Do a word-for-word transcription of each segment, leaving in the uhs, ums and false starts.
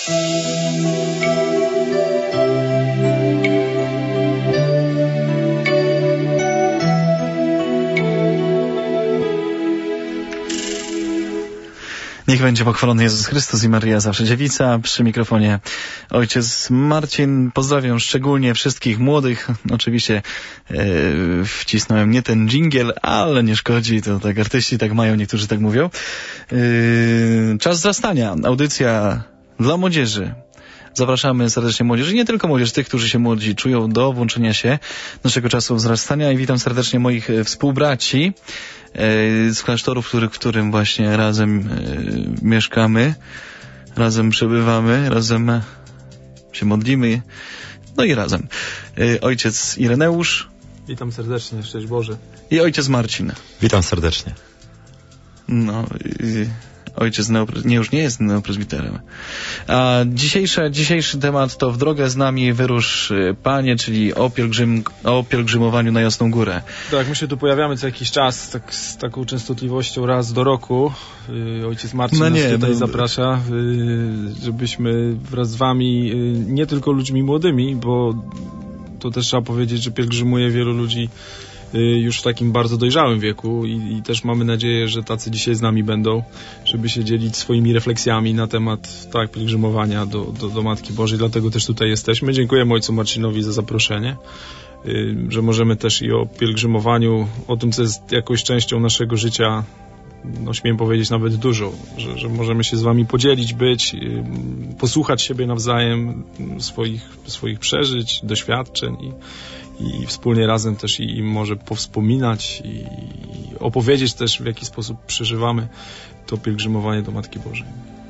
Niech będzie pochwalony Jezus Chrystus i Maryja zawsze dziewica. Przy mikrofonie ojciec Marcin. Pozdrawiam szczególnie wszystkich młodych. Oczywiście e, wcisnąłem nie ten dżingiel, ale nie szkodzi. To tak artyści tak mają, niektórzy tak mówią. E, czas wzrastania. Audycja dla młodzieży. Zapraszamy serdecznie młodzież, i nie tylko młodzież, tych, którzy się młodzi czują, do włączenia się naszego czasu wzrastania. I witam serdecznie moich współbraci z klasztoru, w, który, w którym właśnie razem e, mieszkamy, razem przebywamy, razem się modlimy, no i razem. E, ojciec Ireneusz. Witam serdecznie, szczęść Boże. I ojciec Marcin. Witam serdecznie. No, y, ojciec neopre... nie, już nie jest neoprezbiterem. A dzisiejszy, dzisiejszy temat to w drogę z nami wyrusz, Panie, czyli o, pielgrzym, o pielgrzymowaniu na Jasną Górę. Tak, my się tu pojawiamy co jakiś czas, tak, z taką częstotliwością raz do roku. Yy, ojciec Marcin no nie, nas tutaj no... zaprasza, yy, żebyśmy wraz z wami, yy, nie tylko ludźmi młodymi, bo to też trzeba powiedzieć, że pielgrzymuje wielu ludzi już w takim bardzo dojrzałym wieku i, i też mamy nadzieję, że tacy dzisiaj z nami będą, żeby się dzielić swoimi refleksjami na temat tak pielgrzymowania do, do, do Matki Bożej, dlatego też tutaj jesteśmy. Dziękujemy ojcu Marcinowi za zaproszenie, yy, że możemy też i o pielgrzymowaniu, o tym, co jest jakąś częścią naszego życia, no śmiem powiedzieć nawet dużo, że, że możemy się z wami podzielić, być, yy, posłuchać siebie nawzajem, swoich, swoich przeżyć, doświadczeń i i wspólnie razem też i, i może powspominać i opowiedzieć też, w jaki sposób przeżywamy to pielgrzymowanie do Matki Bożej.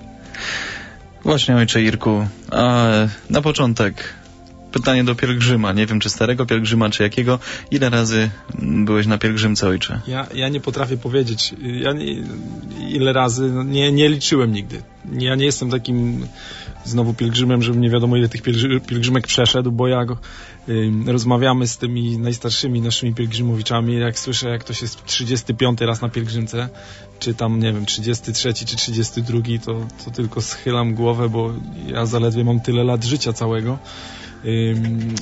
Właśnie, ojcze Irku, a na początek pytanie do pielgrzyma. Nie wiem, czy starego pielgrzyma, czy jakiego. Ile razy byłeś na pielgrzymce, ojcze? Ja, ja nie potrafię powiedzieć. Ja nie, ile razy, no nie, nie liczyłem nigdy. Ja nie jestem takim znowu pielgrzymem, żebym nie wiadomo ile tych pielgrzymek przeszedł, bo jak y, rozmawiamy z tymi najstarszymi naszymi pielgrzymowiczami, jak słyszę, jak ktoś jest trzydziesty piąty raz na pielgrzymce, czy tam, nie wiem, trzydziesty trzeci czy trzydziesty drugi, to, to tylko schylam głowę, bo ja zaledwie mam tyle lat życia całego. Y,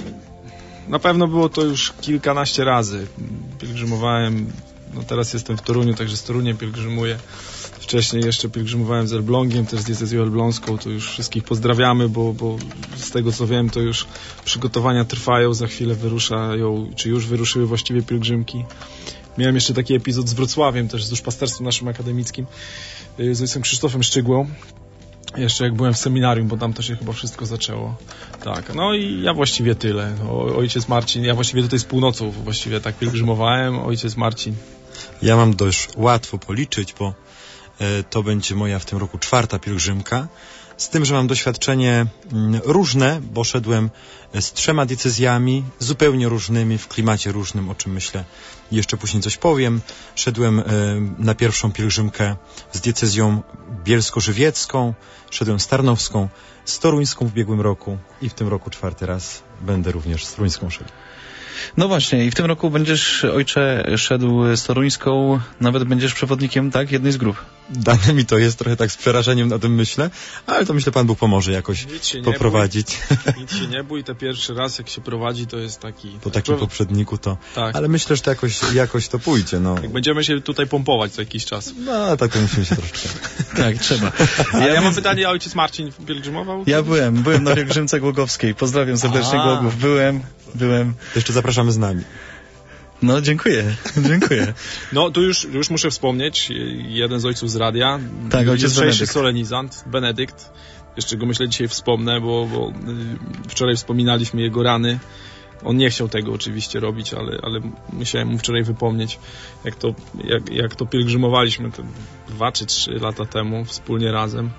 na pewno było to już kilkanaście razy. Pielgrzymowałem, no teraz jestem w Toruniu, także z Toruniem pielgrzymuję. Wcześniej jeszcze pielgrzymowałem z Elblągiem, też z diecezją elbląską, to już wszystkich pozdrawiamy, bo, bo z tego co wiem, to już przygotowania trwają, za chwilę wyruszają, czy już wyruszyły właściwie pielgrzymki. Miałem jeszcze taki epizod z Wrocławiem, też z duszpasterstwem naszym akademickim, z ojcem Krzysztofem Szczygłą. Jeszcze jak byłem w seminarium, bo tam to się chyba wszystko zaczęło. Tak, no i ja właściwie tyle. O, ojciec Marcin, ja właściwie tutaj z północą właściwie tak pielgrzymowałem, ojciec Marcin. Ja mam dość łatwo policzyć, bo e, to będzie moja w tym roku czwarta pielgrzymka. Z tym, że mam doświadczenie m, różne, bo szedłem z trzema diecezjami, zupełnie różnymi, w klimacie różnym, o czym myślę jeszcze później coś powiem. Szedłem e, na pierwszą pielgrzymkę z diecezją bielsko-żywiecką, szedłem z tarnowską, z toruńską w ubiegłym roku i w tym roku czwarty raz będę również z toruńską szedł. No właśnie, i w tym roku będziesz, ojcze, szedł z toruńską, nawet będziesz przewodnikiem, tak, jednej z grup. Dane mi to jest, trochę tak z przerażeniem na tym myślę, ale to myślę, Pan Bóg pomoże jakoś poprowadzić. Bój, nic się nie bój, te pierwszy raz, jak się prowadzi, to jest taki... Po takim pro... poprzedniku to... Tak. Ale myślę, że to jakoś, jakoś to pójdzie, no. Jak będziemy się tutaj pompować co jakiś czas. No, tak to musimy się troszeczkę... Tak, trzeba. Ja, ja mam pytanie, a ojciec Marcin pielgrzymował? Ja byłem, byłem na pielgrzymce głogowskiej. Pozdrawiam serdecznie a. Głogów. Byłem, byłem. Jeszcze zapraszamy z nami. No, dziękuję, dziękuję. No, tu już, już muszę wspomnieć, jeden z ojców z radia, tak, ojciec Benedykt. solenizant, Benedykt, jeszcze go myślę dzisiaj wspomnę, bo, bo wczoraj wspominaliśmy jego rany. On nie chciał tego oczywiście robić, ale, ale musiałem mu wczoraj wypomnieć, jak to, jak, jak to pielgrzymowaliśmy te dwa czy trzy lata temu wspólnie razem.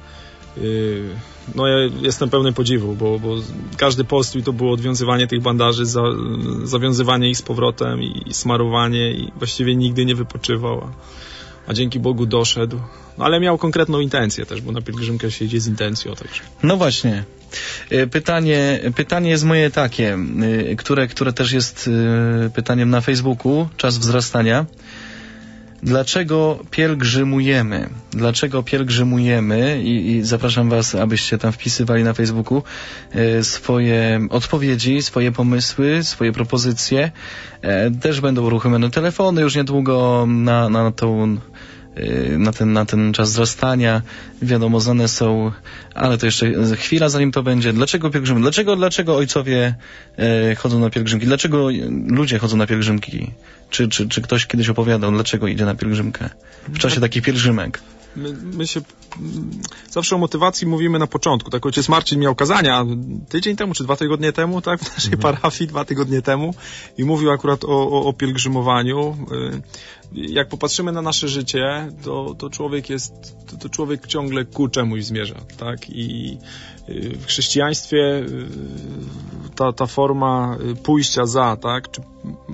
No ja jestem pełny podziwu, bo, bo każdy postój to było odwiązywanie tych bandaży, za, zawiązywanie ich z powrotem i, i smarowanie i właściwie nigdy nie wypoczywał, a, a dzięki Bogu doszedł. No ale miał konkretną intencję też, bo na pielgrzymkę się idzie z intencją także. No właśnie. Pytanie, pytanie jest moje takie, które, które też jest pytaniem na Facebooku, czas wzrastania. Dlaczego pielgrzymujemy? Dlaczego pielgrzymujemy? I, i zapraszam was, abyście tam wpisywali na Facebooku e, swoje odpowiedzi, swoje pomysły, swoje propozycje. E, też będą uruchomione telefony już niedługo na, na tą Na ten, na ten czas wzrastania. Wiadomo, znane są, ale to jeszcze chwila, zanim to będzie. Dlaczego pielgrzymy? Dlaczego, dlaczego ojcowie e, chodzą na pielgrzymki? Dlaczego ludzie chodzą na pielgrzymki? Czy, czy, czy ktoś kiedyś opowiadał, dlaczego idzie na pielgrzymkę w czasie takich pielgrzymek? My, my się zawsze o motywacji mówimy na początku. Tak, ojciec Marcin miał kazania tydzień temu, czy dwa tygodnie temu, tak, w naszej mhm. parafii, dwa tygodnie temu i mówił akurat o, o, o pielgrzymowaniu. Jak popatrzymy na nasze życie, to, to człowiek jest, to, to człowiek ciągle ku czemuś zmierza, tak, i w chrześcijaństwie ta, ta forma pójścia za, tak, czy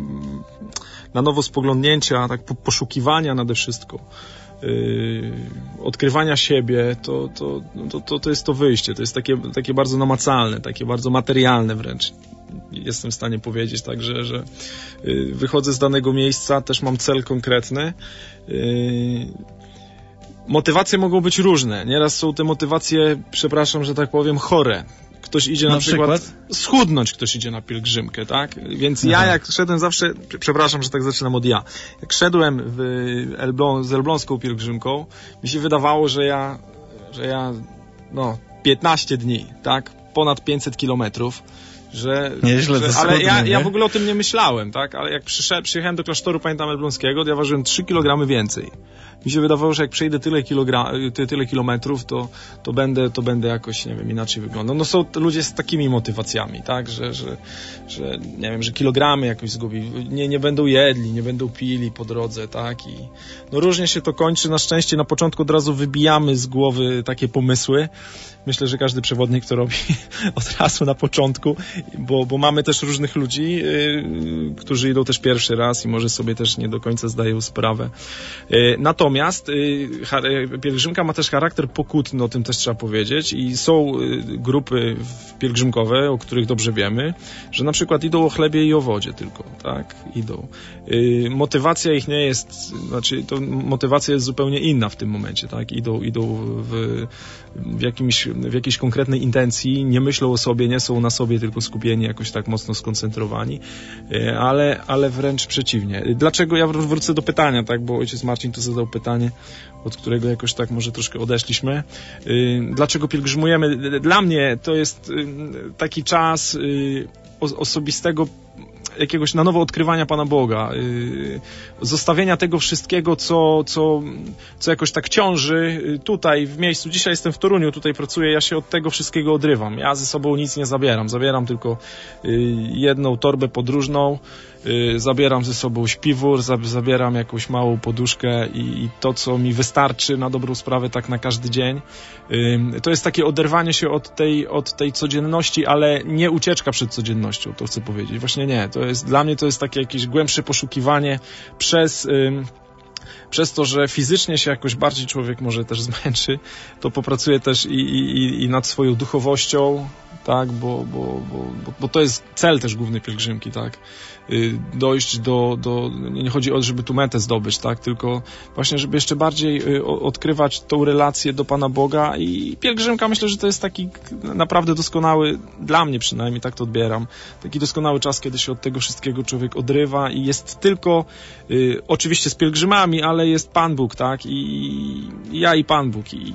na nowo spoglądnięcia, tak, poszukiwania nade wszystko, Yy, odkrywania siebie, to, to, to, to, to jest to wyjście, to jest takie, takie bardzo namacalne, takie bardzo materialne wręcz. Jestem w stanie powiedzieć, tak, że, że yy, wychodzę z danego miejsca, też mam cel konkretny. Yy, motywacje mogą być różne. Nieraz są te motywacje, przepraszam, że tak powiem, chore. Ktoś idzie na, na przykład, przykład schudnąć, ktoś idzie na pielgrzymkę, tak? Więc Aha. ja jak szedłem zawsze, przepraszam, że tak zaczynam od ja, jak szedłem w Elblą, z elbląską pielgrzymką, mi się wydawało, że ja, że ja, no, piętnaście dni, tak? Ponad pięćset kilometrów, że, Nieźle, że to ale skutnie, ja, nie? ja w ogóle o tym nie myślałem, tak? Ale jak przyszedłem, przyjechałem do klasztoru, pamiętam, elbląskiego, to ja ważyłem trzy kilogramy więcej. Mi się wydawało, że jak przejdę tyle, kilogra- ty, tyle kilometrów, to, to, będę, to będę jakoś, nie wiem, inaczej wyglądał. No są ludzie z takimi motywacjami, tak, że, że, że nie wiem, że kilogramy jakoś zgubi, nie, nie będą jedli, nie będą pili po drodze, tak, i no różnie się to kończy. Na szczęście na początku od razu wybijamy z głowy takie pomysły. Myślę, że każdy przewodnik to robi od razu na początku, bo, bo mamy też różnych ludzi, yy, którzy idą też pierwszy raz i może sobie też nie do końca zdają sprawę. Yy, natomiast yy, pielgrzymka ma też charakter pokutny, o tym też trzeba powiedzieć, i są yy, grupy pielgrzymkowe, o których dobrze wiemy, że na przykład idą o chlebie i o wodzie tylko, tak, idą. Yy, motywacja ich nie jest, znaczy to motywacja jest zupełnie inna w tym momencie, tak, idą, idą w, w jakimś w jakiejś konkretnej intencji, nie myślą o sobie, nie są na sobie tylko skupieni, jakoś tak mocno skoncentrowani, ale, ale wręcz przeciwnie. Dlaczego? Ja wrócę do pytania, tak, bo ojciec Marcin tu zadał pytanie, od którego jakoś tak może troszkę odeszliśmy. Dlaczego pielgrzymujemy? Dla mnie to jest taki czas osobistego jakiegoś na nowo odkrywania Pana Boga, yy, zostawienia tego wszystkiego, co, co, co jakoś tak ciąży tutaj w miejscu. Dzisiaj jestem w Toruniu, tutaj pracuję, ja się od tego wszystkiego odrywam. Ja ze sobą nic nie zabieram. Zabieram tylko yy, jedną torbę podróżną, yy, zabieram ze sobą śpiwór, zab, zabieram jakąś małą poduszkę i, i to, co mi wystarczy na dobrą sprawę tak na każdy dzień. Yy, to jest takie oderwanie się od tej, od tej codzienności, ale nie ucieczka przed codziennością, to chcę powiedzieć. Właśnie nie. To jest, dla mnie to jest takie jakieś głębsze poszukiwanie przez, ym, przez to, że fizycznie się jakoś bardziej człowiek może też zmęczy, to popracuje też i, i, i nad swoją duchowością, tak, bo, bo, bo, bo to jest cel też główny pielgrzymki, tak, yy, dojść do, do, nie chodzi o to, żeby tu metę zdobyć, tak, tylko właśnie, żeby jeszcze bardziej yy, odkrywać tą relację do Pana Boga i pielgrzymka, myślę, że to jest taki naprawdę doskonały, dla mnie przynajmniej, tak to odbieram, taki doskonały czas, kiedy się od tego wszystkiego człowiek odrywa i jest tylko, yy, oczywiście z pielgrzymami, ale jest Pan Bóg, tak, i, i ja i Pan Bóg i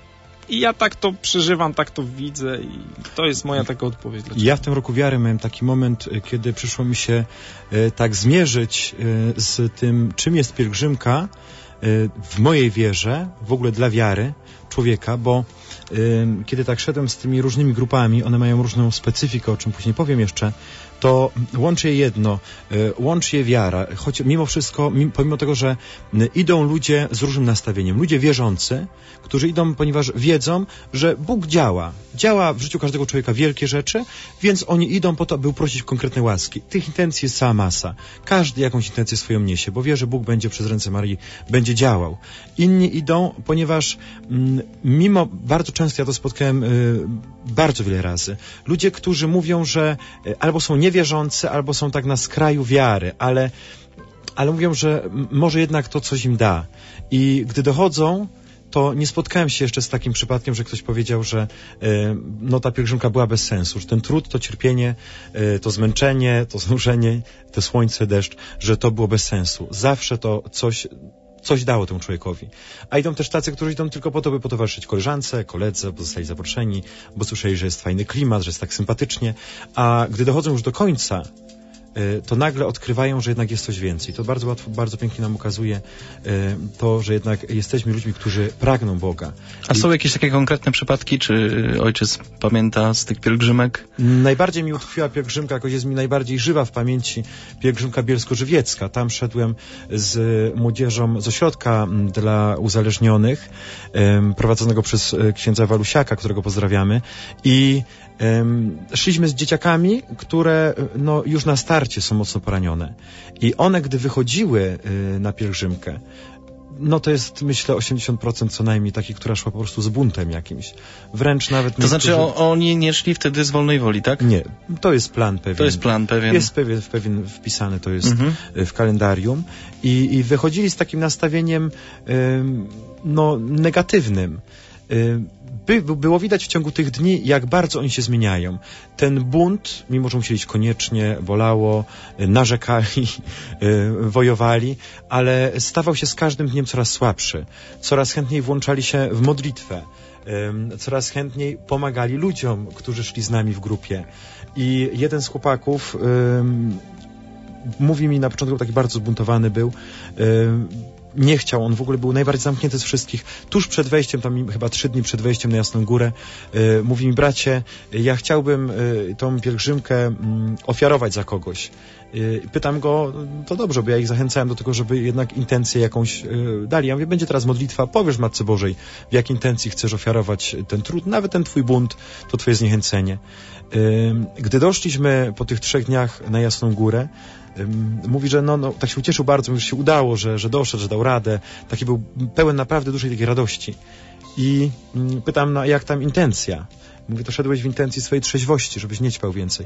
I ja tak to przeżywam, tak to widzę i to jest moja taka odpowiedź. Dlaczego? Ja w tym roku wiary miałem taki moment, kiedy przyszło mi się e, tak zmierzyć e, z tym, czym jest pielgrzymka e, w mojej wierze, w ogóle dla wiary człowieka, bo e, kiedy tak szedłem z tymi różnymi grupami, one mają różną specyfikę, o czym później powiem jeszcze, to łączy je jedno, łączy je wiara, choć mimo wszystko, pomimo tego, że idą ludzie z różnym nastawieniem, ludzie wierzący, którzy idą, ponieważ wiedzą, że Bóg działa, działa w życiu każdego człowieka wielkie rzeczy, więc oni idą po to, aby uprosić konkretne łaski. Tych intencji jest cała masa. Każdy jakąś intencję swoją niesie, bo wie, że Bóg będzie przez ręce Marii, będzie działał. Inni idą, ponieważ mm, mimo, bardzo często ja to spotkałem y, bardzo wiele razy, ludzie, którzy mówią, że y, albo są niewierzący, albo są tak na skraju wiary, ale ale mówią, że m- może jednak to coś im da. I gdy dochodzą, to nie spotkałem się jeszcze z takim przypadkiem, że ktoś powiedział, że e, no ta pielgrzymka była bez sensu, że ten trud, to cierpienie, e, to zmęczenie, to znużenie, to słońce, deszcz, że to było bez sensu. Zawsze to coś coś dało temu człowiekowi. A idą też tacy, którzy idą tylko po to, by potowarzyszyć koleżance, koledze, bo zostali zaproszeni, bo słyszeli, że jest fajny klimat, że jest tak sympatycznie, a gdy dochodzą już do końca, to nagle odkrywają, że jednak jest coś więcej. To bardzo łatwo, bardzo pięknie nam ukazuje to, że jednak jesteśmy ludźmi, którzy pragną Boga. A są jakieś takie konkretne przypadki, czy ojciec pamięta z tych pielgrzymek? Najbardziej mi utkwiła pielgrzymka, jakoś jest mi najbardziej żywa w pamięci, pielgrzymka bielsko-żywiecka. Tam szedłem z młodzieżą z ośrodka dla uzależnionych, prowadzonego przez księdza Walusiaka, którego pozdrawiamy, i Um, szliśmy z dzieciakami, które no, już na starcie są mocno poranione. I one, gdy wychodziły y, na pielgrzymkę, no to jest, myślę, osiemdziesiąt procent co najmniej takich, która szła po prostu z buntem jakimś. Wręcz nawet... To niektórzy... znaczy o, oni nie szli wtedy z wolnej woli, tak? Nie. To jest plan pewien. To jest plan pewien. Jest pewien, pewien wpisany, to jest mhm. w kalendarium. I, I wychodzili z takim nastawieniem ym, no, negatywnym. Ym, By, było widać w ciągu tych dni, jak bardzo oni się zmieniają. Ten bunt, mimo że musieli iść koniecznie, bolało, narzekali, wojowali, ale stawał się z każdym dniem coraz słabszy. Coraz chętniej włączali się w modlitwę. Coraz chętniej pomagali ludziom, którzy szli z nami w grupie. I jeden z chłopaków um, mówi mi na początku, taki bardzo zbuntowany był, um, nie chciał, on w ogóle był najbardziej zamknięty z wszystkich. Tuż przed wejściem, tam chyba trzy dni przed wejściem na Jasną Górę, y, mówi mi: bracie, ja chciałbym y, tą pielgrzymkę y, ofiarować za kogoś. Y, pytam go: to dobrze, bo ja ich zachęcałem do tego, żeby jednak intencję jakąś y, dali. Ja mówię: będzie teraz modlitwa, powiesz Matce Bożej, w jakiej intencji chcesz ofiarować ten trud, nawet ten twój bunt, to twoje zniechęcenie. Y, gdy doszliśmy po tych trzech dniach na Jasną Górę, mówi, że no, no, tak się ucieszył bardzo, że się udało, że, że doszedł, że dał radę. Taki był pełen naprawdę dużej takiej radości. I mm, pytam, no, jak tam intencja? Mówi: to szedłeś w intencji swojej trzeźwości, żebyś nie ćpał więcej.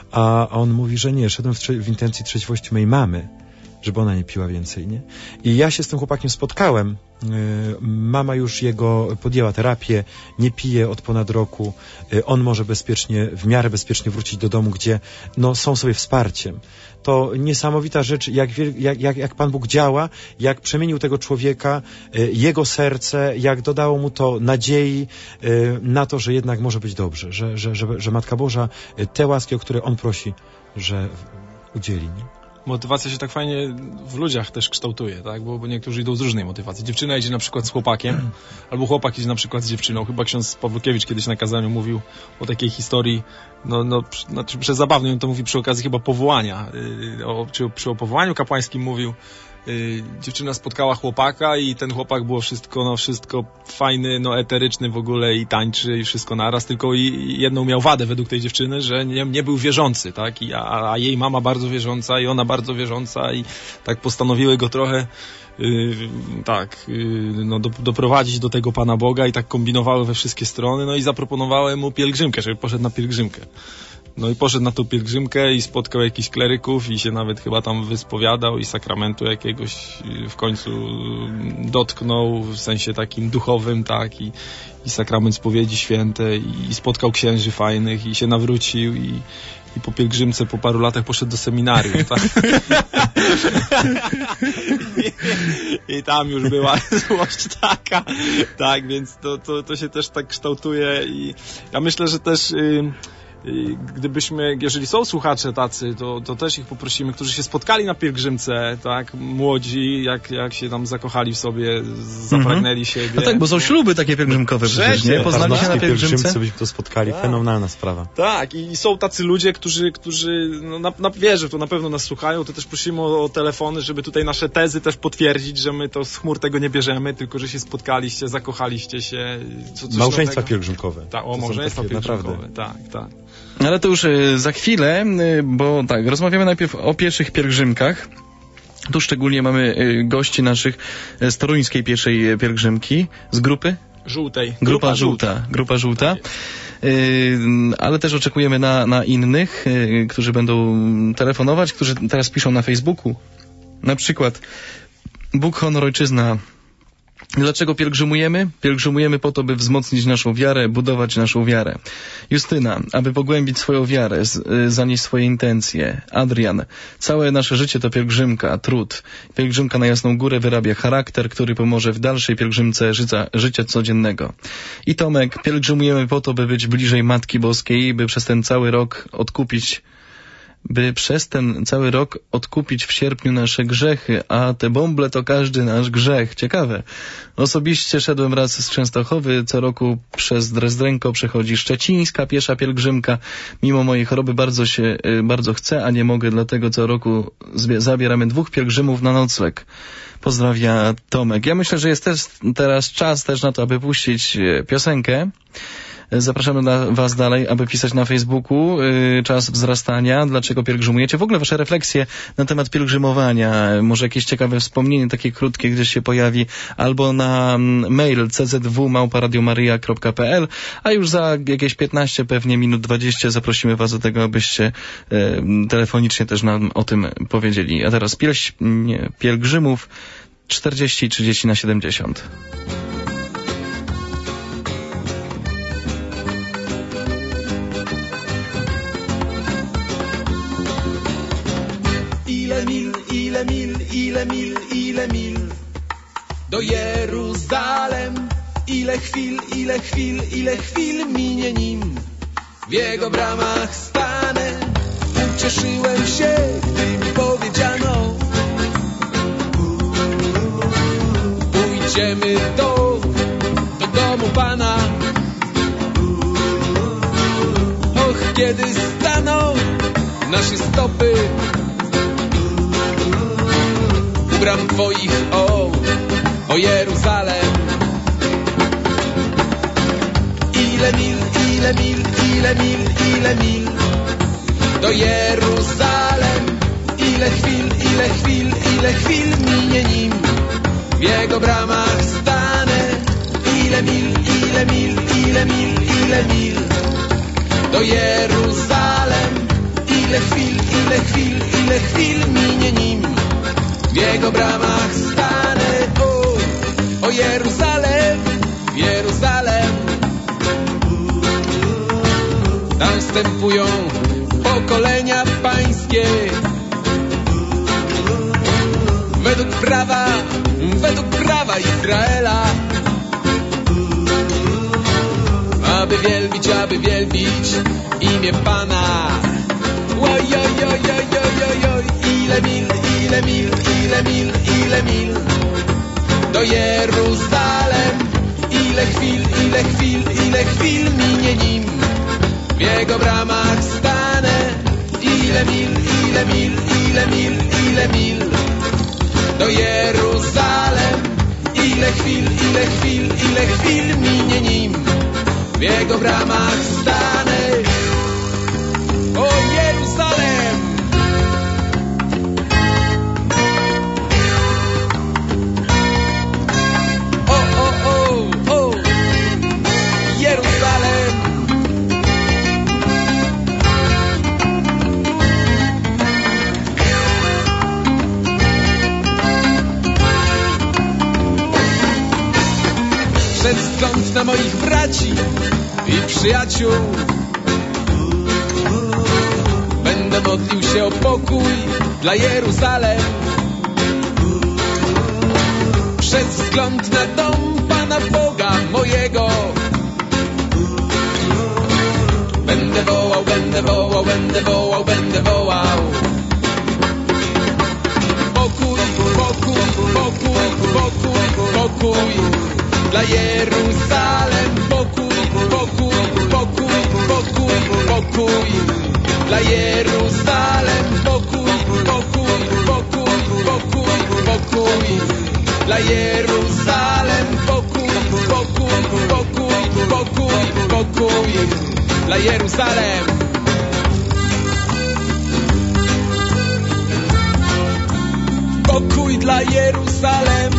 A on mówi, że nie, szedłem w, trze- w intencji trzeźwości mojej mamy, żeby ona nie piła więcej, nie? I ja się z tym chłopakiem spotkałem. Yy, mama już jego podjęła terapię, nie pije od ponad roku. Yy, on może bezpiecznie, w miarę bezpiecznie wrócić do domu, gdzie no, są sobie wsparciem. To niesamowita rzecz, jak, jak, jak, jak Pan Bóg działa, jak przemienił tego człowieka, yy, jego serce, jak dodało mu to nadziei yy, na to, że jednak może być dobrze, że, że, że, że Matka Boża yy, te łaski, o które on prosi, że udzieli. Nie? Motywacja się tak fajnie w ludziach też kształtuje, tak? Bo, bo niektórzy idą z różnej motywacji. Dziewczyna idzie na przykład z chłopakiem, albo chłopak idzie na przykład z dziewczyną. Chyba ksiądz Pawlukiewicz kiedyś na kazaniu mówił o takiej historii, no, no znaczy przezabawnie, on to mówi przy okazji chyba powołania, yy, o, czy przy o powołaniu kapłańskim mówił. Yy, dziewczyna spotkała chłopaka i ten chłopak było wszystko, no wszystko fajny, no eteryczny w ogóle i tańczy i wszystko naraz, tylko i, i jedną miał wadę według tej dziewczyny, że nie, nie był wierzący, tak? I, a, a jej mama bardzo wierząca i ona bardzo wierząca i tak postanowiły go trochę Yy, tak, yy, no do, doprowadzić do tego Pana Boga i tak kombinowały we wszystkie strony, no i zaproponowały mu pielgrzymkę, żeby poszedł na pielgrzymkę. No i poszedł na tą pielgrzymkę i spotkał jakichś kleryków i się nawet chyba tam wyspowiadał i sakramentu jakiegoś w końcu dotknął, w sensie takim duchowym, tak, i, i sakrament spowiedzi świętej i spotkał księży fajnych i się nawrócił i, i po pielgrzymce po paru latach poszedł do seminarium, tak. I, I tam już była złość taka, tak, więc to, to, to się też tak kształtuje i ja myślę, że też yy, gdybyśmy, jeżeli są słuchacze tacy, to, to też ich poprosimy, którzy się spotkali na pielgrzymce, tak, młodzi, jak, jak się tam zakochali w sobie, zapragnęli mm-hmm. siebie. No tak, bo są śluby takie pielgrzymkowe przecież, nie? Poznali się na pielgrzymce. Byśmy to spotkali, tak. Fenomenalna sprawa. Tak, i są tacy ludzie, którzy, którzy no, na, na, wierzę, to na pewno nas słuchają, to też prosimy o, o telefony, żeby tutaj nasze tezy też potwierdzić, że my to z chmur tego nie bierzemy, tylko że się spotkaliście, zakochaliście się. Co, coś małżeństwa nowego. pielgrzymkowe. Tak, o małżeństwa pielgrzymkowe, naprawdę. tak, tak. Ale to już za chwilę, bo tak, rozmawiamy najpierw o pierwszych pielgrzymkach. Tu szczególnie mamy gości naszych z toruńskiej pierwszej pielgrzymki, z grupy? Żółtej. Grupa, Grupa żółta. żółta. Grupa żółta. Tak, ale też oczekujemy na, na innych, którzy będą telefonować, którzy teraz piszą na Facebooku. Na przykład Bóg, honor, ojczyzna. Dlaczego pielgrzymujemy? Pielgrzymujemy po to, by wzmocnić naszą wiarę, budować naszą wiarę. Justyna, aby pogłębić swoją wiarę, z, zanieść swoje intencje. Adrian, całe nasze życie to pielgrzymka, trud. Pielgrzymka na Jasną Górę wyrabia charakter, który pomoże w dalszej pielgrzymce życia, życia codziennego. I Tomek, pielgrzymujemy po to, by być bliżej Matki Boskiej, by przez ten cały rok odkupić by przez ten cały rok odkupić w sierpniu nasze grzechy, a te bąble to każdy nasz grzech. Ciekawe. Osobiście szedłem raz z Częstochowy, co roku przez Drezdrenko przechodzi szczecińska piesza pielgrzymka. Mimo mojej choroby bardzo się, bardzo chcę, a nie mogę, dlatego co roku zabieramy dwóch pielgrzymów na nocleg. Pozdrawia Tomek. Ja myślę, że jest też teraz czas też na to, aby puścić piosenkę. Zapraszamy na was dalej, aby pisać na Facebooku yy, czas wzrastania, dlaczego pielgrzymujecie. W ogóle wasze refleksje na temat pielgrzymowania, może jakieś ciekawe wspomnienie, takie krótkie gdzieś się pojawi, albo na mail c z w małpa radio maryja kropka p l, a już za jakieś piętnaście, pewnie minut dwadzieścia zaprosimy was do tego, abyście yy, telefonicznie też nam o tym powiedzieli. A teraz pieśń nie, pielgrzymów czterdzieści trzydzieści na siedemdziesiąt. Ile mil, ile mil, ile mil, ile mil do Jeruzalem. Ile chwil, ile chwil, ile chwil minie nim. W jego bramach stanę. Ucieszyłem się, gdy mi powiedziano: pójdziemy do, do domu Pana. Och, kiedy staną nasze stopy u bram Twoich, o, o Jeruzalem. Ile mil, ile mil, ile mil, ile mil do Jeruzalem. Ile chwil, ile chwil, ile chwil minie nim. W jego bramach stanę. Ile mil, ile mil, ile mil, ile mil do Jeruzalem. Ile chwil, ile chwil, ile chwil minie nim. W jego bramach stanę. O, o Jeruzalem, Jeruzalem. Tam wstępują pokolenia pańskie. Według prawa, według prawa Izraela. Aby wielbić, aby wielbić imię Pana. Oj, oj, oj, oj, oj, oj, oj. Ile mil, ile mil, ile mil, ile mil do Jeruzalem. Ile chwil, ile chwil, ile chwil minie nim. W jego bramach stanę. Ile mil, ile mil, ile mil, ile mil do Jeruzalem. Ile chwil, ile chwil, ile chwil minie nim. W jego bramach stanę. O Jeruzalem. O, o, o, o Jeruzalem. Przed wzgląd na moich braci i przyjaciół będę modlił się o pokój dla Jeruzalem. Przez wzgląd na dom Pana Boga mojego będę wołał, będę wołał, będę wołał, będę wołał. Pokój, pokój, pokój, pokój, pokój dla Jeruzalem. Pokój, pokój, pokój, pokój, pokój dla Jeruzalem. Pokój, pokój, pokój, pokój, pokój dla Jeruzalem. Pokój, pokój, pokój, pokój, pokój dla Jeruzalem. Pokój dla Jeruzalem.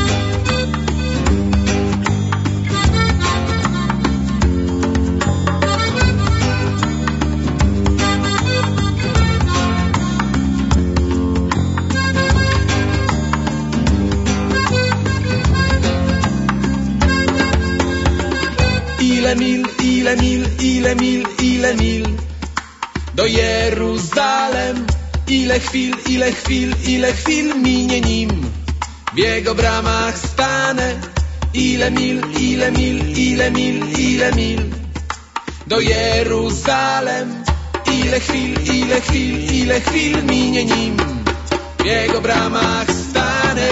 ile mil, ile mil. Do Jeruzalem, ile chwil, ile chwil, ile chwil minie nim. W jego bramach stanę, ile mil, ile mil, ile mil, ile mil. Do Jeruzalem, ile chwil, ile chwil, ile chwil minie nim. W jego bramach stanę.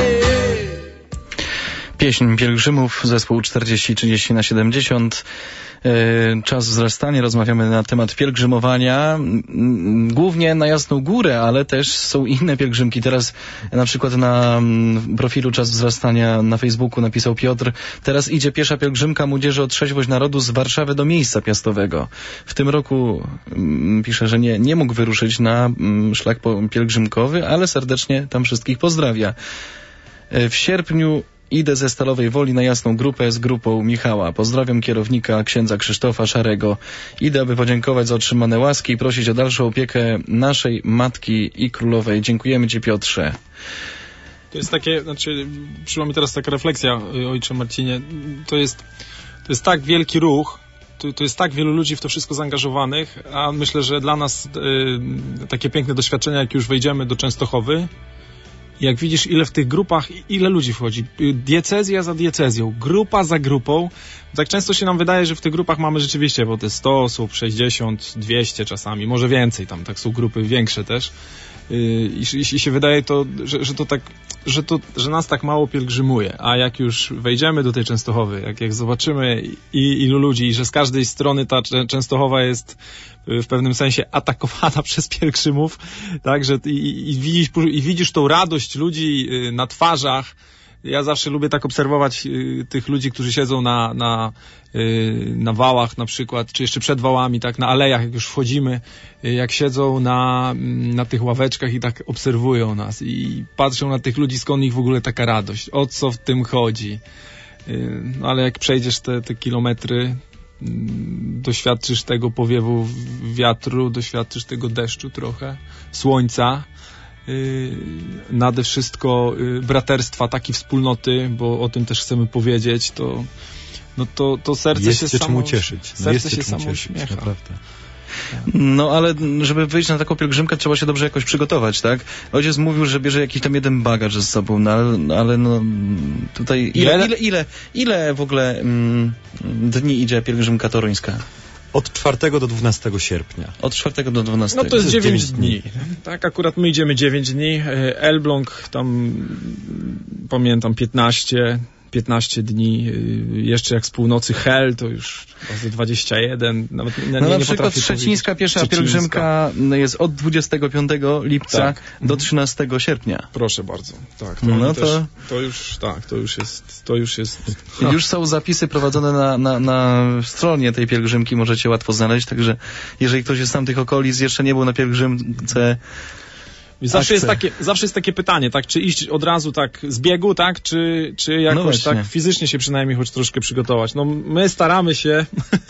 Pieśń pielgrzymów, zespół czterdzieści trzydzieści na siedemdziesiąt. Czas wzrastania, rozmawiamy na temat pielgrzymowania, głównie na Jasną Górę, ale też są inne pielgrzymki. Teraz na przykład na profilu Czas wzrastania na Facebooku napisał Piotr: teraz idzie piesza pielgrzymka młodzieży o trzeźwość narodu z Warszawy do Miejsca Piastowego. W tym roku pisze, że nie, nie mógł wyruszyć na szlak pielgrzymkowy, ale serdecznie tam wszystkich pozdrawia. W sierpniu idę ze Stalowej Woli na Jasną Grupę z grupą Michała. Pozdrawiam kierownika księdza Krzysztofa Szarego. Idę, aby podziękować za otrzymane łaski i prosić o dalszą opiekę naszej Matki i Królowej. Dziękujemy Ci, Piotrze. To jest takie, znaczy, przyszła mi teraz taka refleksja, ojcze Marcinie. To jest, to jest tak wielki ruch, to, to jest tak wielu ludzi w to wszystko zaangażowanych, a myślę, że dla nas y, takie piękne doświadczenia, jak już wejdziemy do Częstochowy, jak widzisz, ile w tych grupach, ile ludzi wchodzi, diecezja za diecezją, grupa za grupą, tak często się nam wydaje, że w tych grupach mamy rzeczywiście, bo te sto osób, sześćdziesiąt, dwieście czasami, może więcej, tam tak są grupy większe też. I, i, i się wydaje to, że, że to tak, że, to, że nas tak mało pielgrzymuje, a jak już wejdziemy do tej Częstochowy, jak, jak zobaczymy i, ilu ludzi, i że z każdej strony ta Częstochowa jest w pewnym sensie atakowana przez pielgrzymów, tak, że i, i, widzisz, i widzisz tą radość ludzi na twarzach. Ja zawsze lubię tak obserwować y, tych ludzi, którzy siedzą na, na, y, na wałach na przykład, czy jeszcze przed wałami, tak, na alejach, jak już wchodzimy, y, jak siedzą na, na tych ławeczkach i tak obserwują nas i patrzą na tych ludzi, skąd ich w ogóle taka radość, o co w tym chodzi. Y, no ale jak przejdziesz te, te kilometry, y, doświadczysz tego powiewu wiatru, doświadczysz tego deszczu trochę, słońca, Yy, nade wszystko yy, braterstwa, takiej wspólnoty, bo o tym też chcemy powiedzieć, to, no to, to serce jest się, się samo... czym ucieszyć. Serce jest się czym samo ucieszyć, uśmiecha. naprawdę. No ale żeby wyjść na taką pielgrzymkę, trzeba się dobrze jakoś przygotować, tak? Ojciec mówił, że bierze jakiś tam jeden bagaż ze sobą, no ale, ale no tutaj ile, ile, ile, ile w ogóle mm, dni idzie pielgrzymka toruńska? Od czwartego do dwunastego sierpnia. Od czwartego do dwunastego. No to jest dziewięć dni. Tak, akurat my idziemy dziewięć dni. Elbląg tam pamiętam piętnaście, piętnaście dni. Jeszcze jak z północy Hel, to już razy dwadzieścia jeden. Nawet nie, no nie, na nie przykład Szczecińska piesza pielgrzymka jest od dwudziestego piątego lipca tak. do trzynastego sierpnia. Proszę bardzo. Tak, to, no to... Też, to już tak, to już jest to już jest. Już są zapisy prowadzone na, na, na stronie tej pielgrzymki, możecie łatwo znaleźć, także jeżeli ktoś jest z tamtych okolic, jeszcze nie był na pielgrzymce. Zawsze jest, takie, zawsze jest takie pytanie, tak, czy iść od razu tak z biegu, tak, czy, czy jakoś no tak fizycznie się przynajmniej choć troszkę przygotować. No my staramy się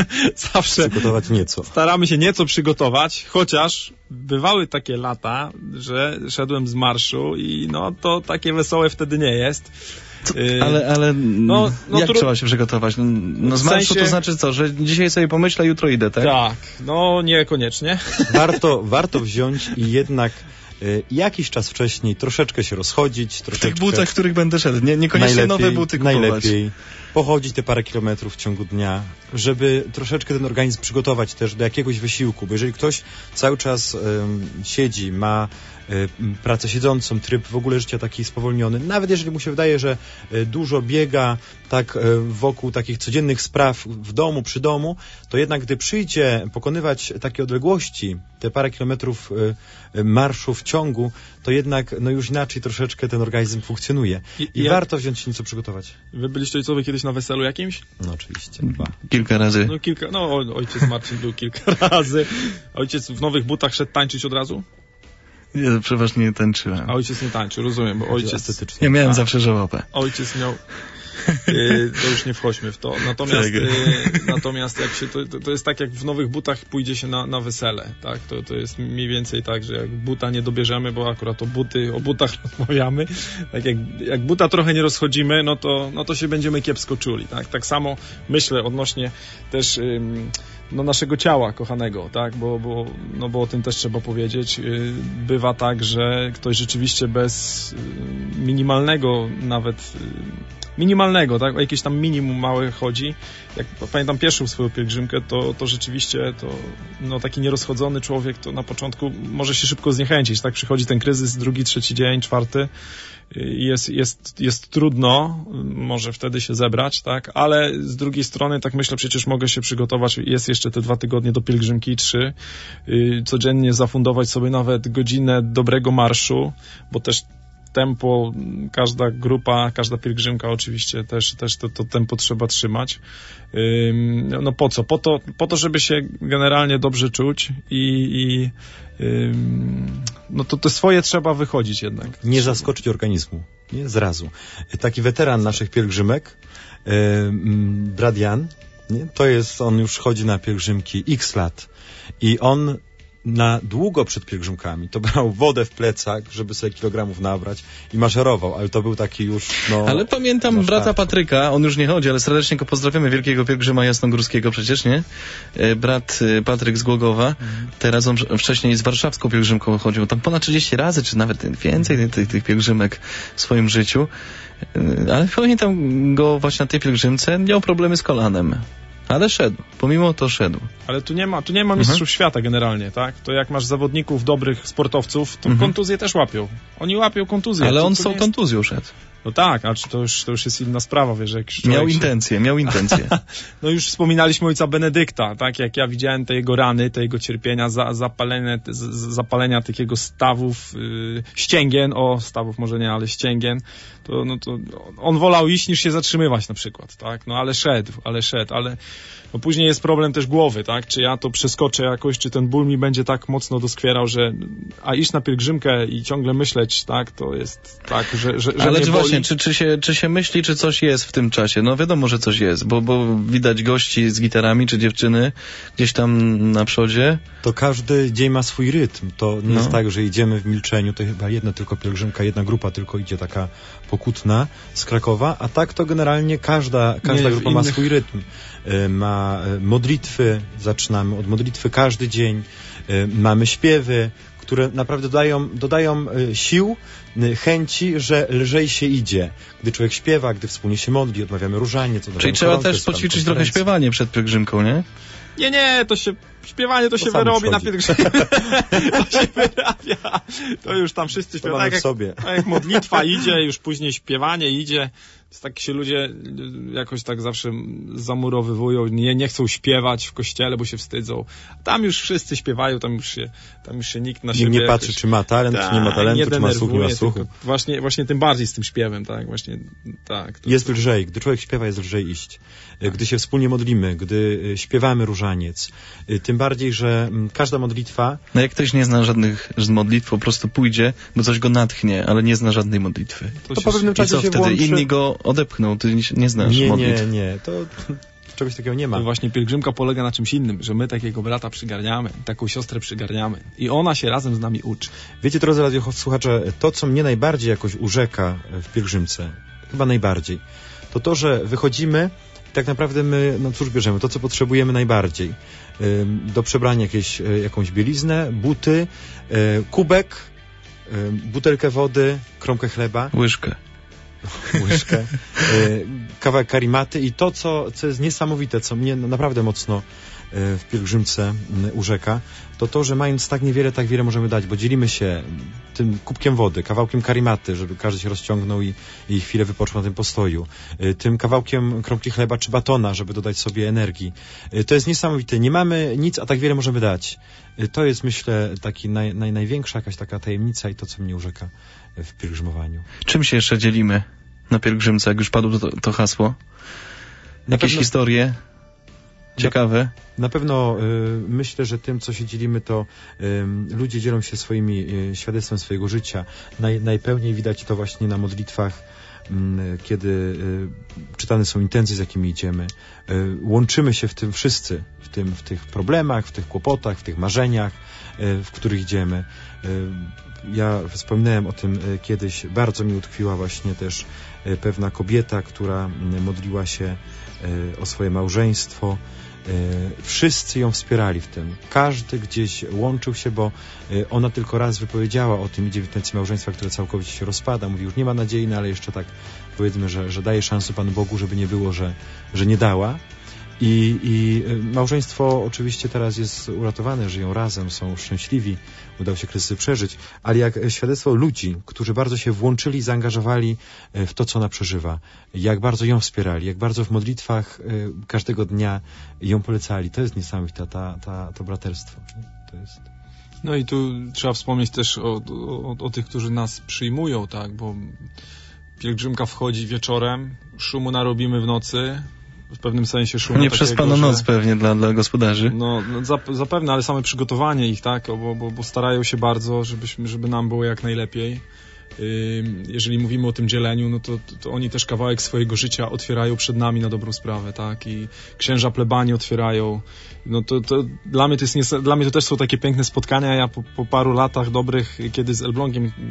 zawsze przygotować nieco. Staramy się nieco przygotować, chociaż bywały takie lata, że szedłem z marszu i no to takie wesołe wtedy nie jest. Co, ale ale no, no, jak tru... trzeba się przygotować? No, no z marszu sensie... to znaczy co, że dzisiaj sobie pomyślę, jutro idę, tak? Tak, no niekoniecznie. Warto, warto wziąć i jednak jakiś czas wcześniej troszeczkę się rozchodzić. Troszeczkę... W tych butach, w których będę szedł. Nie, niekoniecznie nowe buty kupować. Najlepiej pochodzić te parę kilometrów w ciągu dnia, żeby troszeczkę ten organizm przygotować też do jakiegoś wysiłku, bo jeżeli ktoś cały czas um, siedzi, ma um, pracę siedzącą, tryb w ogóle życia taki spowolniony, nawet jeżeli mu się wydaje, że um, dużo biega tak um, wokół takich codziennych spraw w domu, przy domu, to jednak gdy przyjdzie pokonywać takie odległości, te parę kilometrów um, marszu w ciągu, to jednak no już inaczej troszeczkę ten organizm funkcjonuje. I, I jak... warto wziąć się nieco przygotować. Wy byliście ojcowie kiedyś na weselu jakimś? No oczywiście. Dwa. Kilka razy. No, kilka, no ojciec Marcin był kilka razy. Ojciec w nowych butach szedł tańczyć od razu? Ja przeważnie nie tańczyłem. A ojciec nie tańczył, rozumiem, bo ojciec... Ja miałem a, zawsze żałobę. Ojciec miał... Yy, to już nie wchodźmy w to. Natomiast, yy, natomiast jak się to, to jest tak, jak w nowych butach pójdzie się na, na wesele, tak? To, to jest mniej więcej tak, że jak buta nie dobierzemy, bo akurat o buty, o butach rozmawiamy, tak jak, jak buta trochę nie rozchodzimy, no to, no to się będziemy kiepsko czuli, tak? Tak samo myślę odnośnie też yy, no naszego ciała kochanego, tak? Bo, bo, no bo o tym też trzeba powiedzieć. Yy, bywa tak, że ktoś rzeczywiście bez yy, minimalnego nawet yy, minimalnego, tak? O jakieś tam minimum małe chodzi. Jak pamiętam pierwszą swoją pielgrzymkę, to, to rzeczywiście to, no, taki nierozchodzony człowiek to na początku może się szybko zniechęcić, tak? Przychodzi ten kryzys, drugi, trzeci dzień, czwarty i jest, jest, jest trudno może wtedy się zebrać, tak? Ale z drugiej strony, tak myślę, przecież mogę się przygotować, jest jeszcze te dwa tygodnie do pielgrzymki, trzy, yy, codziennie zafundować sobie nawet godzinę dobrego marszu, bo też tempo, każda grupa, każda pielgrzymka oczywiście też, też to, to tempo trzeba trzymać. Ym, no po co? Po to, po to, żeby się generalnie dobrze czuć i, i ym, no to te swoje trzeba wychodzić jednak. Nie zaskoczyć organizmu, nie? Zrazu. Taki weteran naszych pielgrzymek, yy, brat Jan, nie? To jest, on już chodzi na pielgrzymki x lat i on na długo przed pielgrzymkami to brał wodę w plecach, żeby sobie kilogramów nabrać i maszerował, ale to był taki już, no... Ale pamiętam no, brata tak. Patryka, on już nie chodzi, ale serdecznie go pozdrawiamy, wielkiego pielgrzyma jasnogórskiego przecież, nie? Brat Patryk z Głogowa, mhm. Teraz on wcześniej z warszawską pielgrzymką chodził, tam ponad trzydzieści razy, czy nawet więcej tych, tych pielgrzymek w swoim życiu, ale pamiętam go właśnie na tej pielgrzymce, miał problemy z kolanem. Ale szedł. Pomimo to szedł. Ale tu nie ma, tu nie ma mistrzów mhm. świata generalnie, tak? To jak masz zawodników, dobrych sportowców, to mhm. kontuzje też łapią. Oni łapią kontuzje. Ale to, on to z tą jest... kontuzją szedł. No tak, a to już, to już jest inna sprawa, wiesz, jak Miał intencje, się... miał intencje. No już wspominaliśmy ojca Benedykta, tak? Jak ja widziałem te jego rany, te jego cierpienia, za, zapalenie, z, zapalenia takiego stawów, yy, ścięgien, o, stawów może nie, ale ścięgien, to, no to on wolał iść niż się zatrzymywać na przykład, tak? No ale szedł, ale szedł, ale no później jest problem też głowy, tak? Czy ja to przeskoczę jakoś, czy ten ból mi będzie tak mocno doskwierał, że a iść na pielgrzymkę i ciągle myśleć, tak? To jest tak, że, że, że ale mnie czy boli. właśnie, czy, czy, się, czy się myśli, czy coś jest w tym czasie? No wiadomo, że coś jest, bo, bo widać gości z gitarami, czy dziewczyny gdzieś tam na przodzie. To każdy dzień ma swój rytm. To nie no. jest tak, że idziemy w milczeniu, to chyba jedna tylko pielgrzymka, jedna grupa tylko idzie taka pokutna z Krakowa, a tak to generalnie każda, każda nie, grupa innych... ma swój rytm. Ma modlitwy, zaczynamy od modlitwy każdy dzień, mamy śpiewy, które naprawdę dodają, dodają sił, chęci, że lżej się idzie. Gdy człowiek śpiewa, gdy wspólnie się modli, odmawiamy różaniec. Czyli trzeba też poćwiczyć trochę śpiewanie przed pielgrzymką, nie? Nie, nie, to się, śpiewanie to, to się wyrobi na pielgrzymce. To się wyrabia. To już tam wszyscy śpiewają. Tak jak, sobie. Tak jak modlitwa idzie, już później śpiewanie idzie. Tak się ludzie jakoś tak zawsze zamurowywują, nie, nie chcą śpiewać w kościele, bo się wstydzą. Tam już wszyscy śpiewają, tam już się, tam już się nikt na siebie... Nie patrzy, czy ma talent, ta, czy nie ma talentu, nie czy ma słuch, nie ma słuchu. Właśnie, właśnie tym bardziej z tym śpiewem, tak, właśnie, tak. To, jest lżej, gdy człowiek śpiewa, jest lżej iść. Gdy się wspólnie modlimy, gdy śpiewamy różaniec, tym bardziej, że każda modlitwa... No jak ktoś nie zna żadnych z modlitw, po prostu pójdzie, bo coś go natchnie, ale nie zna żadnej modlitwy. To, to po pewnym czasie co się wtedy? włączy... Inni go odepchną, ty nie znasz nie, modlitw. Nie, nie, to czegoś takiego nie ma. To właśnie pielgrzymka polega na czymś innym, że my takiego brata przygarniamy, taką siostrę przygarniamy i ona się razem z nami uczy. Wiecie, drodzy radiosłuchacze, to, co mnie najbardziej jakoś urzeka w pielgrzymce, chyba najbardziej, to to, że wychodzimy i tak naprawdę my, no cóż bierzemy, to, co potrzebujemy najbardziej. Do przebrania jakieś, jakąś bieliznę, buty, kubek, butelkę wody, kromkę chleba. Łyżkę. łyżkę, kawałek karimaty i to, co, co jest niesamowite, co mnie naprawdę mocno w pielgrzymce urzeka, to to, że mając tak niewiele, tak wiele możemy dać, bo dzielimy się tym kubkiem wody, kawałkiem karimaty, żeby każdy się rozciągnął i, i chwilę wypoczął na tym postoju, tym kawałkiem kromki chleba czy batona, żeby dodać sobie energii. To jest niesamowite. Nie mamy nic, a tak wiele możemy dać. To jest, myślę, taki naj, naj, największa jakaś taka tajemnica i to, co mnie urzeka w pielgrzymowaniu. Czym się jeszcze dzielimy na pielgrzymce, jak już padło to, to hasło? Jakieś pewno... historie? Ciekawe. Na pewno y, myślę, że tym, co się dzielimy, to y, ludzie dzielą się swoimi y, świadectwem swojego życia. Naj, najpełniej widać to właśnie na modlitwach kiedy czytane są intencje, z jakimi idziemy. Łączymy się w tym wszyscy, w, tym, w tych problemach, w tych kłopotach, w tych marzeniach, w których idziemy. Ja wspominałem o tym kiedyś, bardzo mi utkwiła właśnie też pewna kobieta, która modliła się o swoje małżeństwo. Wszyscy ją wspierali w tym. Każdy gdzieś łączył się, bo ona tylko raz wypowiedziała o tym, idzie w intencji małżeństwa, które całkowicie się rozpada. Mówi, już nie ma nadziei, no ale jeszcze tak powiedzmy, że, że daje szansę Panu Bogu, żeby nie było, że, że nie dała. I, I małżeństwo oczywiście teraz jest uratowane, żyją razem, są szczęśliwi, udało się kryzysy przeżyć, ale jak świadectwo ludzi, którzy bardzo się włączyli, zaangażowali w to, co ona przeżywa, jak bardzo ją wspierali, jak bardzo w modlitwach każdego dnia ją polecali, to jest niesamowite, ta, ta, to braterstwo. To jest... No i tu trzeba wspomnieć też o, o, o tych, którzy nas przyjmują, tak, bo pielgrzymka wchodzi wieczorem, szumu narobimy w nocy, w pewnym sensie szumu nie takiego, przespano że... noc pewnie dla, dla gospodarzy. No, no zap, zapewne, ale same przygotowanie ich, tak, bo, bo, bo starają się bardzo, żebyśmy, żeby nam było jak najlepiej. Jeżeli mówimy o tym dzieleniu, no to, to, to oni też kawałek swojego życia otwierają przed nami na dobrą sprawę, tak, i księża plebanii otwierają, no to, to dla mnie to jest nies- dla mnie to też są takie piękne spotkania. Ja po, po paru latach dobrych, kiedy z Elblągiem yy,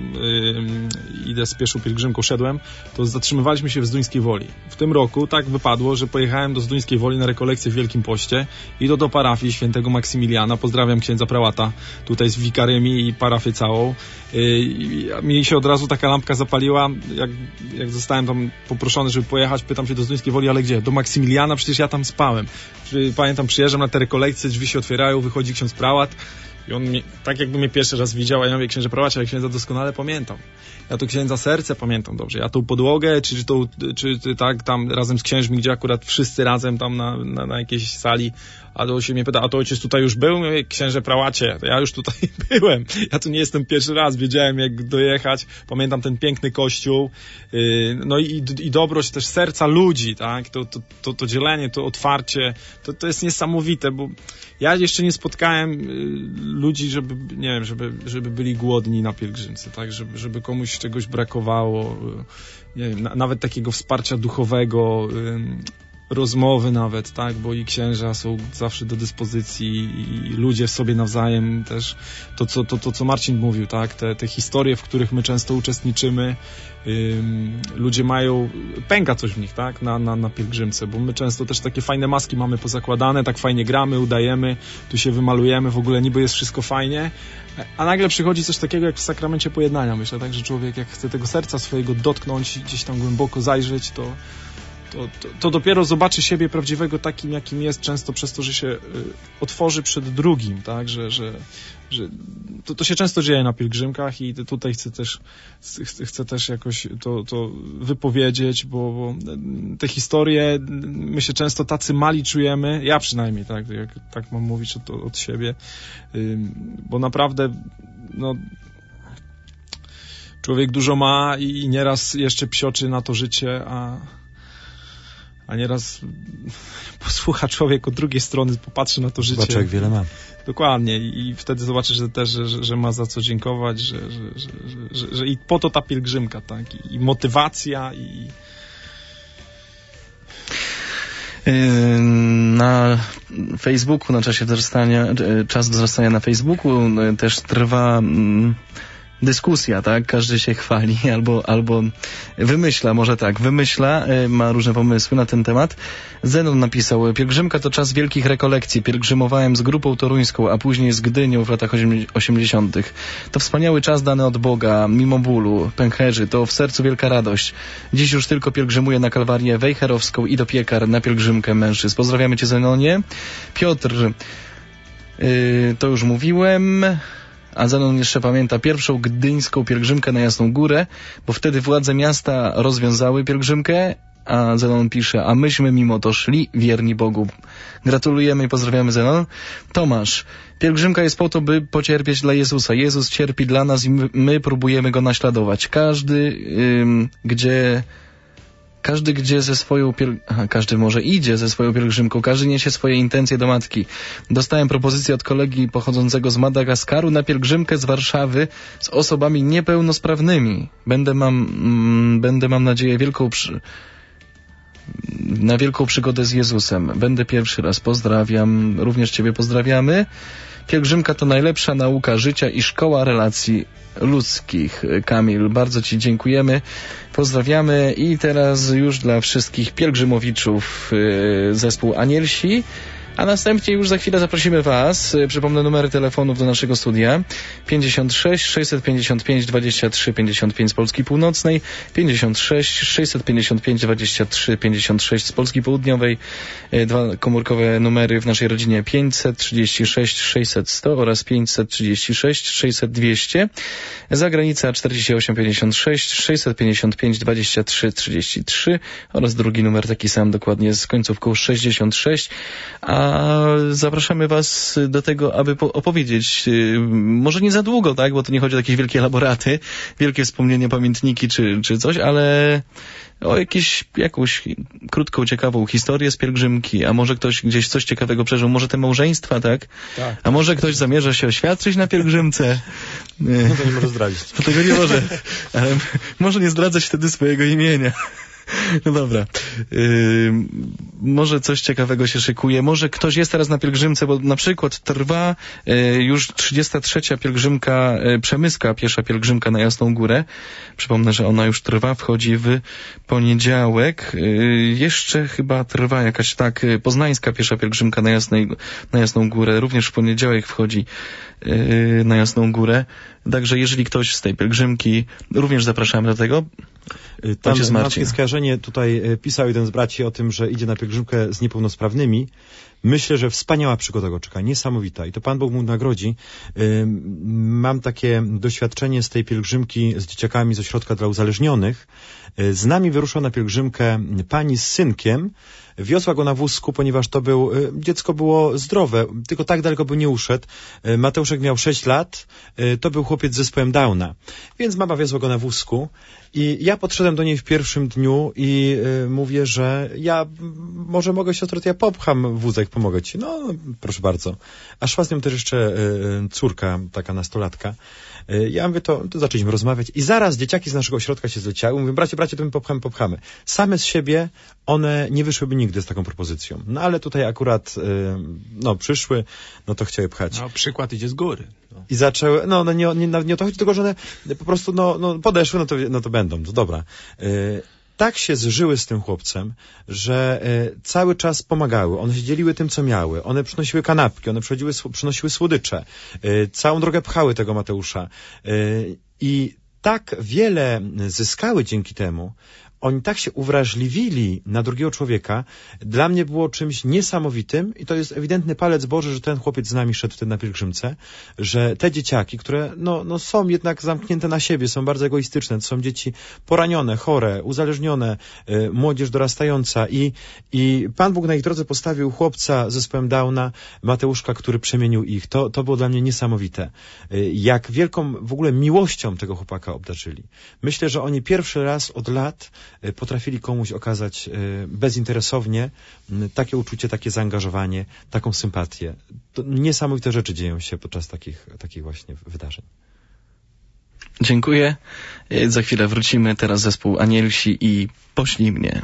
idę z pieszą pielgrzymką, szedłem, to zatrzymywaliśmy się w Zduńskiej Woli. W tym roku tak wypadło, że pojechałem do Zduńskiej Woli na rekolekcję w Wielkim Poście i do, do parafii świętego Maksymiliana. Pozdrawiam księdza prałata tutaj z wikarymi i parafię całą. Yy, mi się od razu taka lampka zapaliła, jak, jak zostałem tam poproszony, żeby pojechać, pytam się do Zduńskiej Woli, ale gdzie? Do Maksymiliana, przecież ja tam spałem. Pamiętam, przyjeżdżam na te rekolekcje, drzwi się otwierają, wychodzi ksiądz prałat i on mnie, tak jakby mnie pierwszy raz widział, a ja mówię, księże prałacie, ale księdza doskonale pamiętam. Ja to księdza serce pamiętam dobrze. Ja tą podłogę, czy, czy, tą, czy, czy tak tam razem z księżmi, gdzie akurat wszyscy razem tam na, na, na jakiejś sali, a to się mnie pyta, a to ojciec tutaj już był? Mówię, księże prałacie, to ja już tutaj byłem. Ja tu nie jestem pierwszy raz, wiedziałem jak dojechać. Pamiętam ten piękny kościół. Yy, no i, i dobroć też serca ludzi, tak? To, to, to, to dzielenie, to otwarcie, to, to jest niesamowite, bo ja jeszcze nie spotkałem y, ludzi, żeby, nie wiem, żeby, żeby byli głodni na pielgrzymce, tak? Żeby, żeby komuś czegoś brakowało, y, nie wiem, na, nawet takiego wsparcia duchowego, y, rozmowy nawet, tak, bo i księża są zawsze do dyspozycji i ludzie w sobie nawzajem też, to co, to, to, co Marcin mówił, tak, te, te historie, w których my często uczestniczymy, ym, ludzie mają, pęka coś w nich, tak, na, na, na pielgrzymce, bo my często też takie fajne maski mamy pozakładane, tak fajnie gramy, udajemy, tu się wymalujemy, w ogóle niby jest wszystko fajnie, a nagle przychodzi coś takiego jak w sakramencie pojednania, myślę, tak, że człowiek jak chce tego serca swojego dotknąć, gdzieś tam głęboko zajrzeć, to To, to, to dopiero zobaczy siebie prawdziwego takim, jakim jest, często przez to, że się y, otworzy przed drugim, tak, że, że, że to, to się często dzieje na pielgrzymkach i tutaj chcę też, chcę, chcę też jakoś to, to wypowiedzieć, bo, bo te historie, my się często tacy mali czujemy, ja przynajmniej, tak, jak, tak mam mówić od, od siebie, y, bo naprawdę, no, człowiek dużo ma i nieraz jeszcze psioczy na to życie, a a nieraz posłucha człowiek od drugiej strony, popatrzy na to życie. Zobaczy, jak wiele ma. Dokładnie. I wtedy zobaczy, że też, że, że ma za co dziękować, że, że, że, że, że i po to ta pielgrzymka, tak? I, i motywacja, i... Na Facebooku, na czasie wzrastania, czas wzrastania na Facebooku też trwa dyskusja, tak? Każdy się chwali albo, albo wymyśla, może tak, wymyśla, ma różne pomysły na ten temat. Zenon napisał, pielgrzymka to czas wielkich rekolekcji. Pielgrzymowałem z grupą toruńską, a później z Gdynią w latach osiemdziesiątych. To wspaniały czas dany od Boga, mimo bólu, pęcherzy, to w sercu wielka radość. Dziś już tylko pielgrzymuję na Kalwarię Wejherowską i do Piekar na pielgrzymkę mężczyzn. Pozdrawiamy Cię, Zenonie. Piotr, yy, to już mówiłem. A Zenon jeszcze pamięta pierwszą gdyńską pielgrzymkę na Jasną Górę, bo wtedy władze miasta rozwiązały pielgrzymkę, a Zenon pisze, a myśmy mimo to szli wierni Bogu. Gratulujemy i pozdrawiamy, Zenon. Tomasz, pielgrzymka jest po to, by pocierpieć dla Jezusa. Jezus cierpi dla nas i my, my próbujemy Go naśladować. Każdy, ym, gdzie Każdy gdzie ze swoją piel... Aha, każdy może idzie ze swoją pielgrzymką, każdy niesie swoje intencje do matki. Dostałem propozycję od kolegi pochodzącego z Madagaskaru na pielgrzymkę z Warszawy z osobami niepełnosprawnymi. Będę mam, mm, będę mam nadzieję wielką przy... na wielką przygodę z Jezusem. Będę pierwszy raz. Pozdrawiam. Również Ciebie pozdrawiamy. Pielgrzymka to najlepsza nauka życia i szkoła relacji ludzkich. Kamil, bardzo Ci dziękujemy. Pozdrawiamy i teraz już dla wszystkich pielgrzymowiczów zespół Anielsi. A następnie już za chwilę zaprosimy Was. Przypomnę numery telefonów do naszego studia. pięćdziesiąt sześć sześćset pięćdziesiąt pięć dwadzieścia trzy pięćdziesiąt pięć z Polski Północnej, pięćdziesiąt sześć sześćset pięćdziesiąt pięć dwadzieścia trzy pięćdziesiąt sześć z Polski Południowej. Dwa komórkowe numery w naszej rodzinie pięćset trzydzieści sześć sześćset sto oraz pięćset trzydzieści sześć sześćset dwieście. Zagranica czterdzieści osiem pięćdziesiąt sześć sześćset pięćdziesiąt pięć dwadzieścia trzy trzydzieści trzy oraz drugi numer taki sam dokładnie z końcówką sześćdziesiąt sześć. A zapraszamy Was do tego, aby opowiedzieć, może nie za długo, tak, bo to nie chodzi o jakieś wielkie elaboraty, wielkie wspomnienia, pamiętniki czy, czy coś, ale o jakieś, jakąś krótką, ciekawą historię z pielgrzymki, a może ktoś gdzieś coś ciekawego przeżył, może te małżeństwa, tak? Tak. A może ktoś zamierza się oświadczyć na pielgrzymce? No to nie może zdradzić. To tego nie może, ale może nie zdradzać wtedy swojego imienia. No dobra. Yy, może coś ciekawego się szykuje. Może ktoś jest teraz na pielgrzymce, bo na przykład trwa yy, już trzydziesta trzecia pielgrzymka yy, Przemyska, piesza pielgrzymka na Jasną Górę. Przypomnę, że ona już trwa, wchodzi w poniedziałek. Yy, jeszcze chyba trwa jakaś tak yy, poznańska piesza pielgrzymka na, Jasnej, na Jasną Górę. Również w poniedziałek wchodzi yy, na Jasną Górę. Także jeżeli ktoś z tej pielgrzymki, również zapraszamy do tego. Tam mam takie skojarzenie, tutaj pisał jeden z braci o tym, że idzie na pielgrzymkę z niepełnosprawnymi. Myślę, że wspaniała przygoda go czeka, niesamowita i to Pan Bóg mu nagrodzi. Mam takie doświadczenie z tej pielgrzymki z dzieciakami z ośrodka dla uzależnionych. Z nami wyruszyła na pielgrzymkę pani z synkiem. Wiozła go na wózku, ponieważ to był, dziecko było zdrowe, tylko tak daleko by nie uszedł. Mateuszek miał sześć lat, to był chłopiec z zespołem Downa. Więc mama wiozła go na wózku i ja podszedłem do niej w pierwszym dniu i y, mówię, że ja może mogę, siostro, to ja popcham wózek, pomogę ci. No, proszę bardzo. A szła z nią też jeszcze y, córka, taka nastolatka. Y, ja mówię, to, to zaczęliśmy rozmawiać i zaraz dzieciaki z naszego ośrodka się zleciały. Mówię, bracie, bracie, to my popchamy, popchamy. Same z siebie one nie wyszłyby nigdy z taką propozycją. No ale tutaj akurat y, no przyszły, no to chciały pchać. No przykład idzie z góry. No. I zaczęły, no, no nie, nie, nie o to chodzi, tylko że one po prostu no, no podeszły, no to, no to będą, to dobra. Y, tak się zżyły z tym chłopcem, że y, cały czas pomagały. One się dzieliły tym, co miały. One przynosiły kanapki, one przynosiły, przynosiły słodycze. Y, całą drogę pchały tego Mateusza. Y, I tak wiele zyskały dzięki temu. Oni tak się uwrażliwili na drugiego człowieka. Dla mnie było czymś niesamowitym i to jest ewidentny palec Boży, że ten chłopiec z nami szedł wtedy na pielgrzymce, że te dzieciaki, które no, no są jednak zamknięte na siebie, są bardzo egoistyczne, to są dzieci poranione, chore, uzależnione, y, młodzież dorastająca i, i Pan Bóg na ich drodze postawił chłopca z zespołem Downa, Mateuszka, który przemienił ich. To, to było dla mnie niesamowite. Y, jak wielką w ogóle miłością tego chłopaka obdarzyli. Myślę, że oni pierwszy raz od lat potrafili komuś okazać bezinteresownie takie uczucie, takie zaangażowanie, taką sympatię. To niesamowite rzeczy dzieją się podczas takich, takich właśnie wydarzeń. Dziękuję. Za chwilę wrócimy. Teraz zespół Anielsi i Poślij mnie.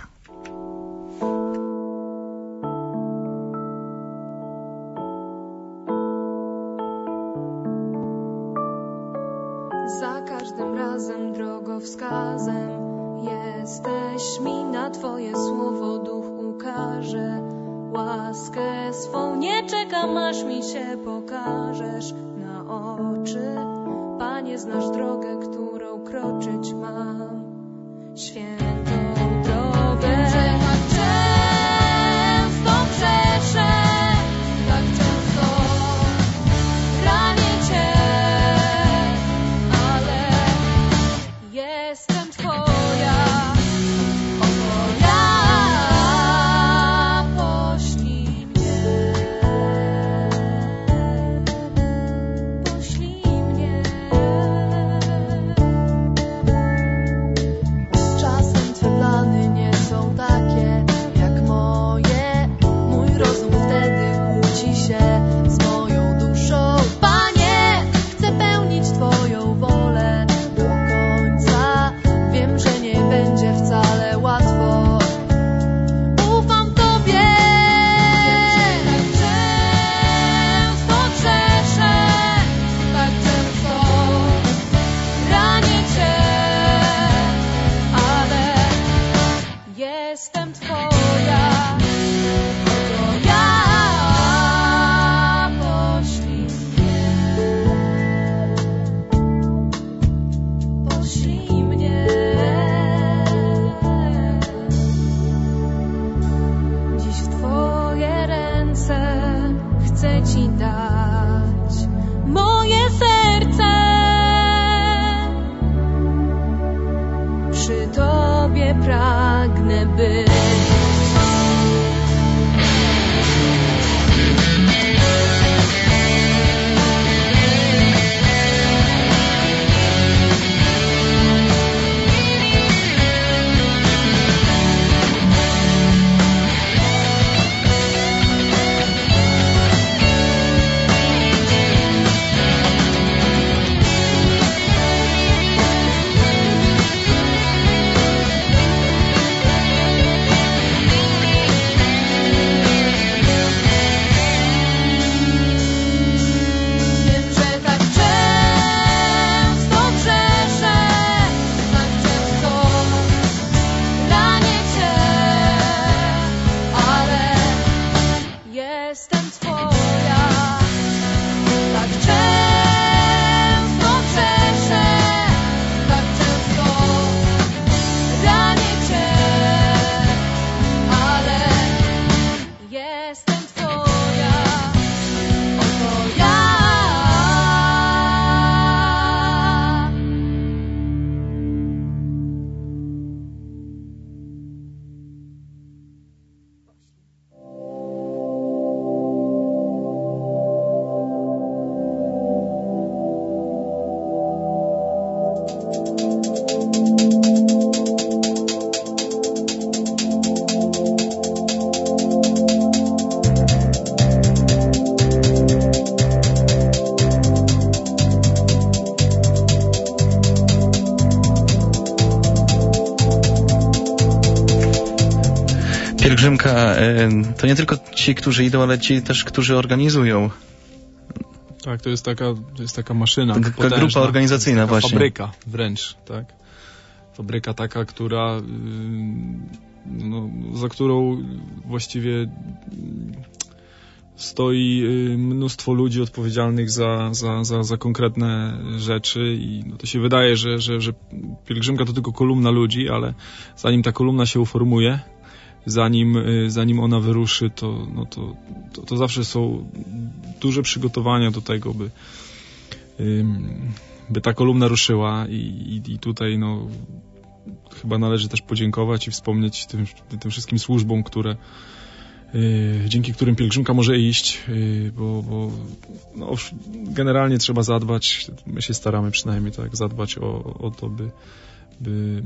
Za każdym razem drogowskazem jesteś mi, na Twoje słowo duch ukaże. Łaskę swą nie czekam, aż mi się pokażesz na oczy. Panie, znasz drogę, którą kroczyć mam, świętą drogę. Że tak często grzeszę, tak często ranię Cię, ale jestem Twoja. Czasem Twe plany nie są Ci dać moje serce. Przy Tobie pragnę być. Pielgrzymka to nie tylko ci, którzy idą, ale ci też, którzy organizują. Tak, to jest taka, to jest taka maszyna Taka potężna, grupa organizacyjna taka właśnie. Fabryka wręcz, tak. Fabryka taka, która, no, za którą właściwie stoi mnóstwo ludzi odpowiedzialnych za, za, za, za konkretne rzeczy i no to się wydaje, że, że, że pielgrzymka to tylko kolumna ludzi, ale zanim ta kolumna się uformuje, zanim, zanim ona wyruszy, to, no to, to, to zawsze są duże przygotowania do tego, by, by ta kolumna ruszyła i, i, i tutaj no, chyba należy też podziękować i wspomnieć tym, tym wszystkim służbom, które dzięki którym pielgrzymka może iść, bo, bo no, generalnie trzeba zadbać, my się staramy przynajmniej tak, zadbać o, o to, by, by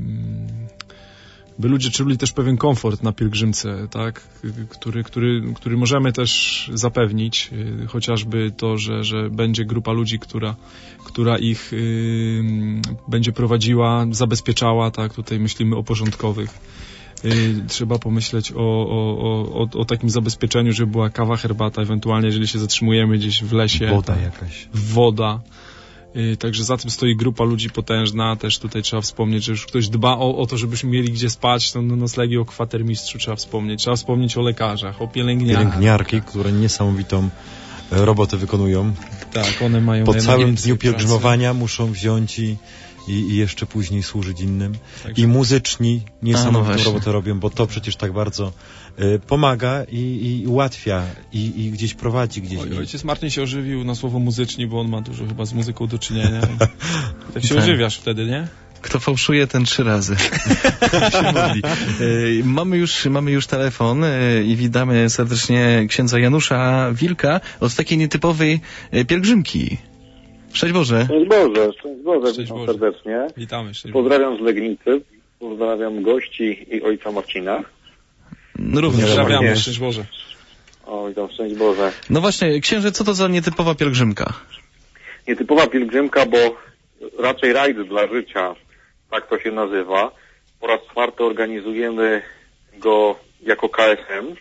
by ludzie czuli też pewien komfort na pielgrzymce, tak, który, który, który możemy też zapewnić, chociażby to, że, że będzie grupa ludzi, która, która ich y, będzie prowadziła, zabezpieczała, tak, tutaj myślimy o porządkowych. Y, trzeba pomyśleć o, o, o, o takim zabezpieczeniu, żeby była kawa, herbata, ewentualnie jeżeli się zatrzymujemy gdzieś w lesie. Woda tak, jakaś. Woda. Także za tym stoi grupa ludzi potężna. Też tutaj trzeba wspomnieć, że już ktoś dba o, o to, żebyśmy mieli gdzie spać. To noclegi o kwatermistrzu trzeba wspomnieć. Trzeba wspomnieć o lekarzach, o pielęgniarkach. Pielęgniarki, które niesamowitą robotę wykonują. Tak, one mają po całym dniu pracy. pielgrzymowania muszą wziąć i, i, i jeszcze później służyć innym. Także... I muzyczni niesamowitą A, no robotę robią, bo to przecież tak bardzo y, pomaga i, i ułatwia i, i gdzieś prowadzi gdzieś. Oj, ojciec Martin się ożywił na słowo muzyczni, bo on ma dużo chyba z muzyką do czynienia. Tak się tak. ożywiasz wtedy, nie? Kto fałszuje, ten trzy razy. się modli. E, mamy już, mamy już telefon e, i witamy serdecznie księdza Janusza Wilka od takiej nietypowej e, pielgrzymki. Szczęść Boże. Szczęść Boże, szczęść Boże, Szczęść witam Boże. serdecznie. Witamy. Szczęść Pozdrawiam z Legnicy, pozdrawiam gości i ojca Marcina. No, również. Pozdrawiamy, Również. szczęść Boże. O, witam, szczęść Boże. No właśnie, księże, co to za nietypowa pielgrzymka? Nietypowa pielgrzymka, bo raczej rajd dla życia, tak to się nazywa. Po raz czwarty organizujemy go jako K S M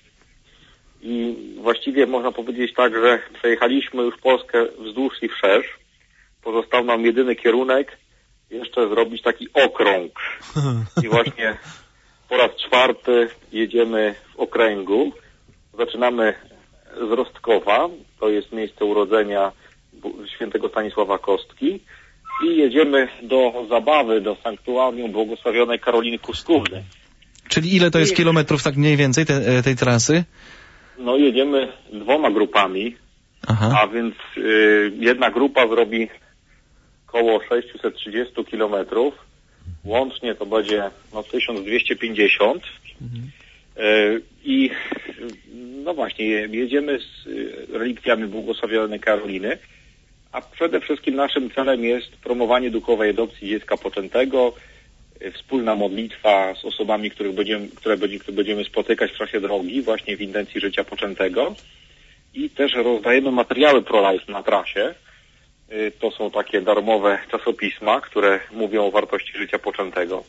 i właściwie można powiedzieć tak, że przejechaliśmy już Polskę wzdłuż i wszerz. Pozostał nam jedyny kierunek, jeszcze zrobić taki okrąg. I właśnie po raz czwarty jedziemy w okręgu. Zaczynamy z Rostkowa, to jest miejsce urodzenia świętego Stanisława Kostki. I jedziemy do Zabawy, do sanktuarium błogosławionej Karoliny Kuskówny. Czyli ile to jest I... kilometrów tak mniej więcej te, tej trasy? No jedziemy dwoma grupami. Aha. A więc y, jedna grupa zrobi około sześćset trzydzieści kilometrów. Łącznie to będzie no, tysiąc dwieście pięćdziesiąt. Mhm. Y, I no właśnie, jedziemy z relikwiami błogosławionej Karoliny, a przede wszystkim naszym celem jest promowanie duchowej adopcji dziecka poczętego, wspólna modlitwa z osobami, których będziemy, które będziemy spotykać w czasie drogi, właśnie w intencji życia poczętego. I też rozdajemy materiały pro-life na trasie. To są takie darmowe czasopisma, które mówią o wartości życia poczętego.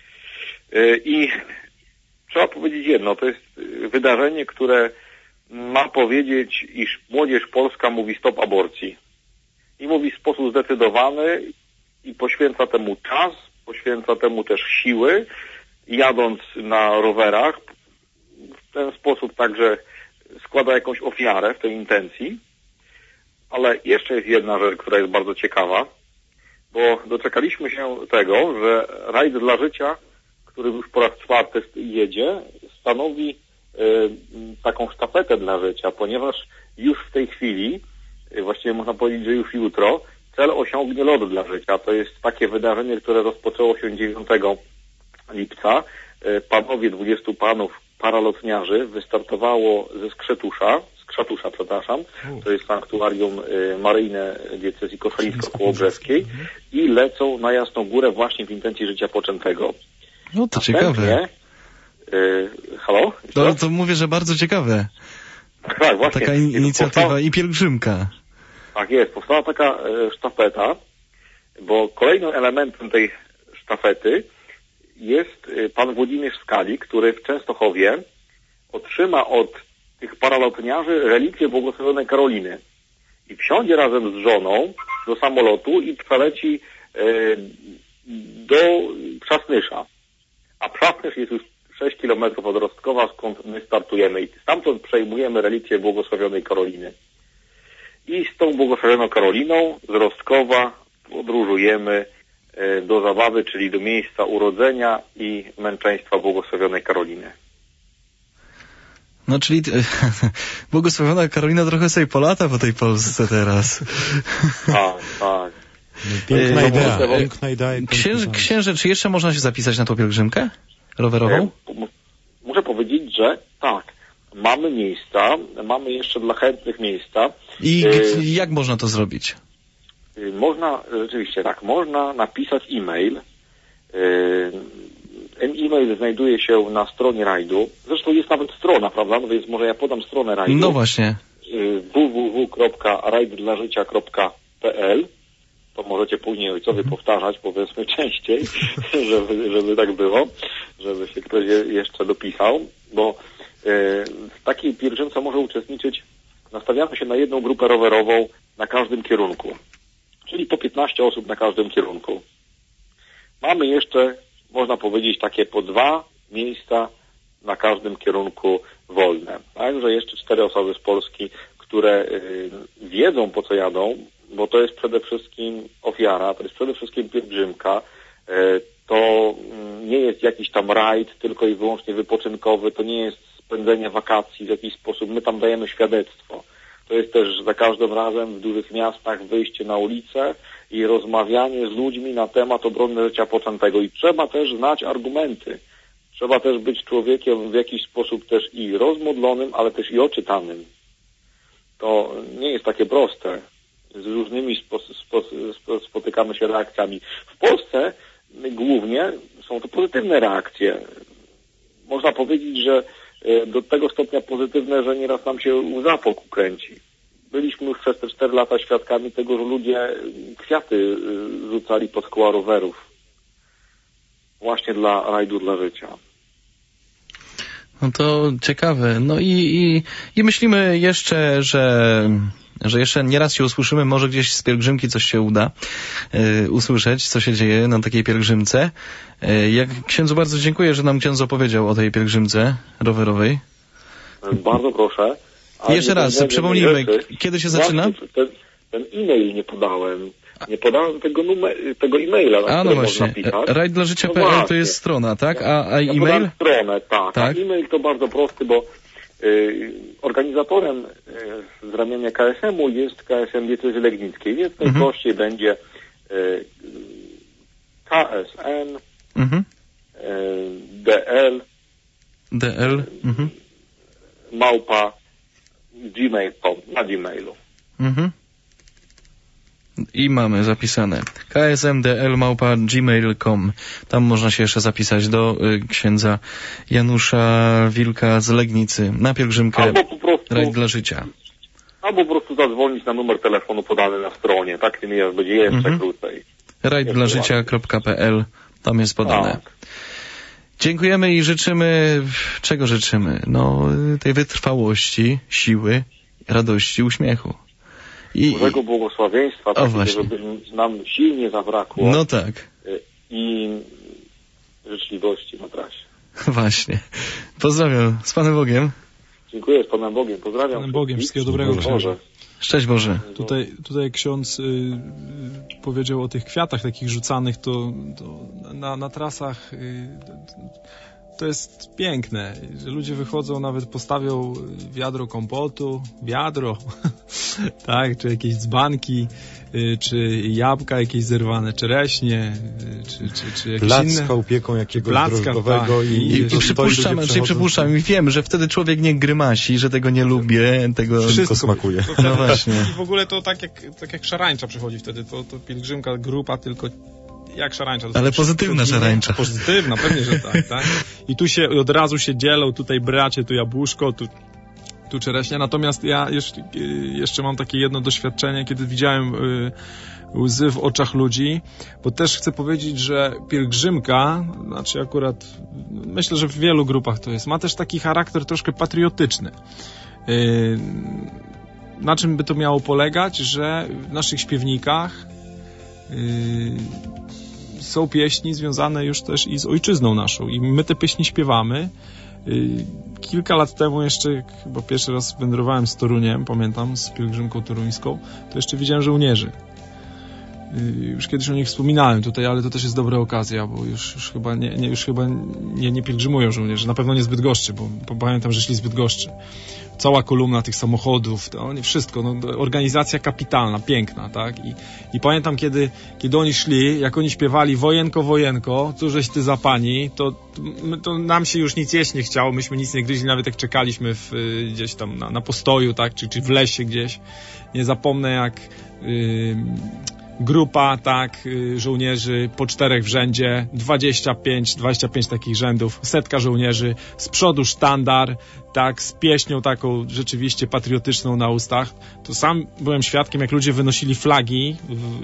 I trzeba powiedzieć jedno, to jest wydarzenie, które ma powiedzieć, iż młodzież polska mówi stop aborcji. I mówi w sposób zdecydowany i poświęca temu czas, poświęca temu też siły, jadąc na rowerach. W ten sposób także składa jakąś ofiarę w tej intencji. Ale jeszcze jest jedna rzecz, która jest bardzo ciekawa, bo doczekaliśmy się tego, że rajd dla życia, który już po raz czwarty jedzie, stanowi y, taką sztafetę dla życia, ponieważ już w tej chwili, y, właściwie można powiedzieć, że już jutro, cel osiągnie lot dla życia. To jest takie wydarzenie, które rozpoczęło się dziewiątego lipca. Y, panowie, dwudziestu panów paralotniarzy wystartowało ze Skrzetusza, Skrzatusza, przepraszam, to jest sanktuarium y, maryjne diecezji koszalińsko-kołobrzeskiej i lecą na Jasną Górę właśnie w intencji życia poczętego. No to ciekawe. Y, halo? No to mówię, że bardzo ciekawe. Tak, tak, właśnie. Taka in inicjatywa powstała, i pielgrzymka. Tak jest, powstała taka y, sztafeta, bo kolejnym elementem tej sztafety jest y, pan Włodzimierz Skalik, który w Częstochowie otrzyma od tych paralotniarzy relikwię błogosławionej Karoliny. I wsiądzie razem z żoną do samolotu i przeleci y, do Przasnysza. A Przasnysz jest już sześć kilometrów od Rostkowa, skąd my startujemy. I stamtąd przejmujemy relikwię błogosławionej Karoliny. I z tą błogosławioną Karoliną z Rostkowa podróżujemy y, do Zabawy, czyli do miejsca urodzenia i męczeństwa błogosławionej Karoliny. No czyli błogosławiona Karolina trochę sobie polata po tej Polsce teraz. Tak, tak. Piękna Yy, idea, yy, piękna idea. I Księże, księże, czy jeszcze można się zapisać na tą pielgrzymkę rowerową? Muszę powiedzieć, że tak. Mamy miejsca, mamy jeszcze dla chętnych miejsca. I yy, jak można to zrobić? Yy, można, rzeczywiście tak, można napisać e-mail. Yy, ten e-mail znajduje się na stronie rajdu. Zresztą jest nawet strona, prawda? No więc może ja podam stronę rajdu. No właśnie. Yy, w w w kropka rajd dla życia kropka p l. To możecie później ojcowie mhm. powtarzać, powiedzmy częściej, żeby, żeby tak było, żeby się ktoś jeszcze dopisał, bo yy, w takiej pielgrzymce może uczestniczyć, nastawiamy się na jedną grupę rowerową na każdym kierunku, czyli po piętnaście osób na każdym kierunku. Mamy jeszcze, można powiedzieć, takie po dwa miejsca na każdym kierunku wolne. Także jeszcze cztery osoby z Polski, które yy, wiedzą, po co jadą, bo to jest przede wszystkim ofiara, to jest przede wszystkim pielgrzymka, to nie jest jakiś tam rajd tylko i wyłącznie wypoczynkowy, to nie jest spędzenie wakacji w jakiś sposób, my tam dajemy świadectwo. To jest też za każdym razem w dużych miastach wyjście na ulicę i rozmawianie z ludźmi na temat obrony życia poczętego i trzeba też znać argumenty. Trzeba też być człowiekiem w jakiś sposób też i rozmodlonym, ale też i oczytanym. To nie jest takie proste. Z różnymi spo, spo, spo, spotykamy się reakcjami. W Polsce głównie są to pozytywne reakcje. Można powiedzieć, że do tego stopnia pozytywne, że nieraz nam się łza po oku kręci. Byliśmy już przez te cztery lata świadkami tego, że ludzie kwiaty rzucali pod koła rowerów. Właśnie dla rajdu dla życia. No to ciekawe. No i, i, i myślimy jeszcze, że... że jeszcze nieraz się usłyszymy, może gdzieś z pielgrzymki coś się uda y, usłyszeć, co się dzieje na takiej pielgrzymce. Y, jak księdzu bardzo dziękuję, że nam ksiądz opowiedział o tej pielgrzymce rowerowej. Bardzo proszę. A jeszcze raz, przypomnijmy, kiedy się zaczyna? Ten, ten e-mail nie podałem. Nie podałem tego, numer, tego e-maila, na A no właśnie, rajd dla życia kropka p l to jest strona, tak? A, a ja e-mail? stronę, tak. tak. A e-mail to bardzo prosty, bo Organizatorem z ramienia K S M-u jest K S M Diecezji Legnickiej, więc najprościej mhm. będzie K S N, mhm. D L, D L, mhm. małpa gmail kropka com, na Gmailu. Mhm. I mamy zapisane K S M D L małpa gmail kropka com. Tam można się jeszcze zapisać do y, księdza Janusza Wilka z Legnicy na pielgrzymkę albo po prostu, Rajd dla życia. Albo po prostu zadzwonić na numer telefonu podany na stronie, tak? Tym jest, będzie jeszcze mhm. krócej. rajd dla życia kropka p l, tam jest podane. Tak. Dziękujemy i życzymy, czego życzymy? No, tej wytrwałości, siły, radości, uśmiechu. I, Bożego błogosławieństwa, takiego, żeby nam sił nie zabrakło. No tak. I życzliwości na trasie. Właśnie. Pozdrawiam. Z Panem Bogiem. Dziękuję, z Panem Bogiem. Pozdrawiam. Z Panem Bogiem. Wszystkiego dobrego. Boże. Szczęść Boże. Tutaj, tutaj ksiądz y, powiedział o tych kwiatach takich rzucanych, to, to na, na trasach y, to jest piękne, że ludzie wychodzą, nawet postawią wiadro kompotu, wiadro, tak, czy jakieś dzbanki, y, czy jabłka jakieś zerwane, czereśnie, y, czy, czy, czy jakieś placka inne... upieką jakiegoś placka, drożdżowego tak. i, I, i przypuszczam, czyli przypuszczam i wiem, że wtedy człowiek nie grymasi, że tego nie lubię, tego wszystko smakuje. To, to no właśnie. I w ogóle to tak jak, tak jak szarańcza przychodzi wtedy, to, to pielgrzymka, grupa, tylko jak szarańcza. Ale pozytywna szarańcza. Pozytywna, pewnie, że tak, tak. I tu się od razu się dzielą, tutaj bracie, tu jabłuszko, tu, tu czereśnia. Natomiast ja jeszcze, jeszcze mam takie jedno doświadczenie, kiedy widziałem y, łzy w oczach ludzi, bo też chcę powiedzieć, że pielgrzymka, znaczy akurat, myślę, że w wielu grupach to jest, ma też taki charakter troszkę patriotyczny. Y, na czym by to miało polegać? Że w naszych śpiewnikach y, są pieśni związane już też i z ojczyzną naszą i my te pieśni śpiewamy. Kilka lat temu jeszcze, jak chyba pierwszy raz wędrowałem z Toruniem, pamiętam, z pielgrzymką toruńską, to jeszcze widziałem żołnierzy. Już kiedyś o nich wspominałem tutaj, ale to też jest dobra okazja, bo już, już chyba, nie, nie, już chyba nie, nie pielgrzymują żołnierze. Na pewno nie z Bydgoszczy, bo, bo pamiętam, że szli z Bydgoszczy. Cała kolumna tych samochodów, to nie wszystko, no, organizacja kapitalna, piękna, tak? I, i pamiętam, kiedy, kiedy oni szli, jak oni śpiewali wojenko, wojenko, cóżeś ty za pani, to, to nam się już nic jeść nie chciało, myśmy nic nie gryźli, nawet jak czekaliśmy w, gdzieś tam na, na postoju, tak? Czy, czy w lesie gdzieś. Nie zapomnę, jak... Yy, grupa, tak, żołnierzy po czterech w rzędzie, dwadzieścia pięć, dwadzieścia pięć takich rzędów, setka żołnierzy, z przodu sztandar, tak, z pieśnią taką rzeczywiście patriotyczną na ustach. To sam byłem świadkiem, jak ludzie wynosili flagi w,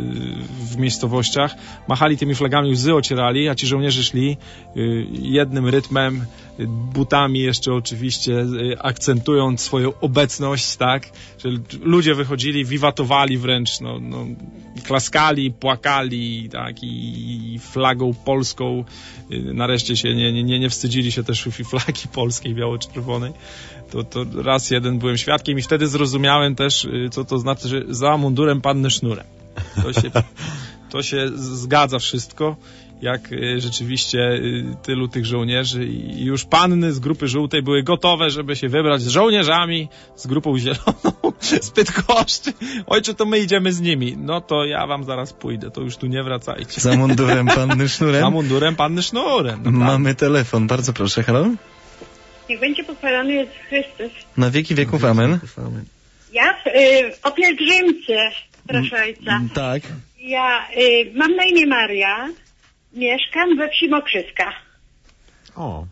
w miejscowościach, machali tymi flagami, łzy ocierali, a ci żołnierze szli jednym rytmem, butami jeszcze oczywiście, akcentując swoją obecność, tak, że ludzie wychodzili, wiwatowali wręcz, no, no klaskali, płakali, tak, i flagą polską nareszcie się nie, nie, nie wstydzili się też flagi polskiej biało-czerwonej. To, to raz jeden byłem świadkiem i wtedy zrozumiałem też, co to znaczy, że za mundurem panny sznurem. To się, to się zgadza wszystko, jak rzeczywiście tylu tych żołnierzy i już panny z grupy żółtej były gotowe, żeby się wybrać z żołnierzami, z grupą zieloną, z Bydgoszczy. Ojcze, to my idziemy z nimi. No to ja wam zaraz pójdę, to już tu nie wracajcie. Za mundurem panny sznurem? Za mundurem panny sznurem. No mamy telefon, bardzo proszę, halo? Niech będzie pochwalony Jezus Chrystus. Na wieki wieków, amen. Ja y, o pielgrzymce, proszę ojca. Tak. Ja y, mam na imię Maria. Mieszkam we wsi Mokrzyska. O.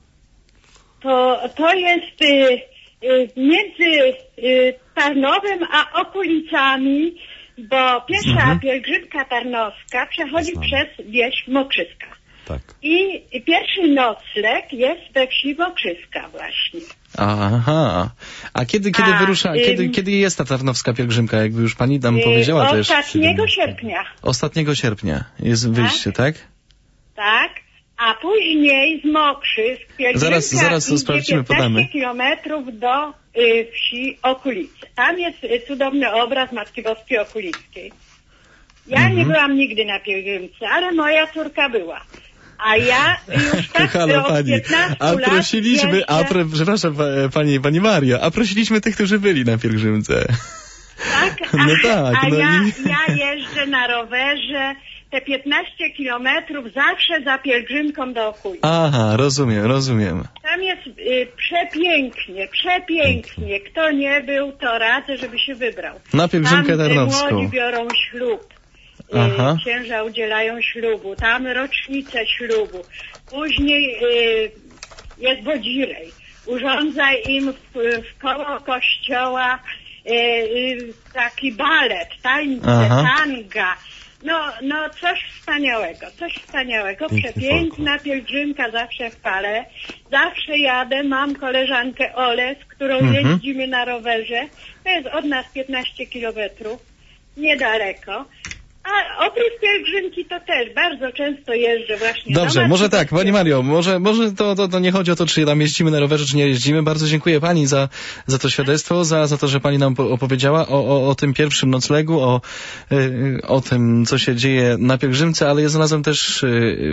To, to jest y, y, między y, Tarnowem a okolicami, bo pierwsza mhm. pielgrzymka tarnowska przechodzi Znam. przez wieś Mokrzyska. Tak. I pierwszy nocleg jest we wsi Mokrzyska właśnie. Aha. A kiedy, kiedy A, wyrusza, kiedy, ym, kiedy jest ta tarnowska pielgrzymka, jakby już pani tam powiedziała też? Ostatniego sierpnia. Ostatniego sierpnia jest wyjście, tak? Tak. Tak, a później z Mokrzysk pielgrzymka zaraz, zaraz to sprawdzimy, piętnaście kilometrów do y, wsi Okulice. Tam jest y, cudowny obraz Matki Boskiej Okulickiej. Ja mhm. nie byłam nigdy na pielgrzymce, ale moja córka była. A ja już tak Halo, od pani, piętnastu a lat prosiliśmy, jeżdżę... a pro, przepraszam pa- pani, pani Mario, a prosiliśmy tych, którzy byli na pielgrzymce. Tak, a, No tak, a no ja, i- ja jeżdżę na rowerze te piętnaście kilometrów zawsze za pielgrzymką do Okuli. Aha, rozumiem, rozumiem. Tam jest y, przepięknie, przepięknie. Kto nie był, to radzę, żeby się wybrał. Na pielgrzymkę Tam y, tarnowską. młodzi biorą ślub. Y, Aha. księża udzielają ślubu. Tam rocznicę ślubu. Później y, jest Bodzirej. Urządza im w, w koło kościoła y, y, taki balet, tańce, Aha. tanga. No, no coś wspaniałego, coś wspaniałego. Piękny Przepiękna pielgrzymka zawsze w Pale. Zawsze jadę, mam koleżankę Olę, z którą Mhm. jeździmy na rowerze. To jest od nas piętnaście kilometrów, niedaleko. A oprócz pielgrzymki to też bardzo często jeżdżę właśnie. Dobrze, do może Matki tak, pani Mario, może, może to, to, to nie chodzi o to, czy tam jeździmy na rowerze, czy nie jeździmy. Bardzo dziękuję pani za, za to świadectwo, za, za to, że pani nam po- opowiedziała o, o, o tym pierwszym noclegu, o, y, o tym, co się dzieje na pielgrzymce, ale ja znalazłem też, y,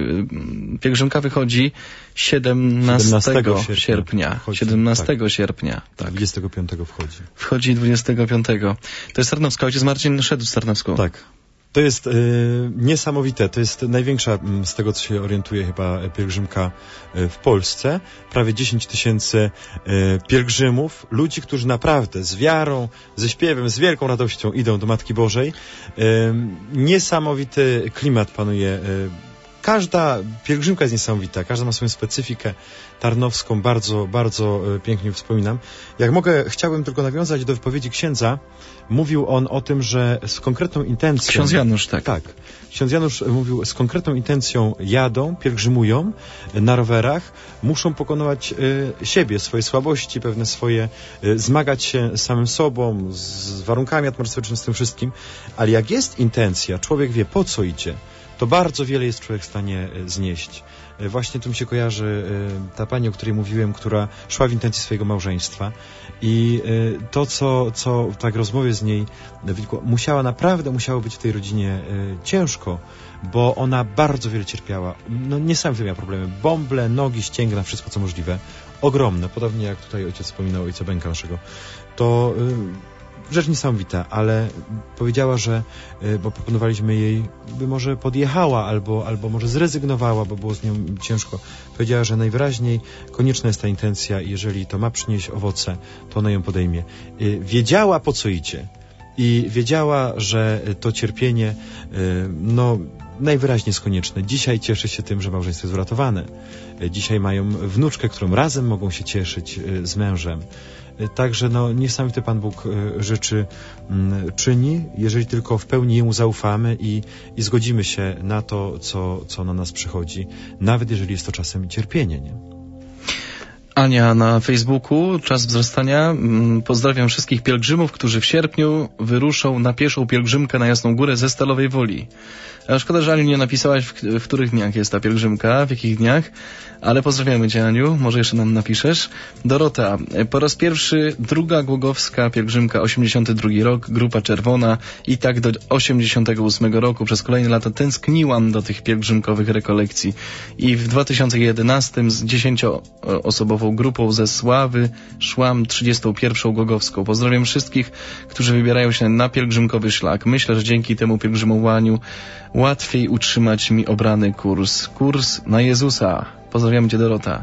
y, pielgrzymka wychodzi siedemnastego siedemnastego sierpnia. Wchodzi, siedemnastego sierpnia, tak. dwudziestego piątego wchodzi. Wchodzi dwudziestego piątego. To jest Tarnowska. Ojciec Marcin szedł z Tarnowską. Tak. To jest y, niesamowite. To jest największa, m, z tego co się orientuje, chyba pielgrzymka y, w Polsce. Prawie dziesięć tysięcy y, pielgrzymów, ludzi, którzy naprawdę z wiarą, ze śpiewem, z wielką radością idą do Matki Bożej. Y, niesamowity klimat panuje. Y, Każda pielgrzymka jest niesamowita, każda ma swoją specyfikę tarnowską, bardzo, bardzo e, pięknie wspominam. Jak mogę, chciałbym tylko nawiązać do wypowiedzi księdza. Mówił on o tym, że z konkretną intencją... Ksiądz Janusz, tak. Tak. Ksiądz Janusz mówił, z konkretną intencją jadą, pielgrzymują e, na rowerach, muszą pokonywać e, siebie, swoje słabości, pewne swoje, e, zmagać się z samym sobą, z warunkami atmosferycznymi, z tym wszystkim. Ale jak jest intencja, człowiek wie, po co idzie, to bardzo wiele jest człowiek w stanie e, znieść. E, Właśnie tu mi się kojarzy e, ta pani, o której mówiłem, która szła w intencji swojego małżeństwa i e, to, co, co tak rozmowie z niej wynikło, musiała naprawdę, musiało być w tej rodzinie e, ciężko, bo ona bardzo wiele cierpiała. No niesamowite miała problemy. Bąble, nogi, ścięgna, wszystko co możliwe. Ogromne. Podobnie jak tutaj ojciec wspominał, ojca Benka naszego. To... E, Rzecz niesamowita, ale powiedziała, że, y, bo proponowaliśmy jej, by może podjechała albo, albo może zrezygnowała, bo było z nią ciężko. Powiedziała, że najwyraźniej konieczna jest ta intencja i jeżeli to ma przynieść owoce, to ona ją podejmie. Y, wiedziała, po co idzie i wiedziała, że to cierpienie, y, no, najwyraźniej jest konieczne. Dzisiaj cieszy się tym, że małżeństwo jest uratowane. Y, dzisiaj mają wnuczkę, którą razem mogą się cieszyć y, z mężem. Także no, niesamowity Pan Bóg y, rzeczy y, czyni, jeżeli tylko w pełni Jemu zaufamy i, i zgodzimy się na to, co, co na nas przychodzi, nawet jeżeli jest to czasem cierpienie, nie? Ania na Facebooku, czas wzrastania. Pozdrawiam wszystkich pielgrzymów, którzy w sierpniu wyruszą na pieszą pielgrzymkę na Jasną Górę ze Stalowej Woli. A szkoda, że Aniu nie napisałaś, w, w których dniach jest ta pielgrzymka, w jakich dniach, ale pozdrawiamy Cię, Aniu, może jeszcze nam napiszesz. Dorota, po raz pierwszy druga głogowska pielgrzymka, osiemdziesiąty drugi rok, Grupa Czerwona i tak do osiemdziesiątego ósmego roku. Przez kolejne lata tęskniłam do tych pielgrzymkowych rekolekcji i w dwa tysiące jedenastym z dziesięcioosobową grupą ze Sławy szłam trzydziestą pierwszą głogowską. Pozdrawiam wszystkich, którzy wybierają się na pielgrzymkowy szlak. Myślę, że dzięki temu pielgrzymowaniu łatwiej utrzymać mi obrany kurs. Kurs na Jezusa. Pozdrawiam Cię, Dorota.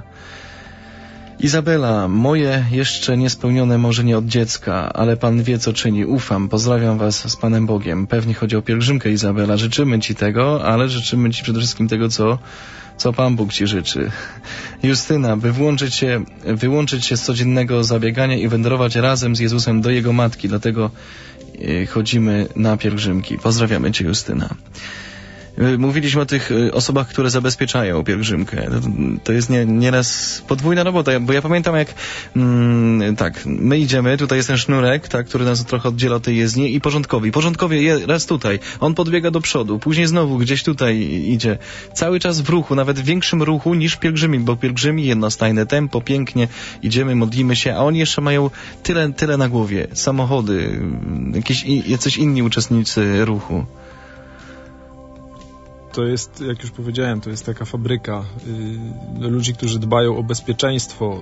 Izabela, moje jeszcze niespełnione marzenie od dziecka, ale Pan wie, co czyni. Ufam. Pozdrawiam Was z Panem Bogiem. Pewnie chodzi o pielgrzymkę, Izabela. Życzymy Ci tego, ale życzymy Ci przede wszystkim tego, co, co Pan Bóg Ci życzy. Justyna, by włączyć się, wyłączyć się z codziennego zabiegania i wędrować razem z Jezusem do Jego Matki. Dlatego yy, chodzimy na pielgrzymki. Pozdrawiamy Cię, Justyna. Mówiliśmy o tych osobach, które zabezpieczają pielgrzymkę. To, to jest nie, nieraz podwójna robota, bo ja pamiętam jak mm, tak, my idziemy, tutaj jest ten sznurek, tak, który nas trochę oddziela od tej jezdni i porządkowy. Porządkowy je raz tutaj, on podbiega do przodu, później znowu gdzieś tutaj idzie. Cały czas w ruchu, nawet w większym ruchu niż pielgrzymi, bo pielgrzymi jednostajne tempo, pięknie, idziemy, modlimy się, a oni jeszcze mają tyle, tyle na głowie. Samochody, jakieś i, jacyś inni uczestnicy ruchu. to jest, jak już powiedziałem, to jest taka fabryka y, ludzi, którzy dbają o bezpieczeństwo,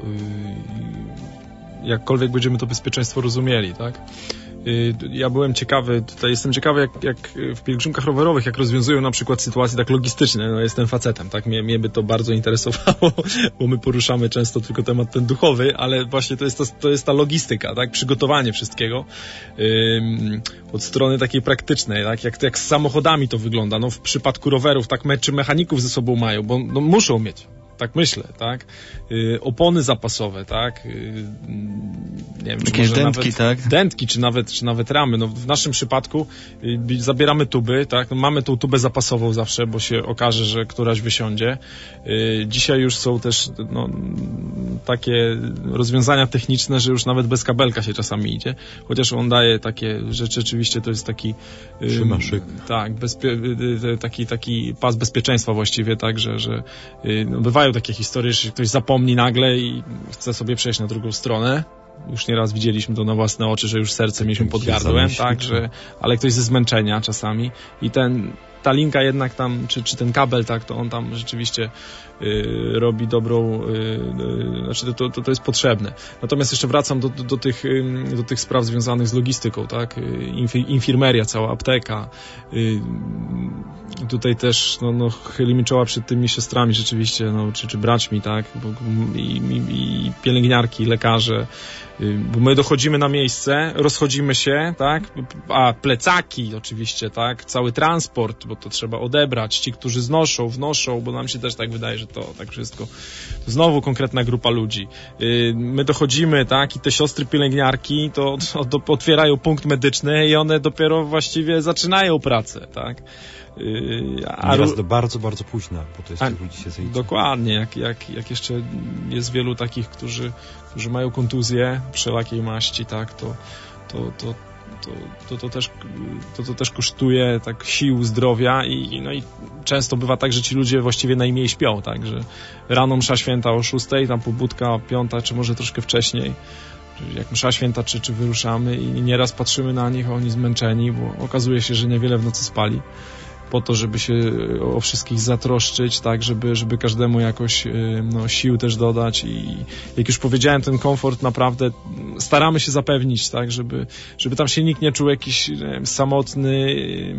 y, jakkolwiek będziemy to bezpieczeństwo rozumieli, tak? Ja byłem ciekawy, tutaj jestem ciekawy, jak, jak w pielgrzymkach rowerowych, jak rozwiązują na przykład sytuacje tak logistyczne. No, jestem facetem, tak? Mnie, mnie by to bardzo interesowało, bo my poruszamy często tylko temat ten duchowy, ale właśnie to jest ta, to jest ta logistyka, tak? Przygotowanie wszystkiego ym, od strony takiej praktycznej, tak? Jak, jak z samochodami to wygląda. No, w przypadku rowerów, tak? Me, czy mechaników ze sobą mają, bo no, muszą mieć. Tak myślę, tak? Yy, opony zapasowe, tak? Yy, nie wiem, jakieś dętki, tak? Dętki, czy nawet, czy nawet ramy. No, w naszym przypadku yy, zabieramy tuby, tak? No, mamy tą tubę zapasową zawsze, bo się okaże, że któraś wysiądzie. Yy, dzisiaj już są też no, takie rozwiązania techniczne, że już nawet bez kabelka się czasami idzie. Chociaż on daje takie rzeczy, rzeczywiście to jest taki... Yy, Szymaszyk. Tak, bezpie- yy, taki, taki pas bezpieczeństwa właściwie, tak? Że, że yy, no, bywają takie historie, że ktoś zapomni nagle i chce sobie przejść na drugą stronę. Już nieraz widzieliśmy to na własne oczy, że już serce mieliśmy pod gardłem, tak, że, ale ktoś ze zmęczenia czasami i ten, ta linka jednak tam, czy, czy ten kabel, tak, to on tam rzeczywiście y, robi dobrą, y, y, znaczy to, to, to jest potrzebne. Natomiast jeszcze wracam do, do, do, tych, y, do tych spraw związanych z logistyką, tak, Inf, infirmeria, cała apteka. Y, tutaj też, no, no, chylimy czoła przed tymi siostrami rzeczywiście, no, czy, czy braćmi, tak, bo, i, i, i pielęgniarki, lekarze, bo my dochodzimy na miejsce, rozchodzimy się, tak, a plecaki oczywiście, tak, cały transport, bo to trzeba odebrać, ci, którzy znoszą, wnoszą, bo nam się też tak wydaje, że to tak wszystko, to znowu konkretna grupa ludzi. My dochodzimy, tak, i te siostry pielęgniarki to, to, to otwierają punkt medyczny i one dopiero właściwie zaczynają pracę, tak. A nieraz do bardzo, bardzo późna, bo to jest tych ludzi się zejdzie. Dokładnie, jak, jak, jak jeszcze jest wielu takich, którzy, którzy mają kontuzję wszelakiej maści, tak, to, to, to, to, to, to, też, to, to też kosztuje tak sił, zdrowia i, no i często bywa tak, że ci ludzie właściwie najmniej śpią, tak, że rano msza święta o szóstej, tam pobudka piąta, czy może troszkę wcześniej, jak msza święta, czy, czy wyruszamy i nieraz patrzymy na nich, a oni zmęczeni, bo okazuje się, że niewiele w nocy spali, po to, żeby się o wszystkich zatroszczyć, tak, żeby, żeby każdemu jakoś no, sił też dodać i jak już powiedziałem, ten komfort naprawdę staramy się zapewnić, tak, żeby, żeby tam się nikt nie czuł jakiś nie wiem, samotny,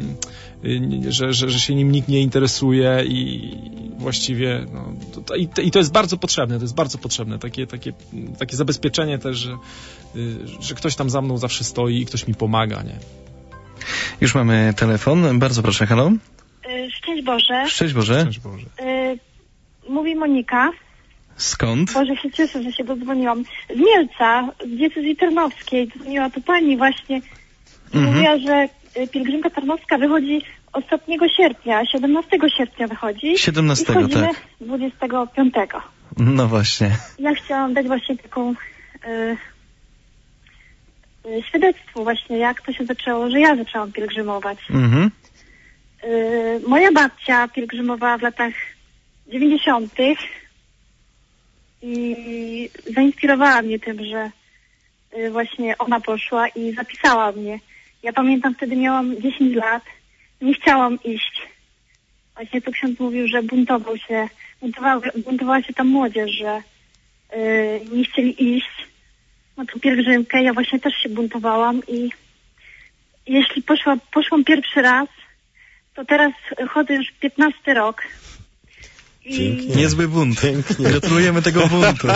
że, że, że się nim nikt nie interesuje i właściwie no, to, i, i to jest bardzo potrzebne, to jest bardzo potrzebne, takie, takie, takie zabezpieczenie też, że, że ktoś tam za mną zawsze stoi i ktoś mi pomaga, nie? Już mamy telefon. Bardzo proszę, halo. Szczęść Boże. Szczęść Boże. Szczęść Boże. Y, mówi Monika. Skąd? Boże, się cieszę, że się dodzwoniłam. Z Mielca, z diecezji tarnowskiej. Dzwoniła tu pani właśnie. I mhm. mówiła, że pielgrzymka tarnowska wychodzi ostatniego sierpnia. siedemnastego sierpnia wychodzi. siedemnastego, i tak. dwudziestego piątego. No właśnie. Ja chciałam dać właśnie taką... Y, świadectwo właśnie, jak to się zaczęło, że ja zaczęłam pielgrzymować. Mhm. Y, moja babcia pielgrzymowała w latach dziewięćdziesiątych i zainspirowała mnie tym, że y, właśnie ona poszła i zapisała mnie. Ja pamiętam, wtedy miałam dziesięć lat, nie chciałam iść. Właśnie tu ksiądz mówił, że buntował się, buntowała, buntowała się ta młodzież, że y, nie chcieli iść na tą pielgrzymkę. Ja właśnie też się buntowałam i jeśli poszła, poszłam pierwszy raz, to teraz chodzę już piętnasty rok. I... Niezły bunt. Pięknie. Gratulujemy tego buntu.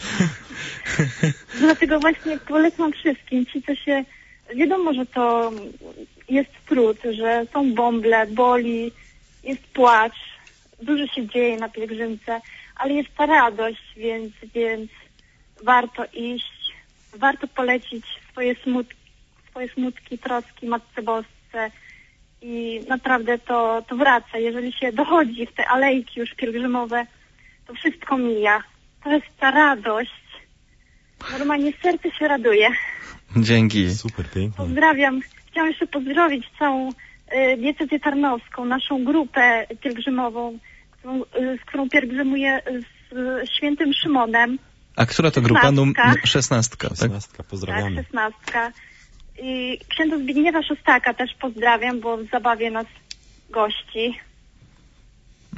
Dlatego właśnie polecam wszystkim, ci co się... Wiadomo, że to jest trud, że są bąble, boli, jest płacz, dużo się dzieje na pielgrzymce, ale jest ta radość, więc, więc warto iść. Warto polecić swoje smutki, swoje smutki, troski Matce Bosce i naprawdę to, to wraca. Jeżeli się dochodzi w te alejki już pielgrzymowe, to wszystko mija. To jest ta radość. Normalnie serce się raduje. Dzięki. Super, pięknie. Pozdrawiam. Chciałam jeszcze pozdrowić całą y, diecezję tarnowską, naszą grupę pielgrzymową, którą, y, z którą pielgrzymuję z y, świętym Szymonem. A która to grupa? Num- szesnastka, tak? Szesnastka, pozdrawiamy. Tak, szesnastka. I księdza Zbigniewa Szostaka też pozdrawiam, bo w zabawie nas gości.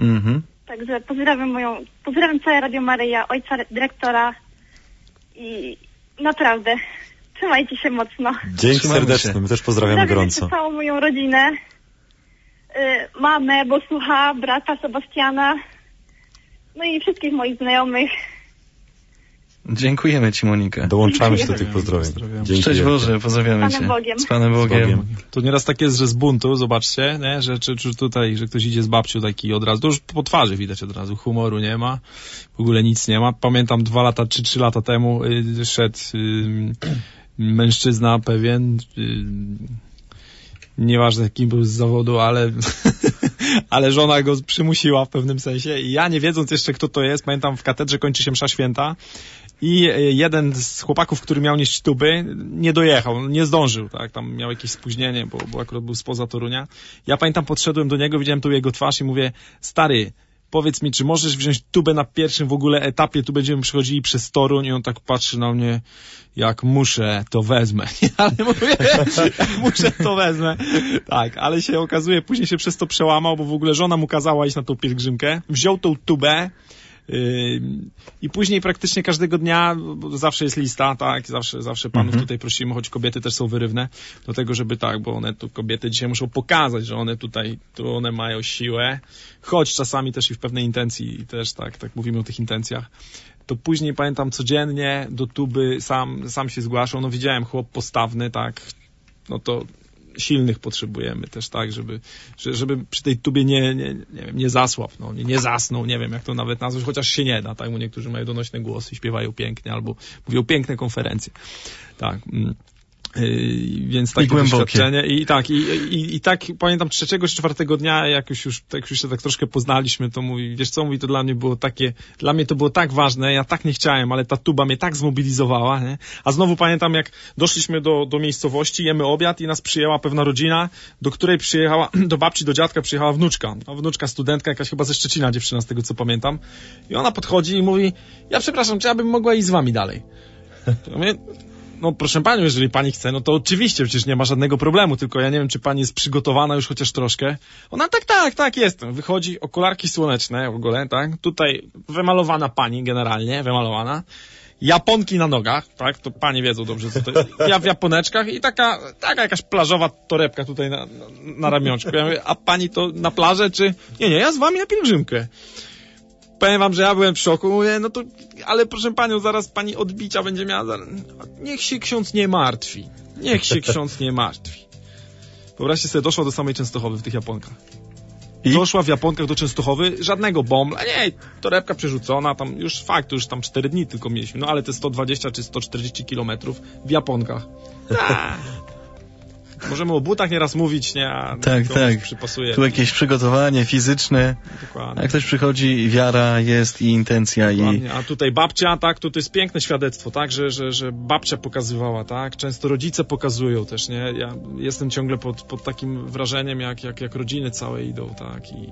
Mhm. Także pozdrawiam moją, pozdrawiam całe Radio Maryja, ojca dyrektora i naprawdę trzymajcie się mocno. Dzięki Trzymamy serdeczne, się. my też pozdrawiamy Pozdrawiam gorąco. jeszcze całą moją rodzinę, y, mamę, bo słucha, brata Sebastiana, no i wszystkich moich znajomych. Dziękujemy Ci, Monika. Dołączamy się do tych pozdrowień. Pozdrawiam. Dzięki Szczęść wielkie. Boże, pozdrawiamy Z Panem Cię. Bogiem. Z Panem Bogiem. Bogiem. To nieraz tak jest, że z buntu, zobaczcie, nie? Że czy, czy tutaj, że ktoś idzie z babcią taki od razu, to już po twarzy widać od razu, humoru nie ma, w ogóle nic nie ma. Pamiętam dwa lata, czy trzy lata temu y, szedł y, mężczyzna pewien, y, nieważne kim był z zawodu, ale, ale żona go przymusiła w pewnym sensie i ja nie wiedząc jeszcze kto to jest, pamiętam w katedrze kończy się msza święta i jeden z chłopaków, który miał nieść tuby, nie dojechał, nie zdążył, tak, tam miał jakieś spóźnienie, bo, bo akurat był spoza Torunia. Ja pamiętam, podszedłem do niego, widziałem tu jego twarz i mówię, stary, powiedz mi, czy możesz wziąć tubę na pierwszym w ogóle etapie, tu będziemy przechodzili przez Toruń i on tak patrzy na mnie, jak muszę, to wezmę. Ale mówię, jak muszę, to wezmę. Tak, ale się okazuje, później się przez to przełamał, bo w ogóle żona mu kazała iść na tą pielgrzymkę, wziął tą tubę, Yy, i później praktycznie każdego dnia, bo zawsze jest lista, tak, zawsze, zawsze panów Mhm. tutaj prosimy, choć kobiety też są wyrywne, do tego, żeby tak, bo one tu, kobiety dzisiaj muszą pokazać, że one tutaj, tu one mają siłę, choć czasami też i w pewnej intencji, i też tak, tak mówimy o tych intencjach, to później pamiętam codziennie do tuby sam, sam się zgłaszał, no widziałem chłop postawny, tak, no to silnych potrzebujemy też, tak, żeby, żeby przy tej tubie nie, nie, nie wiem, nie zasłabł, no, nie, nie zasnął, nie wiem, jak to nawet nazwać, chociaż się nie da, tak, bo niektórzy mają donośne głosy, śpiewają pięknie, albo mówią piękne konferencje, tak, mm. Yy, więc takie doświadczenie i tak, i, i, i tak pamiętam trzeciego czy czwartego dnia, jak już, już, tak, już się tak troszkę poznaliśmy, to mówi, wiesz co, mówi, to dla mnie było takie, dla mnie to było tak ważne, ja tak nie chciałem, ale ta tuba mnie tak zmobilizowała, nie? A znowu pamiętam, jak doszliśmy do, do miejscowości, jemy obiad i nas przyjęła pewna rodzina, do której przyjechała, do babci, do dziadka przyjechała wnuczka, a wnuczka studentka, jakaś chyba ze Szczecina dziewczyna, z tego co pamiętam, i ona podchodzi i mówi, ja przepraszam, czy ja bym mogła iść z wami dalej? Ja mówię, no proszę panią, jeżeli pani chce, no to oczywiście, przecież nie ma żadnego problemu, tylko ja nie wiem, czy pani jest przygotowana już chociaż troszkę. Ona tak, tak, tak, jestem. Wychodzi, okularki słoneczne w ogóle, tak, tutaj wymalowana pani generalnie, wymalowana, japonki na nogach, tak, to panie wiedzą dobrze, co to jest, ja w japoneczkach i taka, taka jakaś plażowa torebka tutaj na, na, na ramionczku. Ja mówię, a pani to na plażę, czy... Nie, nie, ja z wami na pielgrzymkę. Powiem wam, że ja byłem w szoku, mówię, no to, ale proszę panią, zaraz pani odbicia będzie miała, zaraz... niech się ksiądz nie martwi, niech się ksiądz nie martwi. Wyobraźcie sobie, doszła do samej Częstochowy w tych japonkach. I? Doszła w japonkach do Częstochowy, żadnego bombla, nie, torebka przerzucona, tam już fakt, już tam cztery dni tylko mieliśmy, no ale te sto dwadzieścia czy sto czterdzieści kilometrów w japonkach. Ta. Możemy o butach nieraz mówić, nie? A Tak, to tak. Przypasuje. Tu jakieś przygotowanie fizyczne. Dokładnie. Jak ktoś przychodzi, wiara jest i intencja i... Dokładnie. A tutaj babcia, tak, to, to jest piękne świadectwo, tak, że, że, że babcia pokazywała, tak, często rodzice pokazują też, nie, ja jestem ciągle pod, pod takim wrażeniem, jak, jak, jak rodziny całe idą, tak, i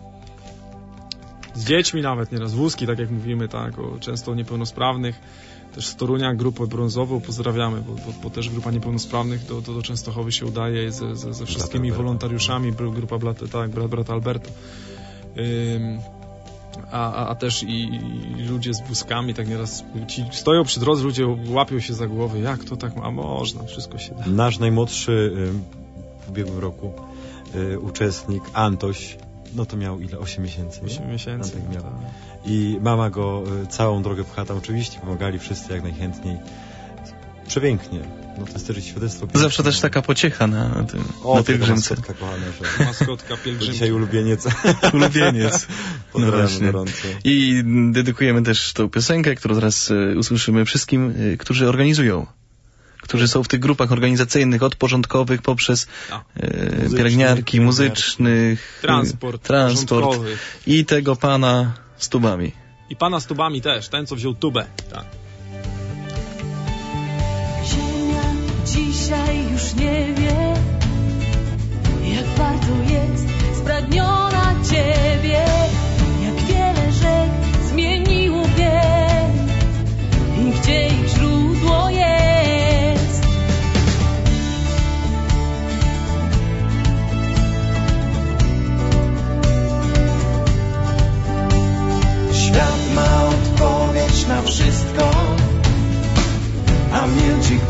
z dziećmi nawet nieraz, wózki, tak jak mówimy, tak, o często niepełnosprawnych, też z Torunia grupę brązową pozdrawiamy, bo, bo, bo też grupa niepełnosprawnych do, do, do Częstochowy się udaje ze, ze, ze wszystkimi Alberto. wolontariuszami, grupa brat, tak, brat, brat Alberto. Ym, a, a, a też i, i ludzie z wózkami, tak nieraz ci stoją przy drodze, ludzie łapią się za głowy, jak to tak, a można, wszystko się da. Nasz najmłodszy y, w ubiegłym roku y, uczestnik, Antoś, no to miał ile? osiem miesięcy, nie? osiem miesięcy. Antek miał. Tak. I mama go y, całą drogę pcha, tam oczywiście pomagali wszyscy jak najchętniej. Przepięknie. No to jest też świadectwo piękne. Zawsze też taka pociecha na, na tym, o, na pielgrzymce. maskotka kochana, że Maskotka to pielgrzymki. dzisiaj ulubieniec. Ulubieniec. No Pozdrawiam właśnie. gorąco. I dedykujemy też tą piosenkę, którą teraz e, usłyszymy wszystkim, e, którzy organizują. Którzy są w tych grupach organizacyjnych, od porządkowych poprzez A, e, pielęgniarki, muzycznych, Transport, transport porządkowy. i tego pana z tubami. I pana z tubami też, ten co wziął tubę. Tak. Ziemia dzisiaj już nie wie, jak bardzo jest spragniona Ciebie, jak wiele rzek zmieniło bieg i gdzie ich źródło jest.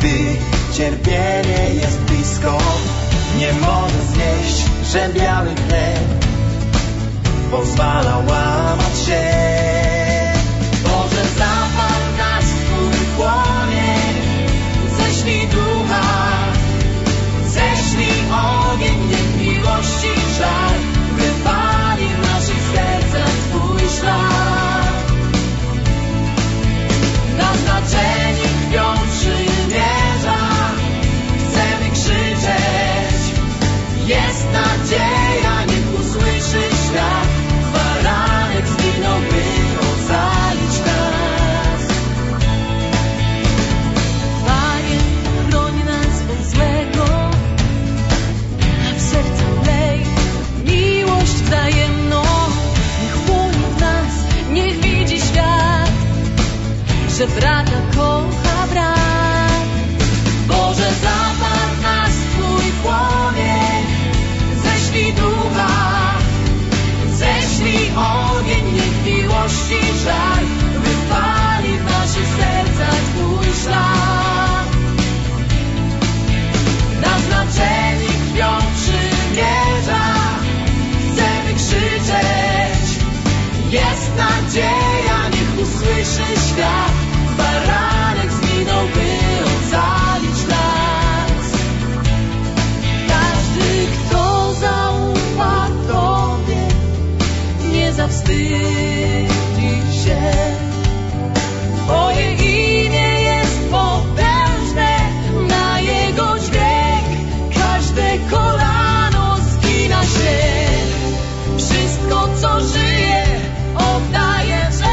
gdy cierpienie jest blisko. Nie mogę znieść, że biały chleb pozwala łamać się. Boże, zapal nasz swój płomień, ześlij ducha, ześlij ogień, niech miłości żar wypali w naszych sercach Twój szlak. Naznaczeni krwią przymierza chcemy krzyczeć, jest nadzieja, niech usłyszy świat. Baranek zginął, by ocalić nas. Panie, chroń nas od złego, a w sercu wlej miłość wzajemną. Niech płonie w nas, niech widzi świat, że brata kocha brat. Boże, zapal nas Twój płomień, ześlij ducha, ześlij ogień, niech miłości żar wypali w naszych sercach Twój szlak. Naznaczeni krwią przymierza chcemy krzyczeć, jest nadzieja, niech usłyszy świat. Baranek zginął, by ocalić nas. Każdy, kto zaufa Tobie, nie zawstydzi się. Twoje imię jest potężne, na Jego dźwięk każde kolano zgina się. Wszystko, co żyje, oddaje cześć.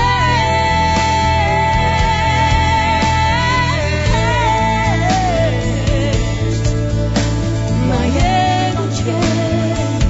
Na Jego dźwięk.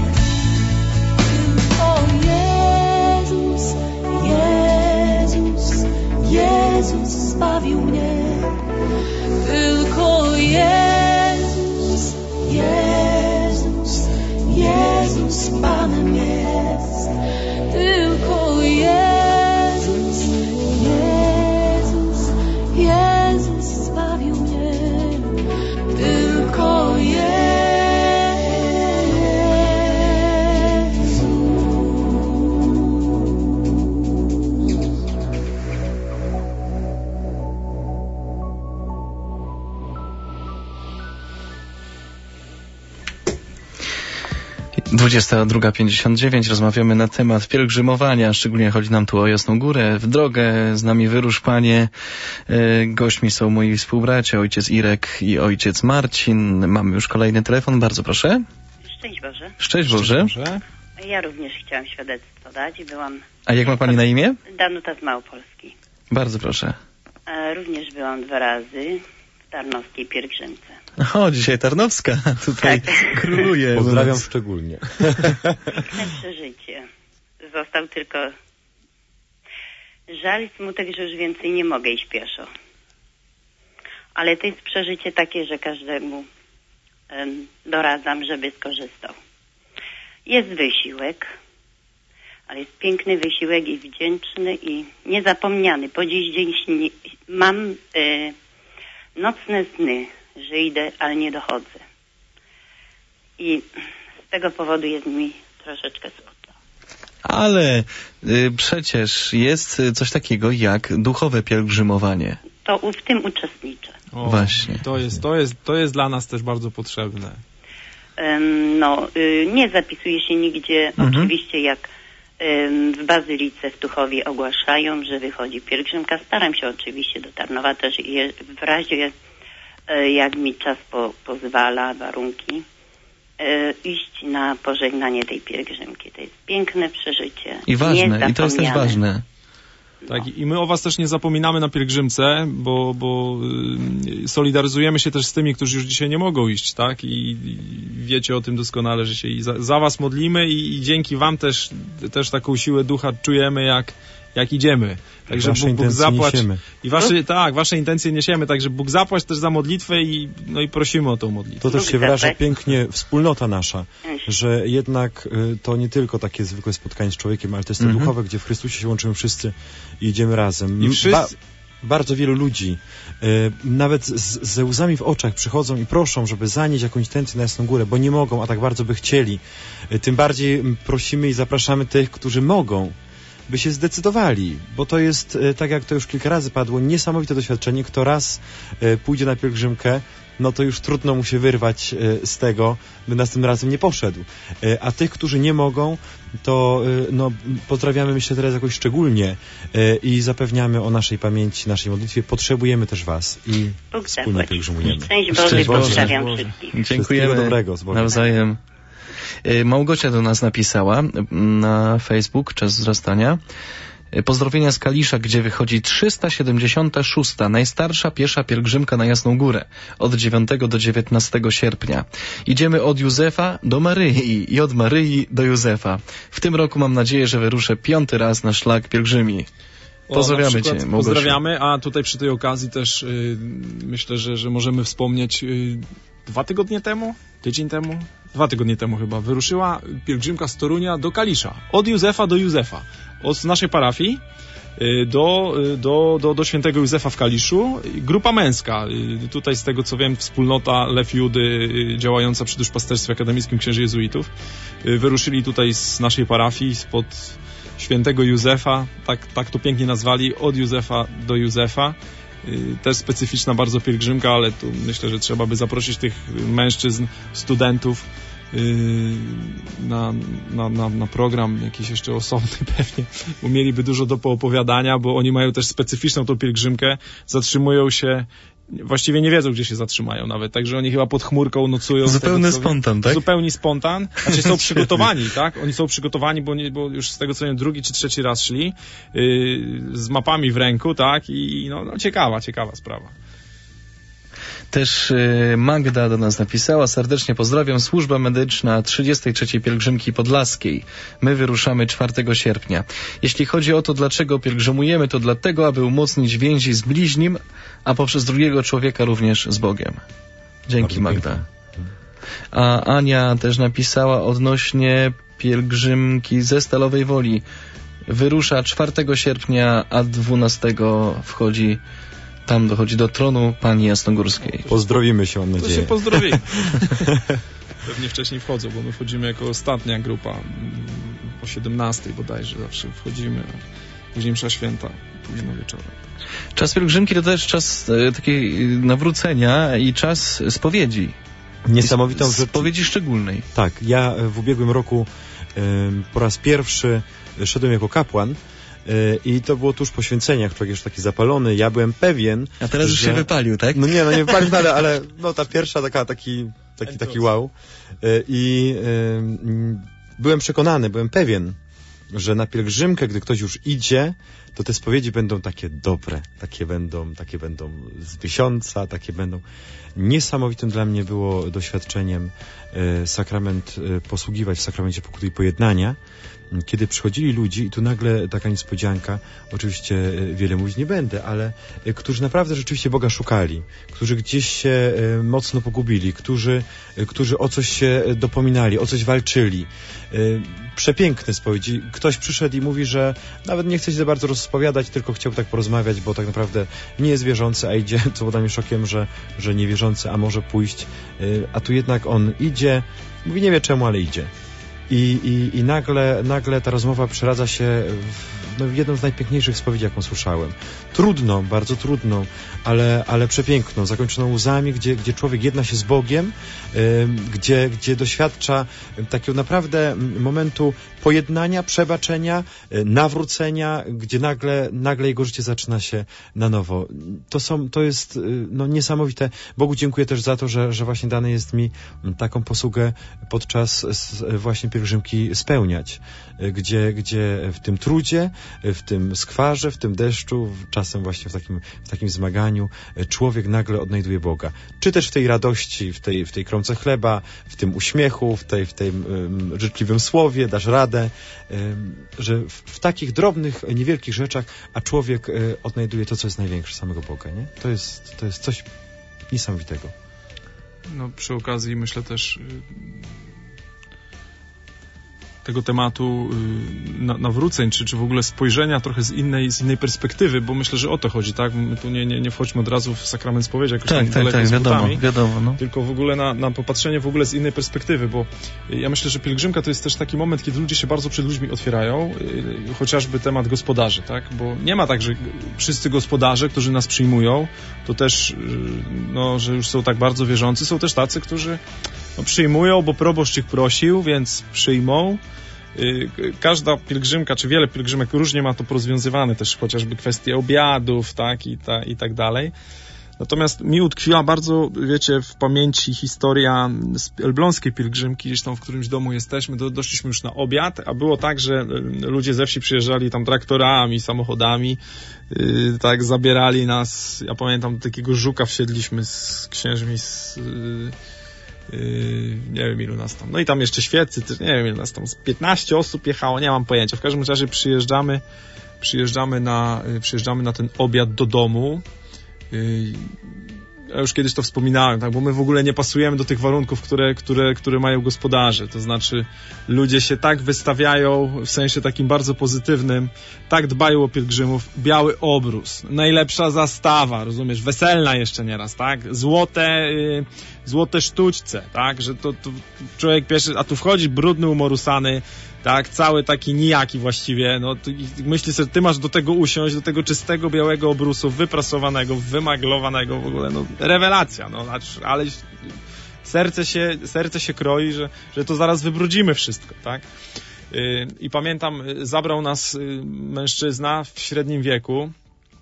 O Jezus, Jezus, Jezus zbawił mnie. Tylko Jezus, Jezus, Jezus Panem jest. Tylko Jezus, Jezus, Jezus zbawił mnie. Tylko Jezus. dwudziesta druga pięćdziesiąt dziewięć. Rozmawiamy na temat pielgrzymowania. Szczególnie chodzi nam tu o Jasną Górę. W drogę z nami wyrusz, Panie. Gośćmi są moi współbracia, ojciec Irek i ojciec Marcin. Mamy już kolejny telefon. Bardzo proszę. Szczęść Boże. Szczęść Boże. Szczęść Boże. Ja również chciałam świadectwo dać. Byłam... A jak ma Pani na imię? Danuta z Małopolski. Bardzo proszę. E, również byłam dwa razy w Tarnowskiej pielgrzymce. O, dzisiaj Tarnowska tutaj Tak. króluje. Pozdrawiam szczególnie. Piękne przeżycie. Został tylko żal i smutek, że już więcej nie mogę iść pieszo. Ale to jest przeżycie takie, że każdemu em, doradzam, żeby skorzystał. Jest wysiłek, ale jest piękny wysiłek i wdzięczny i niezapomniany. Po dziś dzień śni, mam y, nocne sny, że idę, ale nie dochodzę. I z tego powodu jest mi troszeczkę smutno. Ale y, przecież jest coś takiego jak duchowe pielgrzymowanie. To u, w tym uczestniczę. O, Właśnie. To jest, to, jest, to jest dla nas też bardzo potrzebne. Um, no, y, nie zapisuje się nigdzie, Mhm. oczywiście jak ym, w Bazylice w Tuchowie ogłaszają, że wychodzi pielgrzymka. Staram się oczywiście do Tarnowa też je, w razie y, jak mi czas po, pozwala, warunki, y, iść na pożegnanie tej pielgrzymki. To jest piękne przeżycie. I ważne, i to jest też niezapomniane. ważne. Tak, i my o was też nie zapominamy na pielgrzymce, bo, bo y, solidaryzujemy się też z tymi, którzy już dzisiaj nie mogą iść, tak? I, i wiecie o tym doskonale, że się i za, za was modlimy i, i dzięki wam też, też taką siłę ducha czujemy, jak, jak idziemy. Także Wasze Bóg, Bóg intencje zapłać. niesiemy. I wasze, tak, wasze intencje niesiemy, także Bóg zapłać też za modlitwę i, no i prosimy o tą modlitwę. To też Bóg się wyraża zapłać. pięknie wspólnota nasza, Mhm. że jednak y, to nie tylko takie zwykłe spotkanie z człowiekiem, ale to jest to Mhm. duchowe, gdzie w Chrystusie się łączymy wszyscy i idziemy razem. I M- wszyscy, bardzo wielu ludzi, e, nawet z, ze łzami w oczach przychodzą i proszą, żeby zanieść jakąś intencję na Jasną Górę, bo nie mogą, a tak bardzo by chcieli. E, tym bardziej prosimy i zapraszamy tych, którzy mogą, by się zdecydowali, bo to jest, e, tak jak to już kilka razy padło, niesamowite doświadczenie. Kto raz e, pójdzie na pielgrzymkę, no to już trudno mu się wyrwać e, z tego, by następnym razem nie poszedł. E, a tych, którzy nie mogą, to e, no, pozdrawiamy, myślę, teraz jakoś szczególnie e, i zapewniamy o naszej pamięci, naszej modlitwie. Potrzebujemy też was i Bóg wspólnie zapłać. pielgrzymujemy. Szczęść Boże, pozdrawiam wszystkich. Dziękujemy dobrego, z Bogiem. nawzajem. Y, Małgosia do nas napisała na Facebook, czas wzrastania. Y, Pozdrowienia z Kalisza, gdzie wychodzi trzysta siedemdziesiąta szósta, najstarsza piesza pielgrzymka na Jasną Górę, od dziewiątego do dziewiętnastego sierpnia. Idziemy od Józefa do Maryi i od Maryi do Józefa. W tym roku mam nadzieję, że wyruszę piąty raz na szlak pielgrzymi. Pozdrawiamy o, na przykład Cię, Małgosiu. Pozdrawiamy, a tutaj przy tej okazji też y, myślę, że, że możemy wspomnieć y, dwa tygodnie temu, tydzień temu, dwa tygodnie temu chyba, wyruszyła pielgrzymka z Torunia do Kalisza. Od Józefa do Józefa. Od naszej parafii y, do, y, do, do, do świętego Józefa w Kaliszu. Grupa męska. Y, tutaj z tego co wiem, wspólnota Lew Judy y, działająca przy duszpasterstwie akademickim księży jezuitów. Y, wyruszyli tutaj z naszej parafii spod świętego Józefa, tak, tak to pięknie nazwali, od Józefa do Józefa. Yy, też specyficzna bardzo pielgrzymka, ale tu myślę, że trzeba by zaprosić tych mężczyzn, studentów yy, na, na, na, na program jakiś jeszcze osobny pewnie, bo mieliby dużo do poopowiadania, bo oni mają też specyficzną tą pielgrzymkę, zatrzymują się, właściwie nie wiedzą, gdzie się zatrzymają nawet, także oni chyba pod chmurką nocują. Zupełny tego, spontan, tak? Zupełnie spontan. Znaczy są przygotowani, tak? Oni są przygotowani, bo, nie, bo już z tego co wiem, drugi czy trzeci raz szli yy, z mapami w ręku, tak? I no, no ciekawa, ciekawa sprawa. Też y, Magda do nas napisała, serdecznie pozdrawiam, służba medyczna trzydziestej trzeciej pielgrzymki podlaskiej. My wyruszamy czwartego sierpnia. Jeśli chodzi o to, dlaczego pielgrzymujemy, to dlatego, aby umocnić więzi z bliźnim, a poprzez drugiego człowieka również z Bogiem. Dzięki, Magda. A Ania też napisała odnośnie pielgrzymki ze Stalowej Woli. Wyrusza czwartego sierpnia, a dwunastego wchodzi, tam dochodzi do tronu Pani Jasnogórskiej. Pozdrowimy się, mam To nadzieję. się pozdrowimy. Pewnie wcześniej wchodzą, bo my wchodzimy jako ostatnia grupa o siedemnastej bodajże zawsze wchodzimy, a później msza święta, późno wieczorem. Czas pielgrzymki to też czas e, takiej nawrócenia i czas spowiedzi. Niesamowitą rzecz. Spowiedzi szczególnej. Tak, ja w ubiegłym roku y, po raz pierwszy szedłem jako kapłan y, i to było tuż po święceniach, człowiek już taki zapalony, ja byłem pewien, A teraz już że... się wypalił, tak? No nie, no nie wypalił, ale, ale no ta pierwsza taka, taki, taki, taki wow. Y, I y, byłem przekonany, byłem pewien, że na pielgrzymkę, gdy ktoś już idzie, to te spowiedzi będą takie dobre, takie będą, takie będą z miesiąca, takie będą. Niesamowitym dla mnie było doświadczeniem e, sakrament, e, posługiwać w sakramencie pokuty i pojednania, kiedy przychodzili ludzi i tu nagle taka niespodzianka, oczywiście e, wiele mówić nie będę, ale e, którzy naprawdę rzeczywiście Boga szukali, którzy gdzieś się e, mocno pogubili, którzy, e, którzy o coś się dopominali, o coś walczyli. E, przepiękne spowiedzi. Ktoś przyszedł i mówi, że nawet nie chce się za bardzo rozpowiadać, tylko chciał tak porozmawiać, bo tak naprawdę nie jest wierzący, a idzie, co było dla mnie szokiem, że, że niewierzący, a może pójść, a tu jednak on idzie, mówi, nie wie czemu, ale idzie. I, i, i nagle, nagle ta rozmowa przeradza się w, no, w jedną z najpiękniejszych spowiedzi, jaką słyszałem. Trudną, bardzo trudną, ale, ale przepiękną, zakończoną łzami, gdzie, gdzie człowiek jedna się z Bogiem, y, gdzie, gdzie doświadcza takiego naprawdę momentu pojednania, przebaczenia, y, nawrócenia, gdzie nagle, nagle jego życie zaczyna się na nowo. To są, to jest y, no, niesamowite. Bogu dziękuję też za to, że, że właśnie dane jest mi taką posługę podczas s, właśnie pielgrzymki spełniać, y, gdzie, gdzie w tym trudzie, y, w tym skwarze, w tym deszczu, czasem właśnie w takim, w takim zmaganiu człowiek nagle odnajduje Boga. Czy też w tej radości, w tej, w tej kromce chleba, w tym uśmiechu, w tej, w tym um, życzliwym słowie, dasz radę, um, że w, w takich drobnych, niewielkich rzeczach, a człowiek um, odnajduje to, co jest największe, samego Boga, nie? To jest, to jest coś niesamowitego. No przy okazji myślę też tego tematu na, nawróceń, czy, czy w ogóle spojrzenia trochę z innej, z innej perspektywy, bo myślę, że o to chodzi, tak? My tu nie, nie, nie wchodźmy od razu w sakrament spowiedzi, jakoś tak, tam tak, daleko tak, z wiadomo, butami, wiadomo, no. tylko w ogóle na, na popatrzenie w ogóle z innej perspektywy, bo ja myślę, że pielgrzymka to jest też taki moment, kiedy ludzie się bardzo przed ludźmi otwierają, chociażby temat gospodarzy, tak? Bo nie ma tak, że wszyscy gospodarze, którzy nas przyjmują, to też, no, że już są tak bardzo wierzący, są też tacy, którzy no, przyjmują, bo proboszcz ich prosił, więc przyjmą. Każda pielgrzymka, czy wiele pielgrzymek różnie ma to porozwiązywane, też chociażby kwestie obiadów, tak, i, ta, i tak dalej. Natomiast mi utkwiła bardzo, wiecie, w pamięci historia z elbląskiej pielgrzymki, gdzieś tam w którymś domu jesteśmy, do, doszliśmy już na obiad, a było tak, że ludzie ze wsi przyjeżdżali tam traktorami, samochodami, yy, tak, zabierali nas, ja pamiętam, do takiego Żuka wsiedliśmy z księżmi z... Yy, Yy, nie wiem ilu nas tam, no i tam jeszcze świeccy też, nie wiem ilu nas tam, z piętnaście osób jechało, nie mam pojęcia, w każdym razie przyjeżdżamy przyjeżdżamy na, yy, przyjeżdżamy na ten obiad do domu. Yy, ja już kiedyś to wspominałem, tak, bo my w ogóle nie pasujemy do tych warunków, które, które, które mają gospodarze, to znaczy ludzie się tak wystawiają w sensie takim bardzo pozytywnym, tak dbają o pielgrzymów, biały obrus, najlepsza zastawa, rozumiesz, weselna jeszcze nieraz, tak, złote yy, złote sztućce, tak, że to, to człowiek pierwszy, a tu wchodzi brudny, umorusany, tak, cały taki nijaki właściwie, no, myśli sobie, ty masz do tego usiąść, do tego czystego, białego obrusu, wyprasowanego, wymaglowanego, w ogóle, no, rewelacja, no, ale serce się, serce się kroi, że, że to zaraz wybrudzimy wszystko, tak. I pamiętam, zabrał nas mężczyzna w średnim wieku,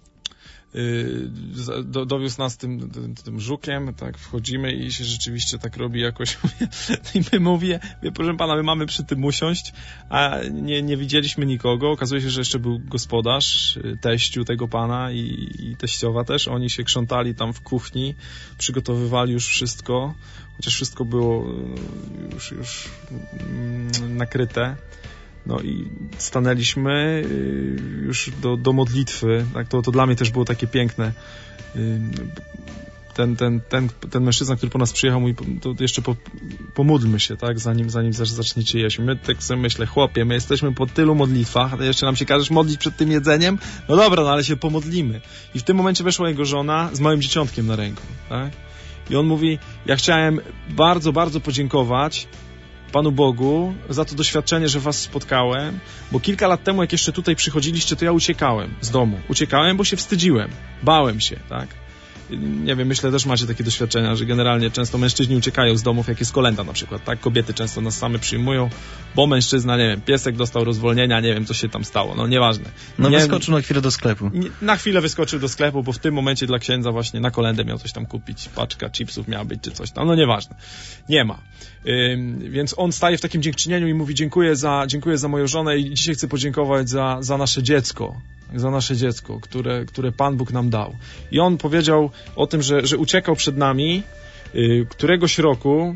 Do, dowiózł nas tym, tym, tym żukiem, tak, wchodzimy i się rzeczywiście tak robi jakoś i my mówię, proszę pana, my mamy przy tym usiąść, a nie, nie widzieliśmy nikogo, okazuje się, że jeszcze był gospodarz, teściu tego pana i, i teściowa też, oni się krzątali tam w kuchni, przygotowywali już wszystko, chociaż wszystko było już, już nakryte. No i stanęliśmy już do, do modlitwy, tak, to, to dla mnie też było takie piękne. Ten, ten, ten, ten mężczyzna, który po nas przyjechał, mówi, to jeszcze po, pomódlmy się, tak, zanim, zanim zaczniecie jeść. My tak sobie myślę, chłopie, my jesteśmy po tylu modlitwach, a jeszcze nam się każesz modlić przed tym jedzeniem? No dobra, no ale się pomodlimy. I w tym momencie weszła jego żona z małym dzieciątkiem na ręku, tak? I on mówi, ja chciałem bardzo, bardzo podziękować Panu Bogu za to doświadczenie, że was spotkałem, bo kilka lat temu, jak jeszcze tutaj przychodziliście, to ja uciekałem z domu. Uciekałem, bo się wstydziłem. Bałem się, tak? Nie wiem, myślę, też macie takie doświadczenia, że generalnie często mężczyźni uciekają z domów, jak jest kolęda na przykład, tak? Kobiety często nas same przyjmują, bo mężczyzna, nie wiem, piesek dostał rozwolnienia, nie wiem, co się tam stało, no nieważne. No nie, wyskoczył na chwilę do sklepu. Nie, na chwilę wyskoczył do sklepu, bo w tym momencie dla księdza właśnie na kolędę miał coś tam kupić, paczka chipsów miała być, czy coś tam, no nieważne. Nie ma. Ym, więc on staje w takim dziękczynieniu i mówi, dziękuję za, dziękuję za moją żonę i dzisiaj chcę podziękować za, za nasze dziecko. za nasze dziecko, które, które Pan Bóg nam dał. I on powiedział o tym, że, że uciekał przed nami yy, któregoś roku,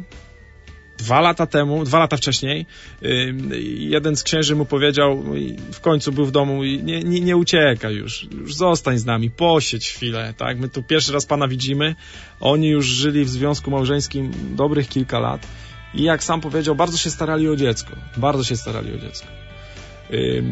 dwa lata temu, dwa lata wcześniej, yy, jeden z księży mu powiedział, w końcu był w domu i nie, nie, nie uciekaj już, już zostań z nami, posiedź chwilę, tak? My tu pierwszy raz Pana widzimy, oni już żyli w związku małżeńskim dobrych kilka lat i jak sam powiedział, bardzo się starali o dziecko, bardzo się starali o dziecko. Yy,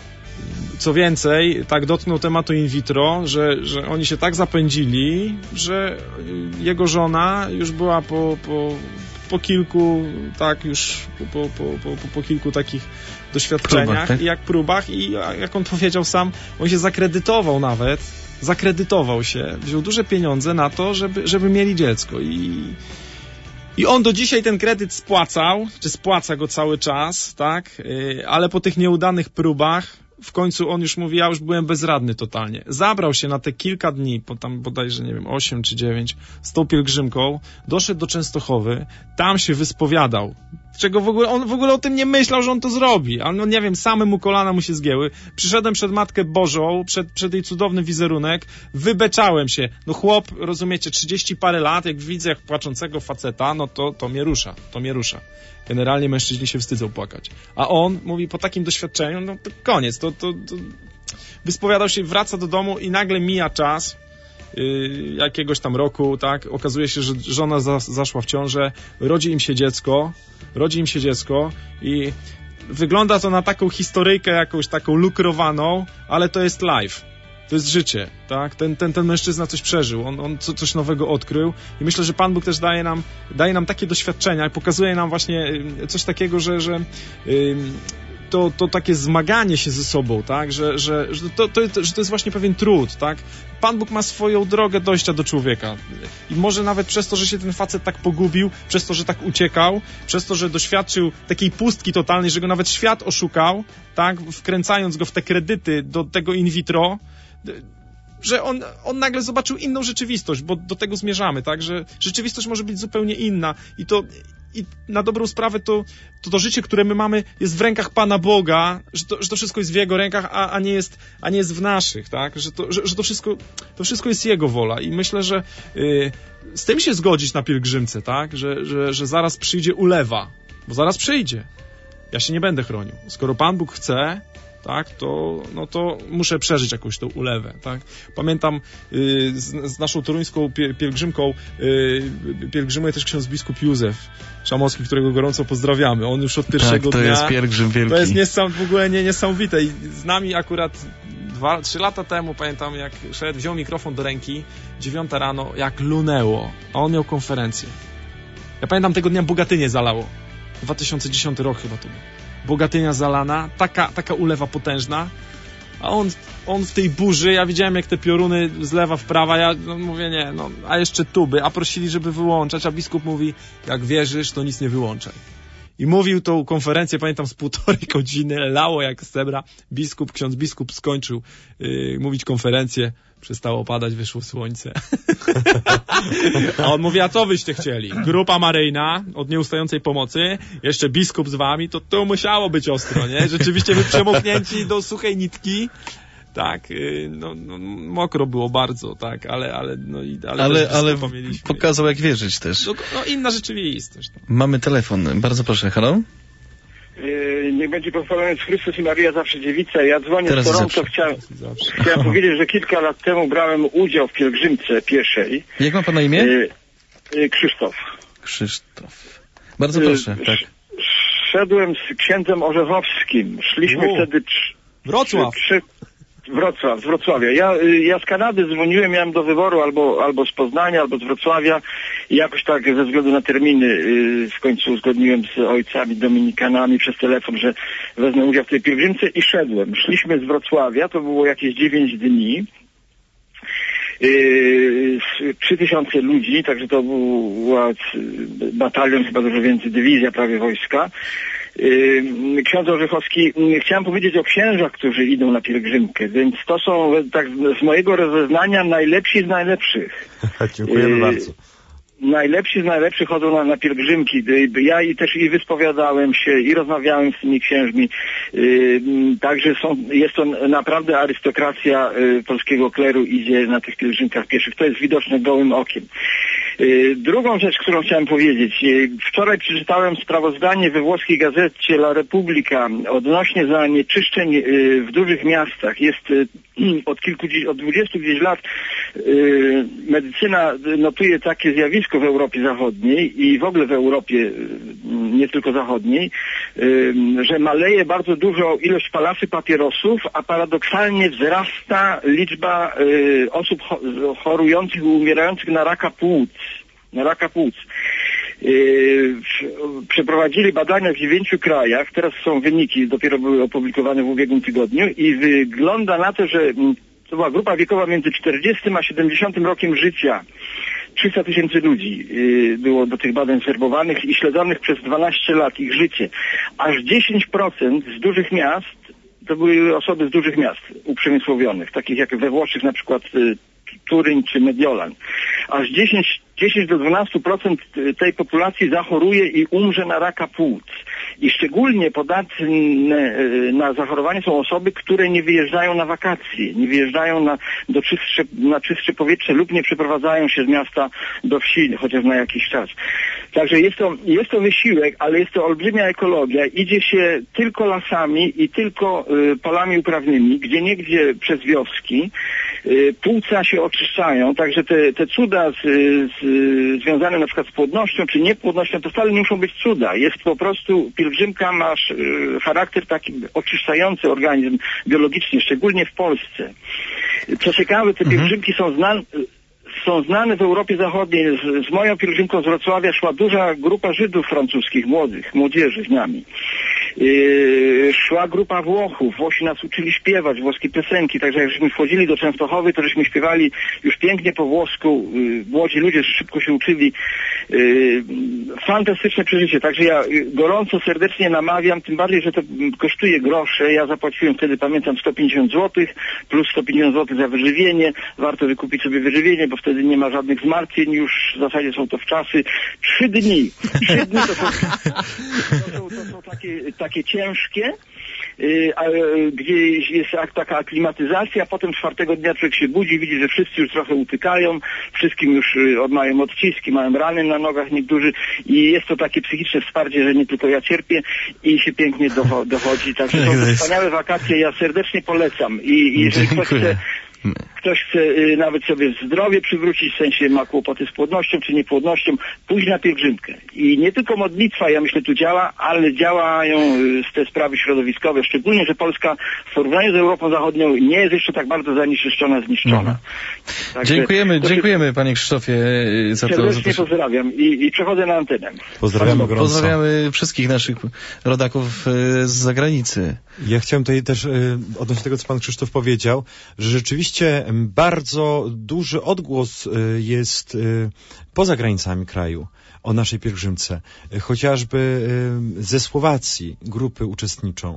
Co więcej, tak dotknął tematu in vitro, że, że oni się tak zapędzili, że jego żona już była po, po, po kilku, tak, już po, po, po, po, po kilku takich doświadczeniach, próbach, tak? jak próbach i jak on powiedział sam, on się zakredytował nawet, zakredytował się, wziął duże pieniądze na to, żeby, żeby mieli dziecko i I on do dzisiaj ten kredyt spłacał, czy spłaca go cały czas, tak, ale po tych nieudanych próbach w końcu on już mówi, ja już byłem bezradny totalnie. Zabrał się na te kilka dni, po tam bodajże, nie wiem, osiem czy dziewięć, z tą pielgrzymką, doszedł do Częstochowy, tam się wyspowiadał, czego w ogóle, on w ogóle o tym nie myślał, że on to zrobi, ale no nie wiem, same mu kolana mu się zgięły. Przyszedłem przed Matkę Bożą, przed, przed jej cudowny wizerunek, wybeczałem się. No chłop, rozumiecie, trzydzieści parę lat, jak widzę jak płaczącego faceta, no to, to mnie rusza, to mnie rusza. Generalnie mężczyźni się wstydzą płakać. A on mówi, po takim doświadczeniu, no to koniec, to, to, to wyspowiadał się, wraca do domu i nagle mija czas, yy, jakiegoś tam roku, tak, okazuje się, że żona za, zaszła w ciążę, rodzi im się dziecko, rodzi im się dziecko i wygląda to na taką historyjkę jakąś taką lukrowaną, ale to jest live. To jest życie, tak? Ten, ten, ten mężczyzna coś przeżył, on, on co, coś nowego odkrył i myślę, że Pan Bóg też daje nam, daje nam takie doświadczenia i pokazuje nam właśnie coś takiego, że, że yy, to, to takie zmaganie się ze sobą, tak? Że, że, że, to, to, że to jest właśnie pewien trud, tak? Pan Bóg ma swoją drogę dojścia do człowieka i może nawet przez to, że się ten facet tak pogubił, przez to, że tak uciekał, przez to, że doświadczył takiej pustki totalnej, że go nawet świat oszukał, tak? Wkręcając go w te kredyty do tego in vitro, że on, on nagle zobaczył inną rzeczywistość, bo do tego zmierzamy, tak, że rzeczywistość może być zupełnie inna i to i na dobrą sprawę to, to to życie, które my mamy, jest w rękach Pana Boga, że to, że to wszystko jest w Jego rękach, a, a, nie jest, a nie jest w naszych, tak, że to, że, że to, wszystko, to wszystko jest Jego wola i myślę, że yy, z tym się zgodzić na pielgrzymce, tak, że, że, że zaraz przyjdzie ulewa, bo zaraz przyjdzie, ja się nie będę chronił, skoro Pan Bóg chce, tak, to, no to muszę przeżyć jakąś tą ulewę, tak. Pamiętam y, z, z naszą toruńską pie, pielgrzymką y, pielgrzymuje też ksiądz biskup Józef Szamowski, którego gorąco pozdrawiamy. On już od pierwszego tak, to dnia... to jest pielgrzym wielki. To jest niesam, w ogóle nie, niesamowite i z nami akurat dwa, trzy lata temu, pamiętam jak szedł, wziął mikrofon do ręki, dziewiąta rano, jak lunęło, a on miał konferencję. Ja pamiętam tego dnia Bogatynię zalało. dwa tysiące dziesiąty rok chyba to był. Bogatynia zalana, taka, taka ulewa potężna, a on, on w tej burzy, ja widziałem jak te pioruny z lewa w prawa, ja no, mówię nie, no, a jeszcze tuby, a prosili, żeby wyłączać, a biskup mówi, jak wierzysz, to nic nie wyłączaj. I mówił tą konferencję, pamiętam, z półtorej godziny, lało jak z cebra, biskup, ksiądz biskup skończył yy, mówić konferencję, przestało padać, wyszło słońce. A on mówi, a co wyście chcieli? Grupa maryjna od nieustającej pomocy, jeszcze biskup z wami, to to musiało być ostro, nie? Rzeczywiście my przemoknięci do suchej nitki, tak, yy, no, no mokro było bardzo, tak, ale ale no i ale, ale, ale mieliśmy. Pokazał jak wierzyć też. No, no inna rzeczywistość. No. Mamy telefon, bardzo proszę, halo? Yy, niech będzie pochwalony Chrystus i Maryja zawsze dziewica. Ja dzwonię Teraz z Toronto, chciałem, chciałem powiedzieć, że kilka lat temu brałem udział w pielgrzymce pieszej. Jak ma Pana imię? Yy, yy, Krzysztof. Krzysztof. Bardzo proszę, yy, tak. Szedłem z księdzem Orzechowskim. Szliśmy U. wtedy... Trz, Wrocław. Trzy, Wrocław, z Wrocławia. Ja, ja z Kanady dzwoniłem, miałem do wyboru albo, albo z Poznania, albo z Wrocławia i jakoś tak ze względu na terminy yy, w końcu uzgodniłem z ojcami dominikanami przez telefon, że wezmę udział w tej pielgrzymce i szedłem. Szliśmy z Wrocławia, to było jakieś dziewięć dni. Trzy tysiące ludzi, także to był batalion, chyba dużo więcej, dywizja prawie wojska. Ksiądz Orzechowski, chciałem powiedzieć o księżach, którzy idą na pielgrzymkę, więc to są tak z mojego rozeznania najlepsi z najlepszych. Dziękujemy bardzo. Najlepsi z najlepszych chodzą na, na pielgrzymki. Ja i też i wyspowiadałem się, i rozmawiałem z tymi księżmi. Yy, także są, jest to naprawdę arystokracja yy, polskiego kleru idzie na tych pielgrzymkach pieszych. To jest widoczne gołym okiem. Yy, drugą rzecz, którą chciałem powiedzieć. Yy, wczoraj przeczytałem sprawozdanie we włoskiej gazecie La Repubblica odnośnie zanieczyszczeń yy, w dużych miastach. Jest yy, od kilku, od dwudziestu gdzieś lat yy, medycyna notuje takie zjawisko w Europie Zachodniej i w ogóle w Europie, nie tylko zachodniej, że maleje bardzo dużo ilość palaczy papierosów, a paradoksalnie wzrasta liczba osób chorujących i umierających na raka płuc. Na raka płuc. Przeprowadzili badania w dziewięciu krajach, teraz są wyniki, dopiero były opublikowane w ubiegłym tygodniu i wygląda na to, że to była grupa wiekowa między czterdziestym a siedemdziesiątym rokiem życia. trzysta tysięcy ludzi było do tych badań zwerbowanych i śledzonych przez dwanaście lat ich życie. Aż dziesięć procent z dużych miast, to były osoby z dużych miast uprzemysłowionych, takich jak we Włoszech na przykład Turyń czy Mediolan. Aż dziesięć do dwunastu procent tej populacji zachoruje i umrze na raka płuc. I szczególnie podatne na zachorowanie są osoby, które nie wyjeżdżają na wakacje, nie wyjeżdżają na, do czystsze, na czystsze powietrze lub nie przeprowadzają się z miasta do wsi, chociaż na jakiś czas. Także jest to, jest to wysiłek, ale jest to olbrzymia ekologia. Idzie się tylko lasami i tylko y, polami uprawnymi, gdzie niegdzie przez wioski. y, płuca się oczyszczają, także te, te cuda z, z, związane na przykład z płodnością czy niepłodnością, to wcale nie muszą być cuda. Jest po prostu, pielgrzymka ma y, charakter taki oczyszczający organizm biologicznie, szczególnie w Polsce. Co ciekawe, te pielgrzymki są znane, są znane w Europie Zachodniej. Z, z moją pielgrzymką z Wrocławia szła duża grupa Żydów francuskich, młodych, młodzieży z nami. Yy, szła grupa Włochów. Włosi nas uczyli śpiewać włoskie piosenki, także jak żeśmy wchodzili do Częstochowy, to żeśmy śpiewali już pięknie po włosku. Yy, młodzi ludzie szybko się uczyli. Yy, fantastyczne przeżycie, także ja gorąco, serdecznie namawiam, tym bardziej, że to kosztuje grosze. Ja zapłaciłem wtedy, pamiętam, sto pięćdziesiąt złotych plus sto pięćdziesiąt złotych za wyżywienie. Warto wykupić sobie wyżywienie, bo wtedy nie ma żadnych zmartwień, już w zasadzie są to wczasy. Trzy dni. Trzy dni to są, to są, to są takie, takie ciężkie, yy, a, gdzie jest taka aklimatyzacja, potem czwartego dnia człowiek się budzi, widzi, że wszyscy już trochę utykają, wszystkim już yy, mają odciski, mają rany na nogach niektórzy i jest to takie psychiczne wsparcie, że nie tylko ja cierpię i się pięknie docho- dochodzi. Także są to wspaniałe wakacje, ja serdecznie polecam i, i jeżeli ktoś chce Ktoś chce y, nawet sobie zdrowie przywrócić, w sensie ma kłopoty z płodnością czy niepłodnością, pójść na pielgrzymkę. I nie tylko modlitwa, ja myślę, tu działa, ale działają y, te sprawy środowiskowe, szczególnie, że Polska w porównaniu z Europą Zachodnią nie jest jeszcze tak bardzo zanieczyszczona, zniszczona. Mhm. Także dziękujemy, dziękujemy się... panie Krzysztofie za to. Serdecznie za to... pozdrawiam i, i przechodzę na antenę. Pozdrawiamy gorąco. Pozdrawiamy wszystkich naszych rodaków z zagranicy. Ja chciałem tutaj też odnośnie tego, co pan Krzysztof powiedział, że rzeczywiście bardzo duży odgłos jest poza granicami kraju o naszej pielgrzymce. Chociażby ze Słowacji grupy uczestniczą.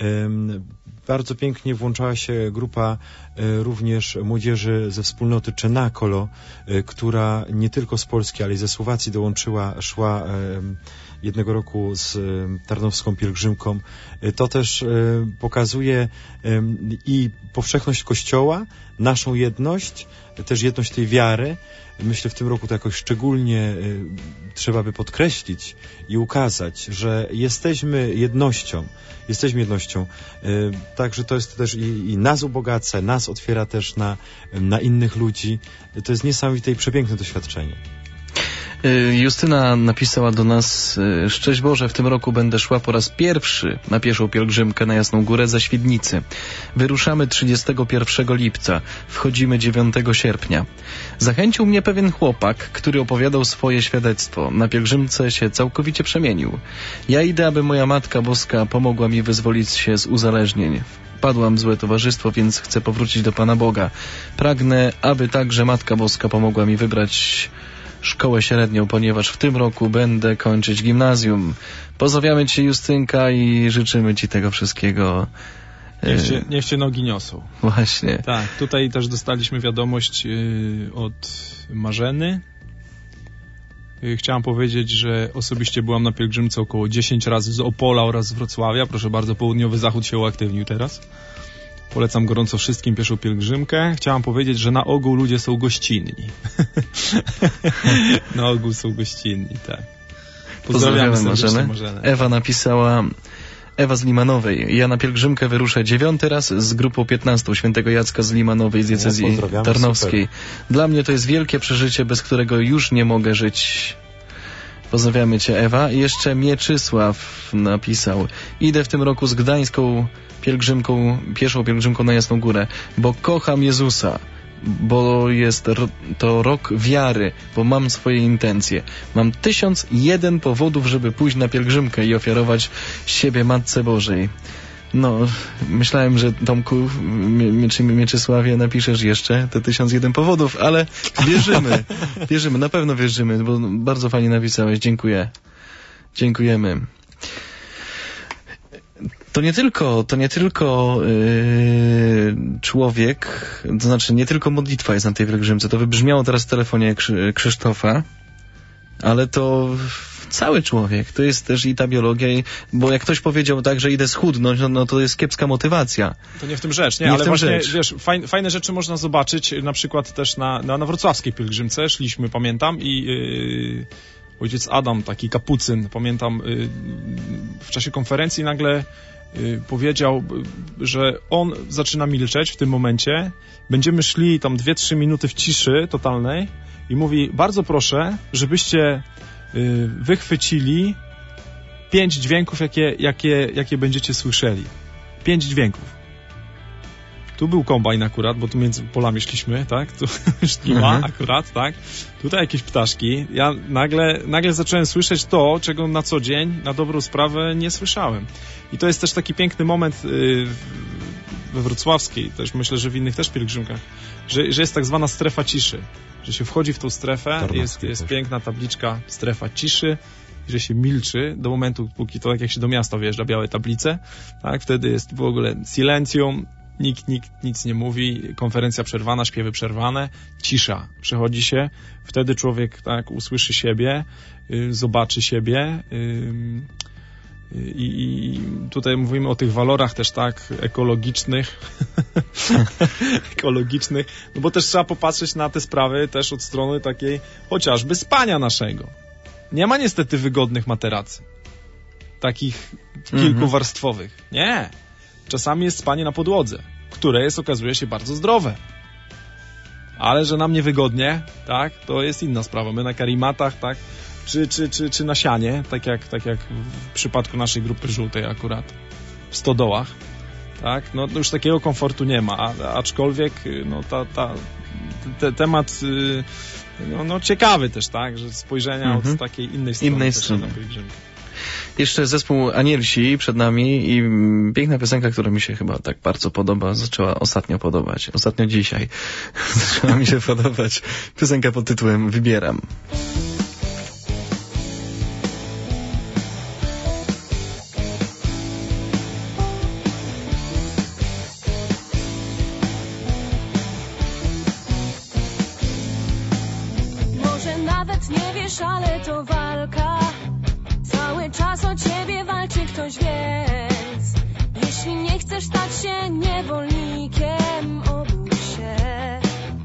Bardzo pięknie włączała się grupa również młodzieży ze wspólnoty Czenakolo, która nie tylko z Polski, ale i ze Słowacji dołączyła, szła jednego roku z Tarnowską pielgrzymką. To też pokazuje i powszechność Kościoła, naszą jedność, też jedność tej wiary. Myślę, w tym roku to jakoś szczególnie trzeba by podkreślić i ukazać, że jesteśmy jednością. Jesteśmy jednością. Także to jest też i, i nas ubogaca, nas otwiera też na, na innych ludzi. To jest niesamowite i przepiękne doświadczenie. Justyna napisała do nas: szczęść Boże, w tym roku będę szła po raz pierwszy na pieszą pielgrzymkę na Jasną Górę ze Świdnicy. Wyruszamy trzydziestego pierwszego lipca, wchodzimy dziewiątego sierpnia. Zachęcił mnie pewien chłopak, który opowiadał swoje świadectwo. Na pielgrzymce się całkowicie przemienił. Ja idę, aby moja Matka Boska pomogła mi wyzwolić się z uzależnień. Wpadłam w złe towarzystwo, więc chcę powrócić do Pana Boga. Pragnę, aby także Matka Boska pomogła mi wybrać szkołę średnią, ponieważ w tym roku będę kończyć gimnazjum. Pozdrawiamy Cię, Justynka, i życzymy Ci tego wszystkiego. Niech się, niech się nogi niosą. Właśnie. Tak, tutaj też dostaliśmy wiadomość yy, od Marzeny. Yy, chciałam powiedzieć, że osobiście byłam na pielgrzymce około dziesięć razy z Opola oraz z Wrocławia. Proszę bardzo, południowy zachód się uaktywnił teraz. Polecam gorąco wszystkim pieszą pielgrzymkę. Chciałam powiedzieć, że na ogół ludzie są gościnni. Na ogół są gościnni, tak. Pozdrawiamy, Pozdrawiamy Marzenę. Ewa napisała... Ewa z Limanowej. Ja na pielgrzymkę wyruszę dziewiąty raz z grupą piętnastą świętego Jacka z Limanowej z diecezji no, tarnowskiej. Super. Dla mnie to jest wielkie przeżycie, bez którego już nie mogę żyć. Pozdrawiamy Cię, Ewa. I jeszcze Mieczysław napisał: idę w tym roku z gdańską pielgrzymką, pieszą pielgrzymką na Jasną Górę, bo kocham Jezusa, bo jest to rok wiary, bo mam swoje intencje. Mam tysiąc jeden powodów, żeby pójść na pielgrzymkę i ofiarować siebie Matce Bożej. No, myślałem, że Tomku, Mie- Mieczysławie, napiszesz jeszcze te tysiąc jeden powodów, ale wierzymy, wierzymy, na pewno wierzymy, bo bardzo fajnie napisałeś. Dziękuję. Dziękujemy. To nie tylko, to nie tylko yy, człowiek, to znaczy nie tylko modlitwa jest na tej pielgrzymce. To wybrzmiało teraz w telefonie Krzy- Krzysztofa, ale to cały człowiek. To jest też i ta biologia, i, bo jak ktoś powiedział tak, że idę schudnąć, no, no to jest kiepska motywacja. To nie w tym rzecz, nie? nie ale właśnie, rzecz. wiesz, fajne, fajne rzeczy można zobaczyć, na przykład też na, na, na wrocławskiej pielgrzymce szliśmy, pamiętam, i... Yy... ojciec Adam, taki kapucyn, pamiętam, y, w czasie konferencji nagle y, powiedział, że on zaczyna milczeć w tym momencie, będziemy szli tam dwie, trzy minuty w ciszy totalnej i mówi, bardzo proszę, żebyście y, wychwycili pięć dźwięków, jakie, jakie, jakie będziecie słyszeli. Pięć dźwięków. Tu był kombajn akurat, bo tu między polami szliśmy, tak? Tu sztima mhm. akurat, tak? Tutaj jakieś ptaszki. Ja nagle, nagle zacząłem słyszeć to, czego na co dzień, na dobrą sprawę nie słyszałem. I to jest też taki piękny moment yy, we wrocławskiej, też myślę, że w innych też pielgrzymkach, że, że jest tak zwana strefa ciszy. Że się wchodzi w tą strefę, jest, jest piękna tabliczka strefa ciszy, że się milczy do momentu, póki to, tak jak się do miasta wjeżdża, białe tablice, tak? Wtedy jest w ogóle silencjum, nikt, nikt nic nie mówi, konferencja przerwana, śpiewy przerwane, cisza przechodzi się, wtedy człowiek tak usłyszy siebie, y, zobaczy siebie y, y, i tutaj mówimy o tych walorach też tak ekologicznych ekologicznych, no bo też trzeba popatrzeć na te sprawy też od strony takiej chociażby spania naszego. Nie ma niestety wygodnych materacy, takich kilkuwarstwowych, nie. Czasami jest spanie na podłodze, które jest, okazuje się, bardzo zdrowe. Ale że nam niewygodnie, tak, to jest inna sprawa. My na karimatach, tak, czy, czy, czy, czy na sianie, tak jak, tak jak w przypadku naszej grupy żółtej akurat, w stodołach, tak, no już takiego komfortu nie ma, a, aczkolwiek, no ta, ta, te, temat, no, no ciekawy też, tak, że spojrzenia mhm. od takiej innej strony. Innej strony. Jeszcze zespół Anielsi przed nami i piękna piosenka, która mi się chyba tak bardzo podoba, zaczęła ostatnio podobać, ostatnio dzisiaj zaczęła mi się podobać piosenka pod tytułem Wybieram. Może nawet nie wiesz, ale to walka. Cały czas o ciebie walczy ktoś, więc jeśli nie chcesz stać się niewolnikiem, obudź się.